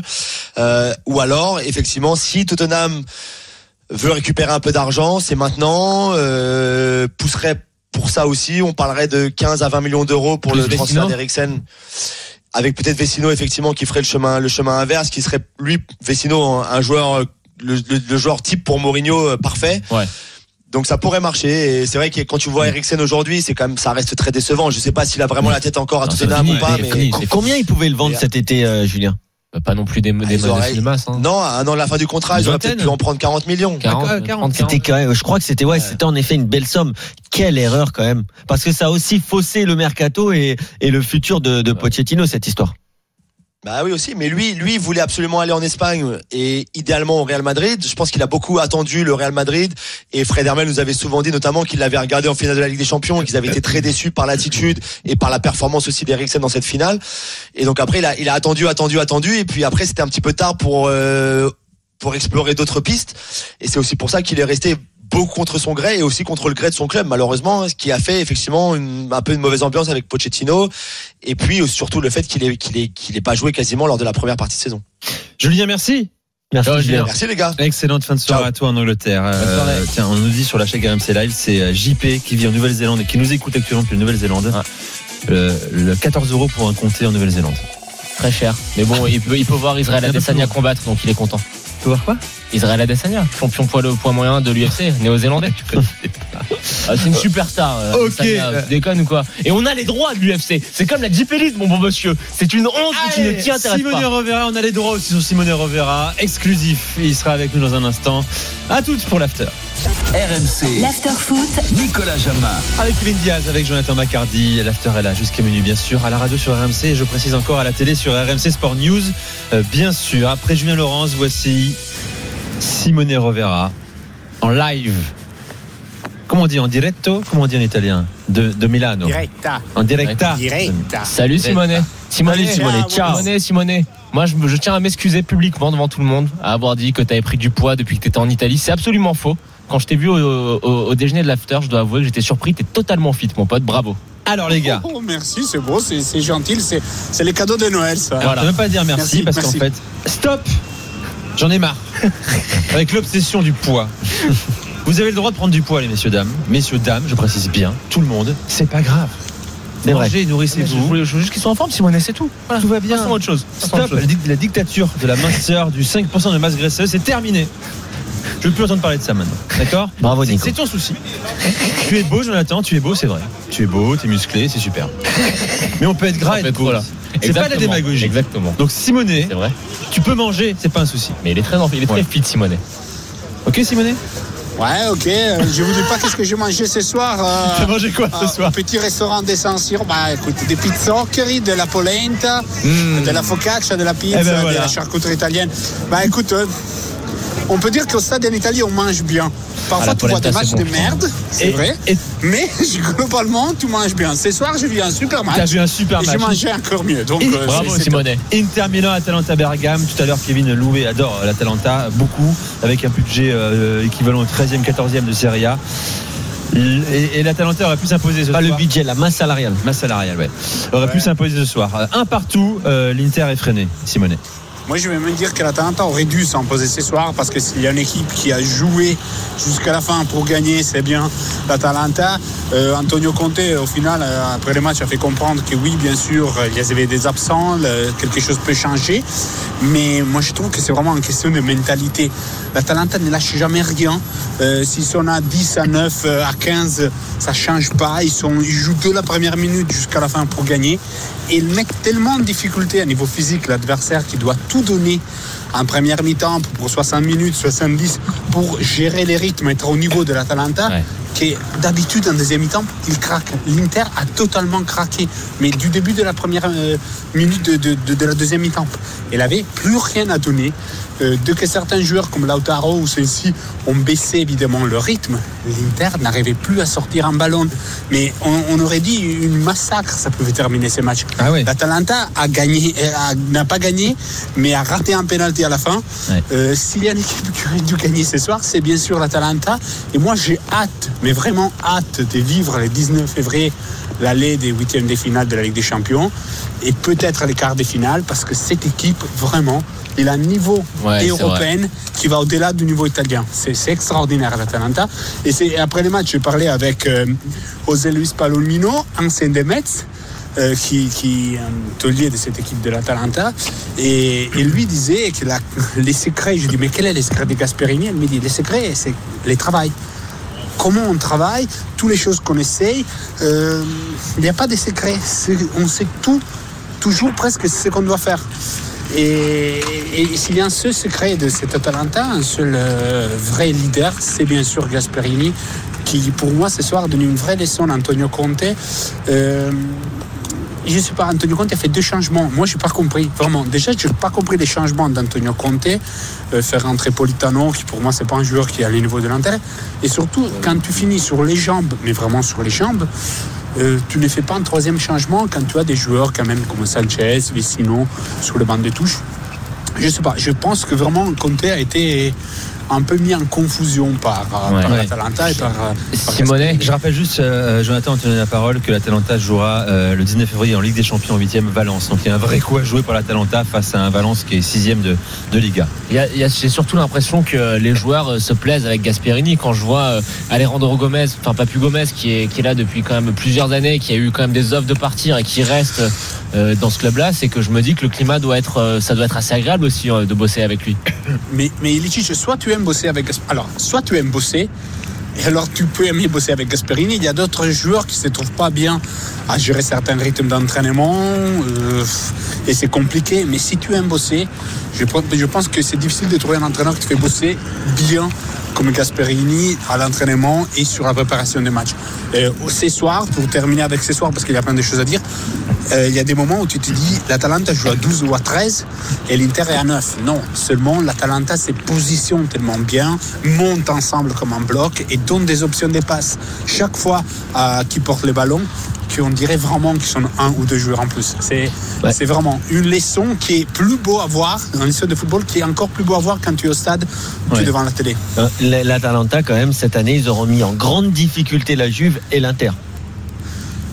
Ou alors effectivement, si Tottenham veut récupérer un peu d'argent, c'est maintenant, pousserait pour ça aussi, on parlerait de 15 à 20 millions d'euros pour le transfert d'Eriksen. Avec peut-être Vecino effectivement qui ferait le chemin inverse, qui serait lui Vecino un joueur le joueur type pour Mourinho parfait. Ouais. Donc ça pourrait marcher, et c'est vrai que quand tu vois Eriksen aujourd'hui, c'est quand même, ça reste très décevant. Je sais pas s'il a vraiment la tête encore à Tottenham ou pas, mais combien il pouvait le vendre cet été, Julien? Pas non plus des monéties de masse. Hein. Non, à la fin du contrat, ils auraient peut-être pu en prendre 40 millions. 40. C'était quand même, je crois que c'était en effet une belle somme. Quelle erreur quand même, parce que ça a aussi faussé le mercato et le futur de Pochettino, cette histoire. Bah oui aussi, mais lui il voulait absolument aller en Espagne et idéalement au Real Madrid. Je pense qu'il a beaucoup attendu le Real Madrid, et Fred Hermel nous avait souvent dit notamment qu'il l'avait regardé en finale de la Ligue des Champions et qu'ils avaient été très déçus par l'attitude et par la performance aussi d'Eriksen dans cette finale. Et donc après il a attendu et puis après c'était un petit peu tard pour explorer d'autres pistes, et c'est aussi pour ça qu'il est resté beaucoup contre son gré et aussi contre le gré de son club, malheureusement, ce qui a fait effectivement un peu une mauvaise ambiance avec Pochettino, et puis surtout le fait qu'il ait pas joué quasiment lors de la première partie de saison. Julien, merci. Merci les gars. Excellente fin de soirée à toi en Angleterre. Tiens, on nous dit sur la chaîne RMC Live, c'est JP qui vit en Nouvelle-Zélande et qui nous écoute actuellement depuis la Nouvelle-Zélande. Le 14 € pour un comté en Nouvelle-Zélande. Très cher. Mais bon, il peut voir Israël Adesanya combattre, donc il est content. Tu peux voir quoi? Israël Adesanya, champion poids moyen de l'UFC, néo-zélandais. C'est une superstar. Ok. Tu déconnes ou quoi? Et on a les droits de l'UFC. C'est comme la Jeep Elite, mon bon monsieur. C'est une honte qui ne t'y intéresse pas. Simone Rovera, on a les droits aussi sur Simone Rovera, exclusif. Il sera avec nous dans un instant. À toutes pour l'after. RMC. L'after foot. Nicolas Jamin. Avec Kevin Diaz, avec Jonathan Macardy. L'after est là jusqu'à minuit, bien sûr. À la radio sur RMC, et je précise encore à la télé sur RMC Sport News, bien sûr. Après Julien Laurence, voici Simone Rovera en live. Comment on dit en diretto? Comment on dit en italien? De Milano. Diretta. En directa. Salut Simone. Ciao. Simone. Moi, je tiens à m'excuser publiquement devant tout le monde à avoir dit que tu avais pris du poids depuis que tu étais en Italie. C'est absolument faux. Quand je t'ai vu au déjeuner de l'after, je dois avouer que j'étais surpris. T'es totalement fit, mon pote. Bravo. Alors les gars. Oh, merci, c'est beau, c'est gentil, c'est les cadeaux de Noël, ça. Alors, je ne veux pas dire merci parce qu'en fait, stop. J'en ai marre. Avec l'obsession du poids. Vous avez le droit de prendre du poids, les messieurs dames, je précise bien, tout le monde. C'est pas grave. Mangez, nourrissez-vous. Je veux juste qu'ils soient en forme, Simone, c'est tout. Voilà. Tout va bien. Passons à autre chose. Stop. La dictature de la minceur, du 5% de masse graisseuse, c'est terminé. Je veux plus entendre parler de ça maintenant. D'accord ? Bravo, Nico. C'est ton souci. Tu es beau, Jonathan, tu es beau, c'est vrai. Tu es beau, tu es musclé, c'est super. Mais on peut être gras et être beau. C'est pas la démagogie. Exactement. Donc Simonet, c'est vrai. Tu peux manger, c'est pas un souci. Mais il est très fit, Simonet. Ok, Simonet ? Ouais, ok. Je vous dis pas qu'est-ce que j'ai mangé ce soir. Tu as mangé quoi ce soir ? Un petit restaurant de San Siro. Bah écoute, des pizzoccheri, de la polenta, de la focaccia, de la pizza, de la charcuterie italienne. Bah écoute, on peut dire qu'au stade en Italie, on mange bien. Parfois, tu vois des matchs de merde, c'est vrai. Mais globalement, tu manges bien. Ce soir, j'ai vu un super match. Tu as vu un super match. Et j'ai mangé encore mieux. Donc, bravo, Simonet. Inter Milan, Atalanta Bergame. Tout à l'heure, Kevin Louvet adore l'Atalanta beaucoup, avec un budget équivalent au 13e, 14e de Serie A. Et l'Atalanta aurait pu s'imposer ce soir. Pas le budget, la masse salariale. Masse salariale, ouais. Aurait pu s'imposer ce soir. Un partout, l'Inter est freiné, Simonet. Moi, je vais même dire que l'Atalanta aurait dû s'imposer ce soir parce que s'il y a une équipe qui a joué jusqu'à la fin pour gagner, c'est bien l'Atalanta. Antonio Conte, au final, après le match, a fait comprendre que oui, bien sûr, il y avait des absents, quelque chose peut changer. Mais moi, je trouve que c'est vraiment une question de mentalité. L'Atalanta ne lâche jamais rien. S'ils sont à 10, à 9, à 15, ça ne change pas. Ils jouent de la première minute jusqu'à la fin pour gagner. Et ils mettent tellement de difficultés à niveau physique, l'adversaire qui doit tout donner en première mi-temps pour 60 minutes, 70, pour gérer les rythmes, être au niveau de l'Atalanta, qui d'habitude en deuxième mi-temps, il craque. L'Inter a totalement craqué, mais du début de la première minute de la deuxième mi-temps. Il n'avait plus rien à donner. Dès que certains joueurs comme Lautaro ou ceux-ci ont baissé évidemment le rythme, l'Inter n'arrivait plus à sortir un ballon. Mais on aurait dit une massacre, ça pouvait terminer ces matchs. Ah oui. L'Atalanta n'a pas gagné, mais a raté un pénalty à la fin. S'il y a une équipe qui aurait dû gagner ce soir, c'est bien sûr l'Atalanta. Et moi, j'ai hâte, mais vraiment hâte de vivre le 19 février l'aller des huitièmes de finale de la Ligue des Champions et peut-être les quarts de finale, parce que cette équipe, vraiment, il a un niveau européen qui va au-delà du niveau italien. C'est extraordinaire, l'Atalanta. Et après le match, j'ai parlé avec José Luis Palomino, ancien de Metz, qui est un taulier de cette équipe de l'Atalanta, et lui disait que les secrets, je dis mais quel est le secret de Gasperini? Elle me dit les secrets, c'est le travail. Comment on travaille, toutes les choses qu'on essaye, il n'y a pas de secret. On sait tout, toujours presque ce qu'on doit faire. Et s'il y a un seul secret de cet Atalanta, un seul vrai leader, c'est bien sûr Gasperini, qui pour moi ce soir a donné une vraie leçon à Antonio Conte. Je ne sais pas, Antonio Conte a fait 2 changements. Moi, je n'ai pas compris, vraiment. Déjà, je n'ai pas compris les changements d'Antonio Conte. Faire rentrer Politano, qui pour moi, ce n'est pas un joueur qui est à le niveau de l'intérêt. Et surtout, quand tu finis sur les jambes, mais vraiment sur les jambes, tu ne fais pas un 3e changement quand tu as des joueurs quand même comme Sanchez, Vecino, sur le banc de touche. Je ne sais pas, je pense que vraiment Conte a été un peu mis en confusion par l'Atalanta et par Simonet. Je rappelle juste, Jonathan, on te donne la parole, que l'Atalanta jouera le 19 février en Ligue des Champions en 8e Valence. Donc il y a un vrai coup à jouer pour l'Atalanta face à un Valence qui est 6e de Liga. J'ai surtout l'impression que les joueurs se plaisent avec Gasperini. Quand je vois Alejandro Gomez, enfin Papu Gomez qui est là depuis quand même plusieurs années, qui a eu quand même des offres de partir et qui reste dans ce club-là, c'est que je me dis que le climat doit être assez agréable aussi de bosser avec lui. Mais Ilicic, soit tu aimes bosser avec Gasperini, alors soit tu aimes bosser, et alors tu peux aimer bosser avec Gasperini. Il y a d'autres joueurs qui ne se trouvent pas bien à gérer certains rythmes d'entraînement, et c'est compliqué. Mais si tu aimes bosser, je pense que c'est difficile de trouver un entraîneur qui te fait bosser bien comme Gasperini à l'entraînement et sur la préparation des matchs. Ce soir, pour terminer avec ce soir, parce qu'il y a plein de choses à dire, il y a des moments où tu te dis l'Atalanta joue à 12 ou à 13 et l'Inter est à 9. Non, seulement l'Atalanta se positionne tellement bien, monte ensemble comme un bloc et donne des options de passe chaque fois qu'ils portent le ballon, qu'on dirait vraiment qu'ils sont 1 ou 2 joueurs en plus. C'est vraiment une leçon qui est plus beau à voir, une leçon de football qui est encore plus beau à voir quand tu es au stade ou tu es devant la télé. L'Atalanta, quand même, cette année, ils auront mis en grande difficulté la Juve et l'Inter.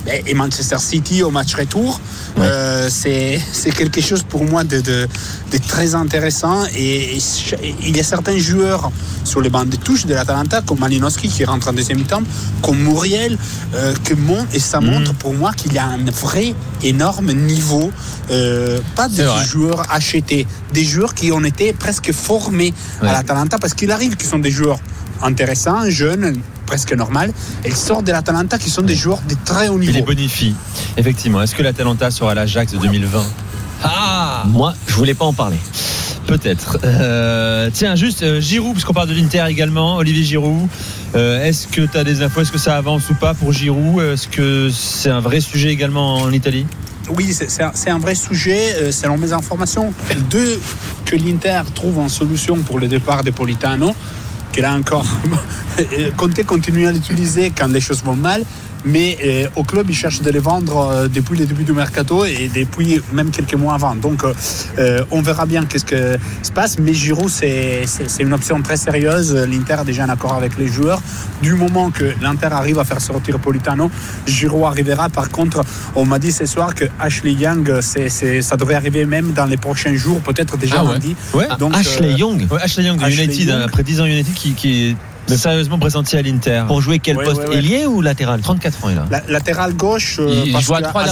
et Manchester City au match retour. C'est quelque chose pour moi de très intéressant et il y a certains joueurs sur les bancs de touche de l'Atalanta comme Malinowski qui rentre en deuxième mi-temps, comme Muriel et ça montre pour moi qu'il y a un vrai énorme niveau, pas de joueurs achetés, des joueurs qui ont été presque formés à l'Atalanta parce qu'il arrive qu'ils sont des joueurs intéressants, jeunes, presque normal. Et ils sortent de l'Atalanta qui sont des joueurs de très haut niveau. Il les bonifie, effectivement. Est-ce que l'Atalanta sera l'Ajax de 2020 ? Moi, je voulais pas en parler. Peut-être. Tiens, juste Giroud, puisqu'on parle de l'Inter également, Olivier Giroud. Est-ce que tu as des infos ? Est-ce que ça avance ou pas pour Giroud ? Est-ce que c'est un vrai sujet également en Italie ? Oui, c'est un vrai sujet. Selon mes informations, que l'Inter trouve une solution pour le départ de Politano, que là encore, Conte continue à l'utiliser quand les choses vont mal, mais au club, ils cherchent de les vendre depuis le début du mercato et depuis même quelques mois avant. Donc, on verra bien qu'est-ce que se passe. Mais Giroud, c'est une option très sérieuse. L'Inter a déjà un accord avec les joueurs. Du moment que l'Inter arrive à faire sortir Politano, Giroud arrivera. Par contre, on m'a dit ce soir que Ashley Young, ça devrait arriver même dans les prochains jours, peut-être déjà lundi. Donc, Ashley Young de United, après 10 ans United, qui est sérieusement pressenti à l'Inter. Pour jouer quel poste, ailier ou latéral ? 34 ans il a. Latéral gauche, parce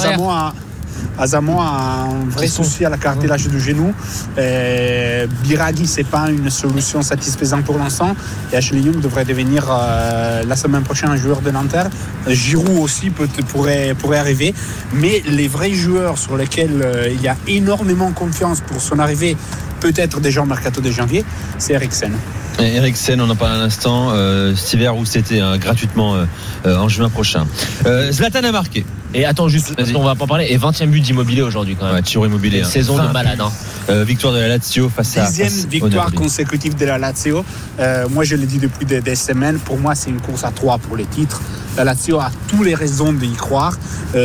qu'Azamo a un vrai souci à la cartilage du genou. Biraghi, c'est pas une solution satisfaisante pour l'instant. Et Ashley Young devrait devenir la semaine prochaine un joueur de l'Inter. Giroud aussi pourrait arriver. Mais les vrais joueurs sur lesquels il y a énormément confiance pour son arrivée, peut-être déjà au mercato de janvier, c'est Eriksen. Eriksen, on en parle un instant, cet hiver ou c'était gratuitement en juin prochain. Zlatan a marqué. Et attends juste, parce qu'on va pas en parler. Et 20e but d'Immobilier aujourd'hui quand même. Tiro Immobilier. Saison de malade. Victoire de la Lazio face à. 10e victoire consécutive de la Lazio. Moi, je l'ai dit depuis des semaines. Pour moi, c'est une course à 3 pour les titres. La Lazio a toutes les raisons d'y croire.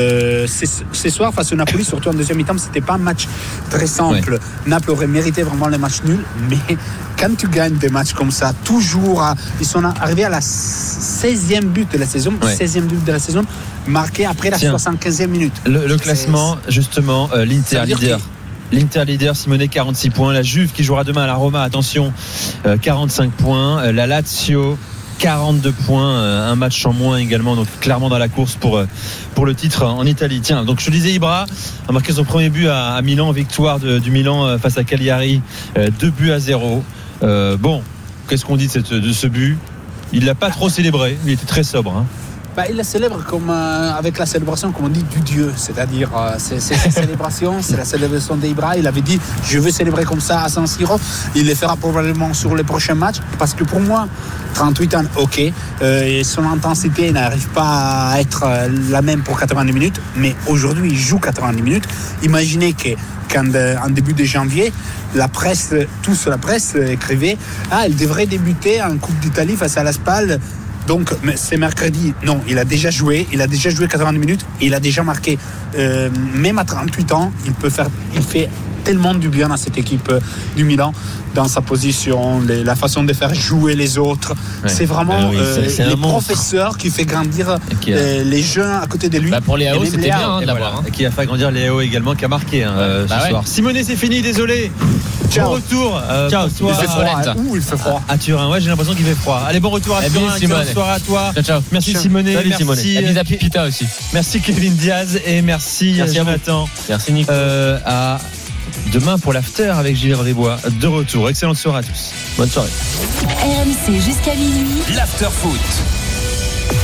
Ce soir, face au Napoli, surtout en deuxième mi-temps, c'était pas un match très simple. Naples aurait mérité vraiment les matchs nuls, mais quand tu gagnes des matchs comme ça, toujours, ils sont arrivés à la 16e but de la saison, 16e but de la saison, marqué après la 75e minute. Le classement, justement, l'Inter leader. L'Inter leader, Simone, 46 points. La Juve qui jouera demain à la Roma, attention, 45 points. La Lazio, 42 points, un match en moins également, donc clairement dans la course pour le titre en Italie. Tiens, donc je te disais, Ibra a marqué son premier but à Milan, victoire du Milan face à Cagliari, 2-0. Bon, qu'est-ce qu'on dit de ce but ? Il l'a pas trop célébré, il était très sobre. Il la célèbre avec la célébration, comme on dit, du Dieu. C'est-à-dire, c'est sa célébration, c'est la célébration d'Ibra. Il avait dit, je veux célébrer comme ça à San Siro. Il le fera probablement sur les prochains matchs. Parce que pour moi, 38 ans, ok. Et son intensité n'arrive pas à être la même pour 90 minutes. Mais aujourd'hui, il joue 90 minutes. Imaginez qu'en début de janvier, la presse écrivait « il devrait débuter en Coupe d'Italie face à la Spal ». Donc, c'est mercredi. Non, il a déjà joué 90 minutes et il a déjà marqué. Même à 38 ans, il fait tellement du bien à cette équipe du Milan dans sa position, la façon de faire jouer les autres. C'est vraiment c'est les professeurs qui fait grandir les jeunes à côté de lui. Pour Léao, c'était bien de l'avoir. Et qui a fait grandir Léao également, qui a marqué ce soir. Simone, c'est fini, désolé. Ciao. Bon retour. Ciao. Il fait froid. Il fait froid. À Turin, j'ai l'impression qu'il fait froid. Allez, bon retour à Turin. Bonne soirée à toi. Ciao. Merci Simone. Salut Simone. Bisous à Pipita aussi. Merci Kevin Diaz et merci Jonathan. Merci Nico. À demain pour l'after avec Gilles Bribois. De retour. Excellente soirée à tous. Bonne soirée. RMC jusqu'à minuit. L'after foot.